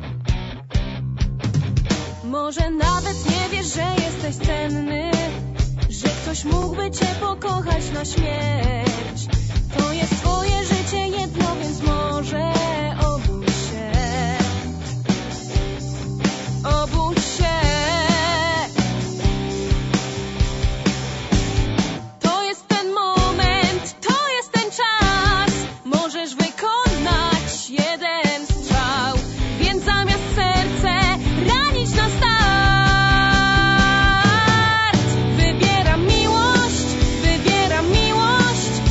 Może nawet nie wiesz, że jesteś cenny, że ktoś mógłby cię pokochać na śmierć. To jest twoje życie jedno, więc może obudź się. Obudź się. Wybieram miłość, wybieram miłość.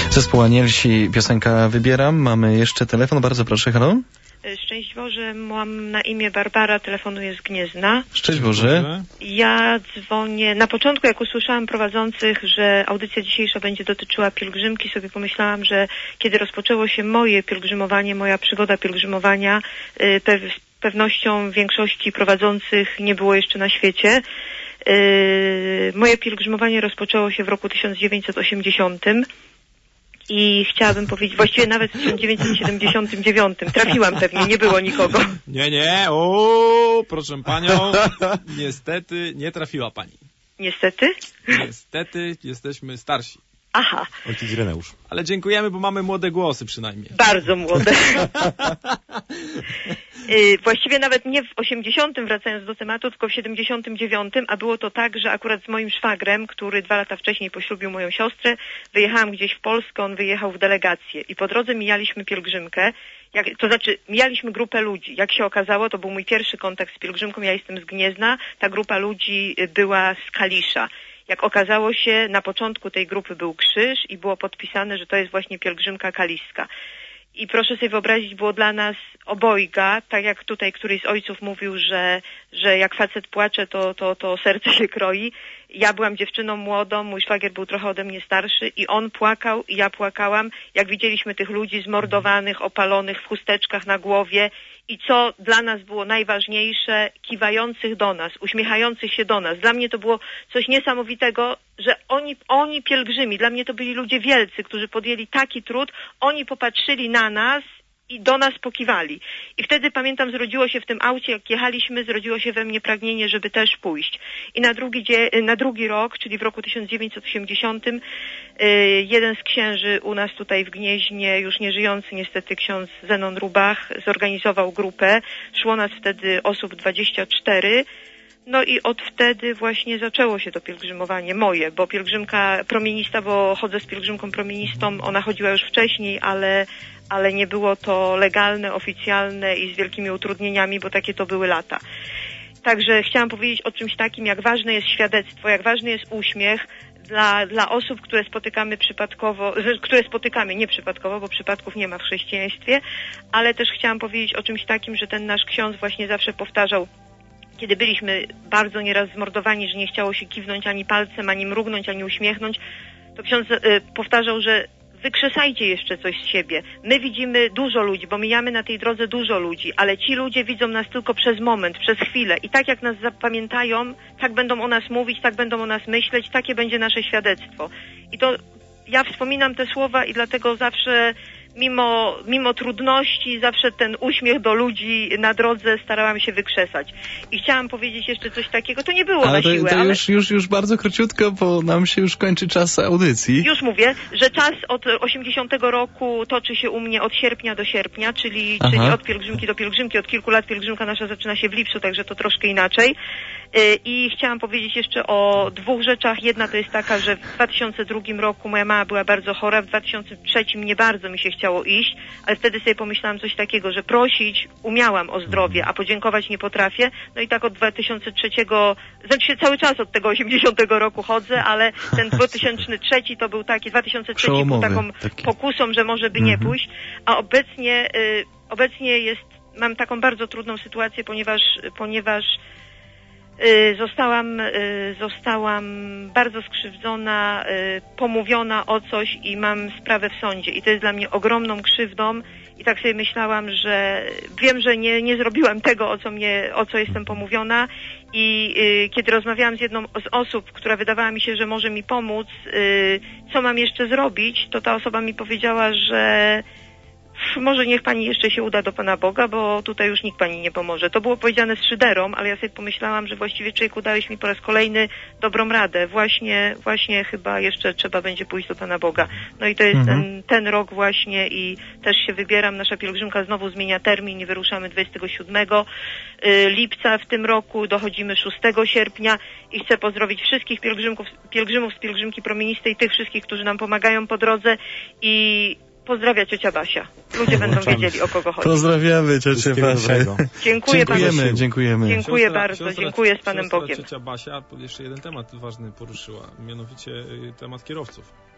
Zespół Anielsi, piosenka Wybieram. Mamy jeszcze telefon, bardzo proszę, halo? Szczęść Boże, mam na imię Barbara, telefonuję z Gniezna. Szczęść Boże. Ja dzwonię, na początku jak usłyszałam prowadzących, że audycja dzisiejsza będzie dotyczyła pielgrzymki, sobie pomyślałam, że kiedy rozpoczęło się moje pielgrzymowanie, moja przygoda pielgrzymowania, pew, z pewnością większości prowadzących nie było jeszcze na świecie. Moje pielgrzymowanie rozpoczęło się w roku tysiąc dziewięćset osiemdziesiątym. I chciałabym powiedzieć, właściwie nawet w tysiąc dziewięćset siedemdziesiątym dziewiątym. Trafiłam pewnie, nie było nikogo. Nie, nie, o, proszę panią, niestety nie trafiła pani. Niestety? Niestety jesteśmy starsi. Aha. Ojciec Ireneusz. Ale dziękujemy, bo mamy młode głosy przynajmniej. Bardzo młode. Właściwie nawet nie w osiemdziesiątym, wracając do tematu, tylko w siedemdziesiątym dziewiątym, a było to tak, że akurat z moim szwagrem, który dwa lata wcześniej poślubił moją siostrę, wyjechałam gdzieś w Polskę, on wyjechał w delegację i po drodze mijaliśmy pielgrzymkę, jak, to znaczy mijaliśmy grupę ludzi. Jak się okazało, to był mój pierwszy kontakt z pielgrzymką, ja jestem z Gniezna, ta grupa ludzi była z Kalisza. Jak okazało się, na początku tej grupy był krzyż i było podpisane, że to jest właśnie pielgrzymka kaliska. I proszę sobie wyobrazić, było dla nas obojga, tak jak tutaj któryś z ojców mówił, że, że jak facet płacze, to, to, to serce się kroi. Ja byłam dziewczyną młodą, mój szwagier był trochę ode mnie starszy i on płakał i ja płakałam, jak widzieliśmy tych ludzi zmordowanych, opalonych w chusteczkach na głowie i co dla nas było najważniejsze, kiwających do nas, uśmiechających się do nas. Dla mnie to było coś niesamowitego, że oni, oni pielgrzymi, dla mnie to byli ludzie wielcy, którzy podjęli taki trud, oni popatrzyli na nas i do nas pokiwali. I wtedy, pamiętam, zrodziło się w tym aucie, jak jechaliśmy, zrodziło się we mnie pragnienie, żeby też pójść. I na drugi, dzie- na drugi rok, czyli w roku tysiąc dziewięćset osiemdziesiątym, yy, jeden z księży u nas tutaj w Gnieźnie, już nie żyjący niestety ksiądz Zenon Rubach, zorganizował grupę. Szło nas wtedy osób dwadzieścia cztery. No i od wtedy właśnie zaczęło się to pielgrzymowanie moje, bo pielgrzymka promienista, bo chodzę z pielgrzymką promienistą, ona chodziła już wcześniej, ale, ale nie było to legalne, oficjalne i z wielkimi utrudnieniami, bo takie to były lata. Także chciałam powiedzieć o czymś takim, jak ważne jest świadectwo, jak ważny jest uśmiech dla, dla osób, które spotykamy przypadkowo, które spotykamy nieprzypadkowo, bo przypadków nie ma w chrześcijaństwie, ale też chciałam powiedzieć o czymś takim, że ten nasz ksiądz właśnie zawsze powtarzał, kiedy byliśmy bardzo nieraz zmordowani, że nie chciało się kiwnąć ani palcem, ani mrugnąć, ani uśmiechnąć, to ksiądz y, powtarzał, że wykrzesajcie jeszcze coś z siebie. My widzimy dużo ludzi, bo mijamy na tej drodze dużo ludzi, ale ci ludzie widzą nas tylko przez moment, przez chwilę i tak jak nas zapamiętają, tak będą o nas mówić, tak będą o nas myśleć, takie będzie nasze świadectwo. I to ja wspominam te słowa i dlatego zawsze Mimo, mimo trudności zawsze ten uśmiech do ludzi na drodze starałam się wykrzesać. I chciałam powiedzieć jeszcze coś takiego, to nie było ale na to, siłę, to ale... już, już, już bardzo króciutko, bo nam się już kończy czas audycji. Już mówię, że czas od osiemdziesiątego roku toczy się u mnie od sierpnia do sierpnia, czyli, czyli od pielgrzymki do pielgrzymki. Od kilku lat pielgrzymka nasza zaczyna się w lipcu, także to troszkę inaczej. I chciałam powiedzieć jeszcze o dwóch rzeczach. Jedna to jest taka, że w dwa tysiące drugim roku moja mama była bardzo chora, w dwa tysiące trzecim nie bardzo mi się chciało iść, ale wtedy sobie pomyślałam coś takiego, że prosić umiałam o zdrowie, a podziękować nie potrafię. No i tak od dwa tysiące trzeciego, znaczy cały czas od tego osiemdziesiątego roku chodzę, ale ten dwa tysiące trzeci to był taki, dwa tysiące trzeci był taką taki pokusą, że może by nie mhm. pójść, a obecnie, y, obecnie jest, mam taką bardzo trudną sytuację, ponieważ, ponieważ Zostałam, zostałam bardzo skrzywdzona, pomówiona o coś i mam sprawę w sądzie. I to jest dla mnie ogromną krzywdą i tak sobie myślałam, że wiem, że nie, nie zrobiłam tego, o co mnie, o co jestem pomówiona i kiedy rozmawiałam z jedną z osób, która wydawała mi się, że może mi pomóc, co mam jeszcze zrobić, to ta osoba mi powiedziała, że może niech pani jeszcze się uda do Pana Boga, bo tutaj już nikt pani nie pomoże. To było powiedziane z szyderą, ale ja sobie pomyślałam, że właściwie człowieku dałeś mi po raz kolejny dobrą radę. Właśnie, właśnie chyba jeszcze trzeba będzie pójść do Pana Boga. No i to jest mhm. ten, ten rok właśnie i też się wybieram. Nasza pielgrzymka znowu zmienia termin i wyruszamy dwudziestego siódmego lipca w tym roku. Dochodzimy szóstego sierpnia i chcę pozdrowić wszystkich pielgrzymków, pielgrzymów z pielgrzymki promienistej, tych wszystkich, którzy nam pomagają po drodze i pozdrawia ciocia Basia. Ludzie będą wiedzieli, o kogo chodzi. Pozdrawiamy ciocię Basię. Dziękuję dziękujemy, bardzo. Dziękujemy. Dziękuję siostra, bardzo. Siostra, dziękuję z Panem Bogiem. Ciocia Basia jeszcze jeden temat ważny poruszyła, mianowicie temat kierowców.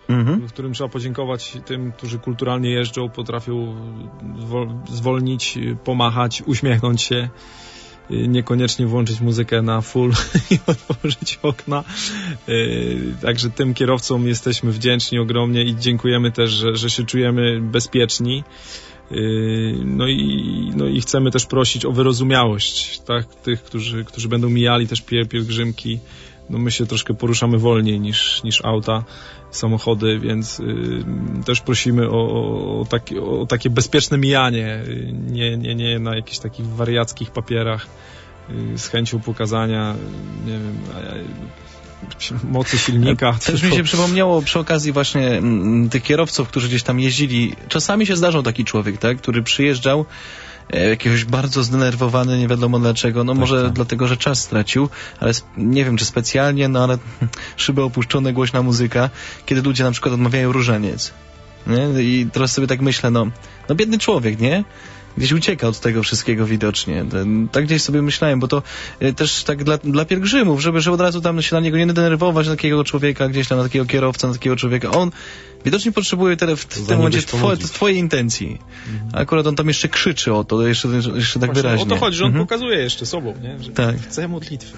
mhm. w którym trzeba podziękować tym, którzy kulturalnie jeżdżą, potrafią zwolnić, pomachać, uśmiechnąć się, niekoniecznie włączyć muzykę na full i otworzyć okna. Także tym kierowcom jesteśmy wdzięczni ogromnie i dziękujemy też, że, że się czujemy bezpieczni. No i, no i chcemy też prosić o wyrozumiałość, tak? Tych, którzy, którzy będą mijali też pielgrzymki. No my się troszkę poruszamy wolniej niż, niż auta, samochody, więc y, też prosimy o, o, takie, o takie bezpieczne mijanie, nie, nie, nie na jakichś takich wariackich papierach y, z chęcią pokazania, nie wiem, mocy silnika. Też tylko... mi się przypomniało przy okazji właśnie m, tych kierowców, którzy gdzieś tam jeździli. Czasami się zdarzał taki człowiek, tak, który przyjeżdżał e, jakiegoś bardzo zdenerwowany, nie wiadomo dlaczego. No tak, może tak. dlatego, że czas stracił, ale nie wiem, czy specjalnie, no ale szyby opuszczone, głośna muzyka, kiedy ludzie na przykład odmawiają różaniec. Nie? I teraz sobie tak myślę, no, no biedny człowiek, nie? Gdzieś ucieka od tego wszystkiego widocznie. Tak gdzieś sobie myślałem, bo to też tak dla, dla pielgrzymów, żeby, żeby od razu tam się na niego nie denerwować, na takiego człowieka, gdzieś tam na takiego kierowcę, na takiego człowieka. On widocznie potrzebuje tyle w, w tym momencie twoje, twojej intencji. Mhm. Akurat on tam jeszcze krzyczy o to, jeszcze, jeszcze tak Właśnie, wyraźnie. O to chodzi, że on mhm. pokazuje jeszcze sobą, nie? Że tak. chce modlitwy.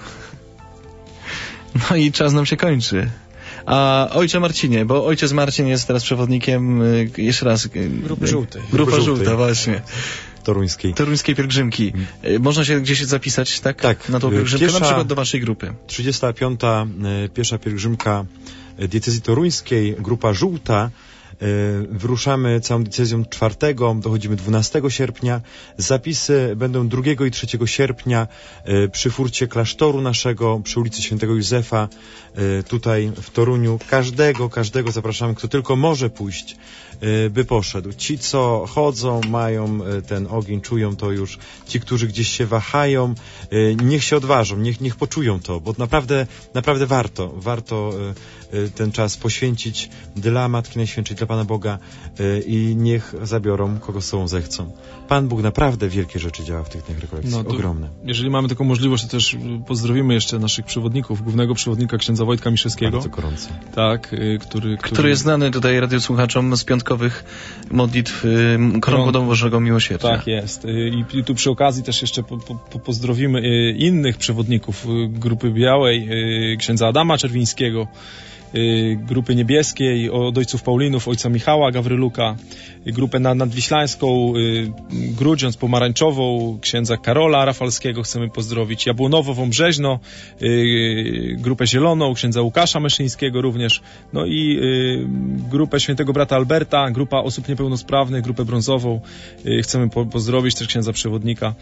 No i czas nam się kończy. A ojcze Marcinie, bo ojciec Marcin jest teraz przewodnikiem, y, jeszcze raz... Y, Grupy żółtej. Grupa Grupy żółta, żółtej. właśnie. Toruńskiej. Toruńskiej pielgrzymki. Y, można się gdzieś zapisać, tak? Tak. Na tą pielgrzymkę, Piesza, na przykład do waszej grupy. trzydziesta piąta y, piesza pielgrzymka diecezji toruńskiej, grupa żółta. Wyruszamy całą diecezją czwartego, dochodzimy dwunastego sierpnia. Zapisy będą drugiego i trzeciego sierpnia przy furcie klasztoru naszego, przy ulicy Świętego Józefa, tutaj w Toruniu. Każdego, każdego zapraszamy, kto tylko może pójść, by poszedł. Ci, co chodzą, mają ten ogień, czują to już. Ci, którzy gdzieś się wahają, niech się odważą, niech, niech poczują to, bo naprawdę, naprawdę warto, warto ten czas poświęcić dla Matki Najświętszej, dla Pana Boga i niech zabiorą, kogo sobą zechcą. Pan Bóg naprawdę wielkie rzeczy działa w tych dniach rekolekcji, no ogromne. Jeżeli mamy taką możliwość, to też pozdrowimy jeszcze naszych przewodników, głównego przewodnika księdza Wojtka Miszewskiego. Bardzo gorąco. Tak, który, który... który jest znany tutaj radiosłuchaczom z piątkowych modlitw y, Krągu Bożego Miłosierdzia. Tak jest. I, I tu przy okazji też jeszcze po, po, pozdrowimy innych przewodników Grupy Białej, księdza Adama Czerwińskiego, Grupy Niebieskiej, od ojców Paulinów, ojca Michała Gawryluka, grupę nadwiślańską, Grudziądz Pomarańczową, księdza Karola Rafalskiego chcemy pozdrowić, Jabłonową Brzeźno, grupę Zieloną, księdza Łukasza Meszyńskiego również, no i grupę świętego brata Alberta, grupa osób niepełnosprawnych, grupę brązową, chcemy po pozdrowić też księdza przewodnika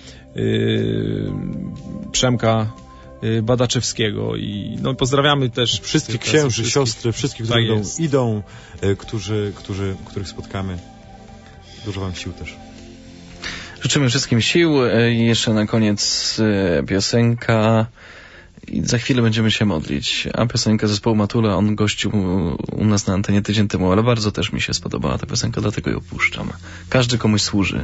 Przemka Badaczewskiego i no, pozdrawiamy też wszystkich księży, wszystkich, siostry, wszystkich, którzy tak idą, idą którzy, którzy, których spotkamy. Dużo wam sił też. Życzymy wszystkim sił. I jeszcze na koniec piosenka i za chwilę będziemy się modlić. A piosenka zespołu Matula, on gościł u nas na antenie tydzień temu, ale bardzo też mi się spodobała ta piosenka, dlatego ją puszczam. Każdy komuś służy.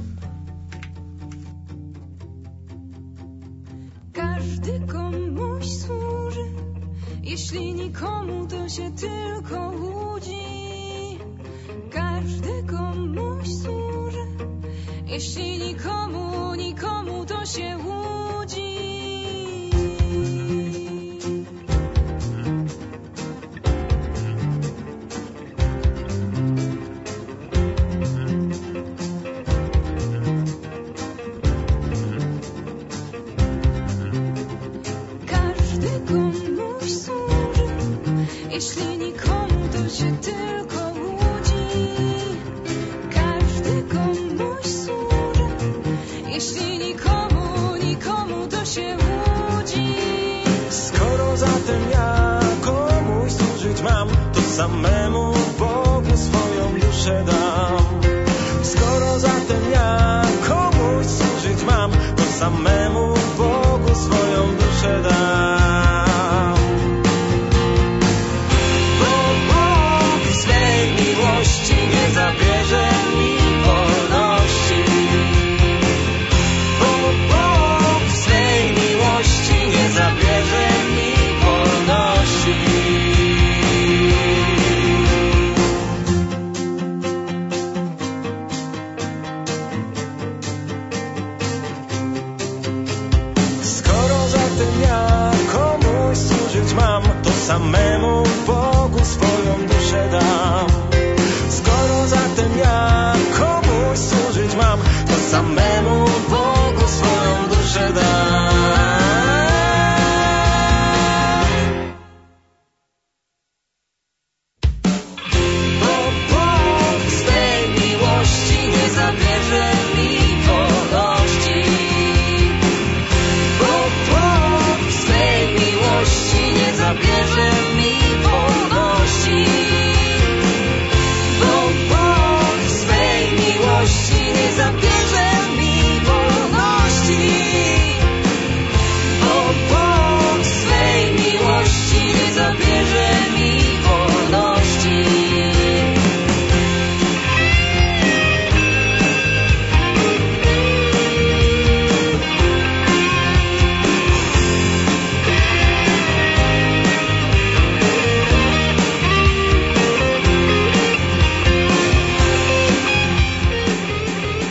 Każdy komuś służy, jeśli nikomu to się tylko łudzi. Każdy komuś służy, jeśli nikomu, nikomu to się łudzi. Jeśli nikomu to się tylko łudzi, każdy komuś służy. Jeśli nikomu, nikomu to się łudzi. Skoro zatem ja komuś służyć mam, to samemu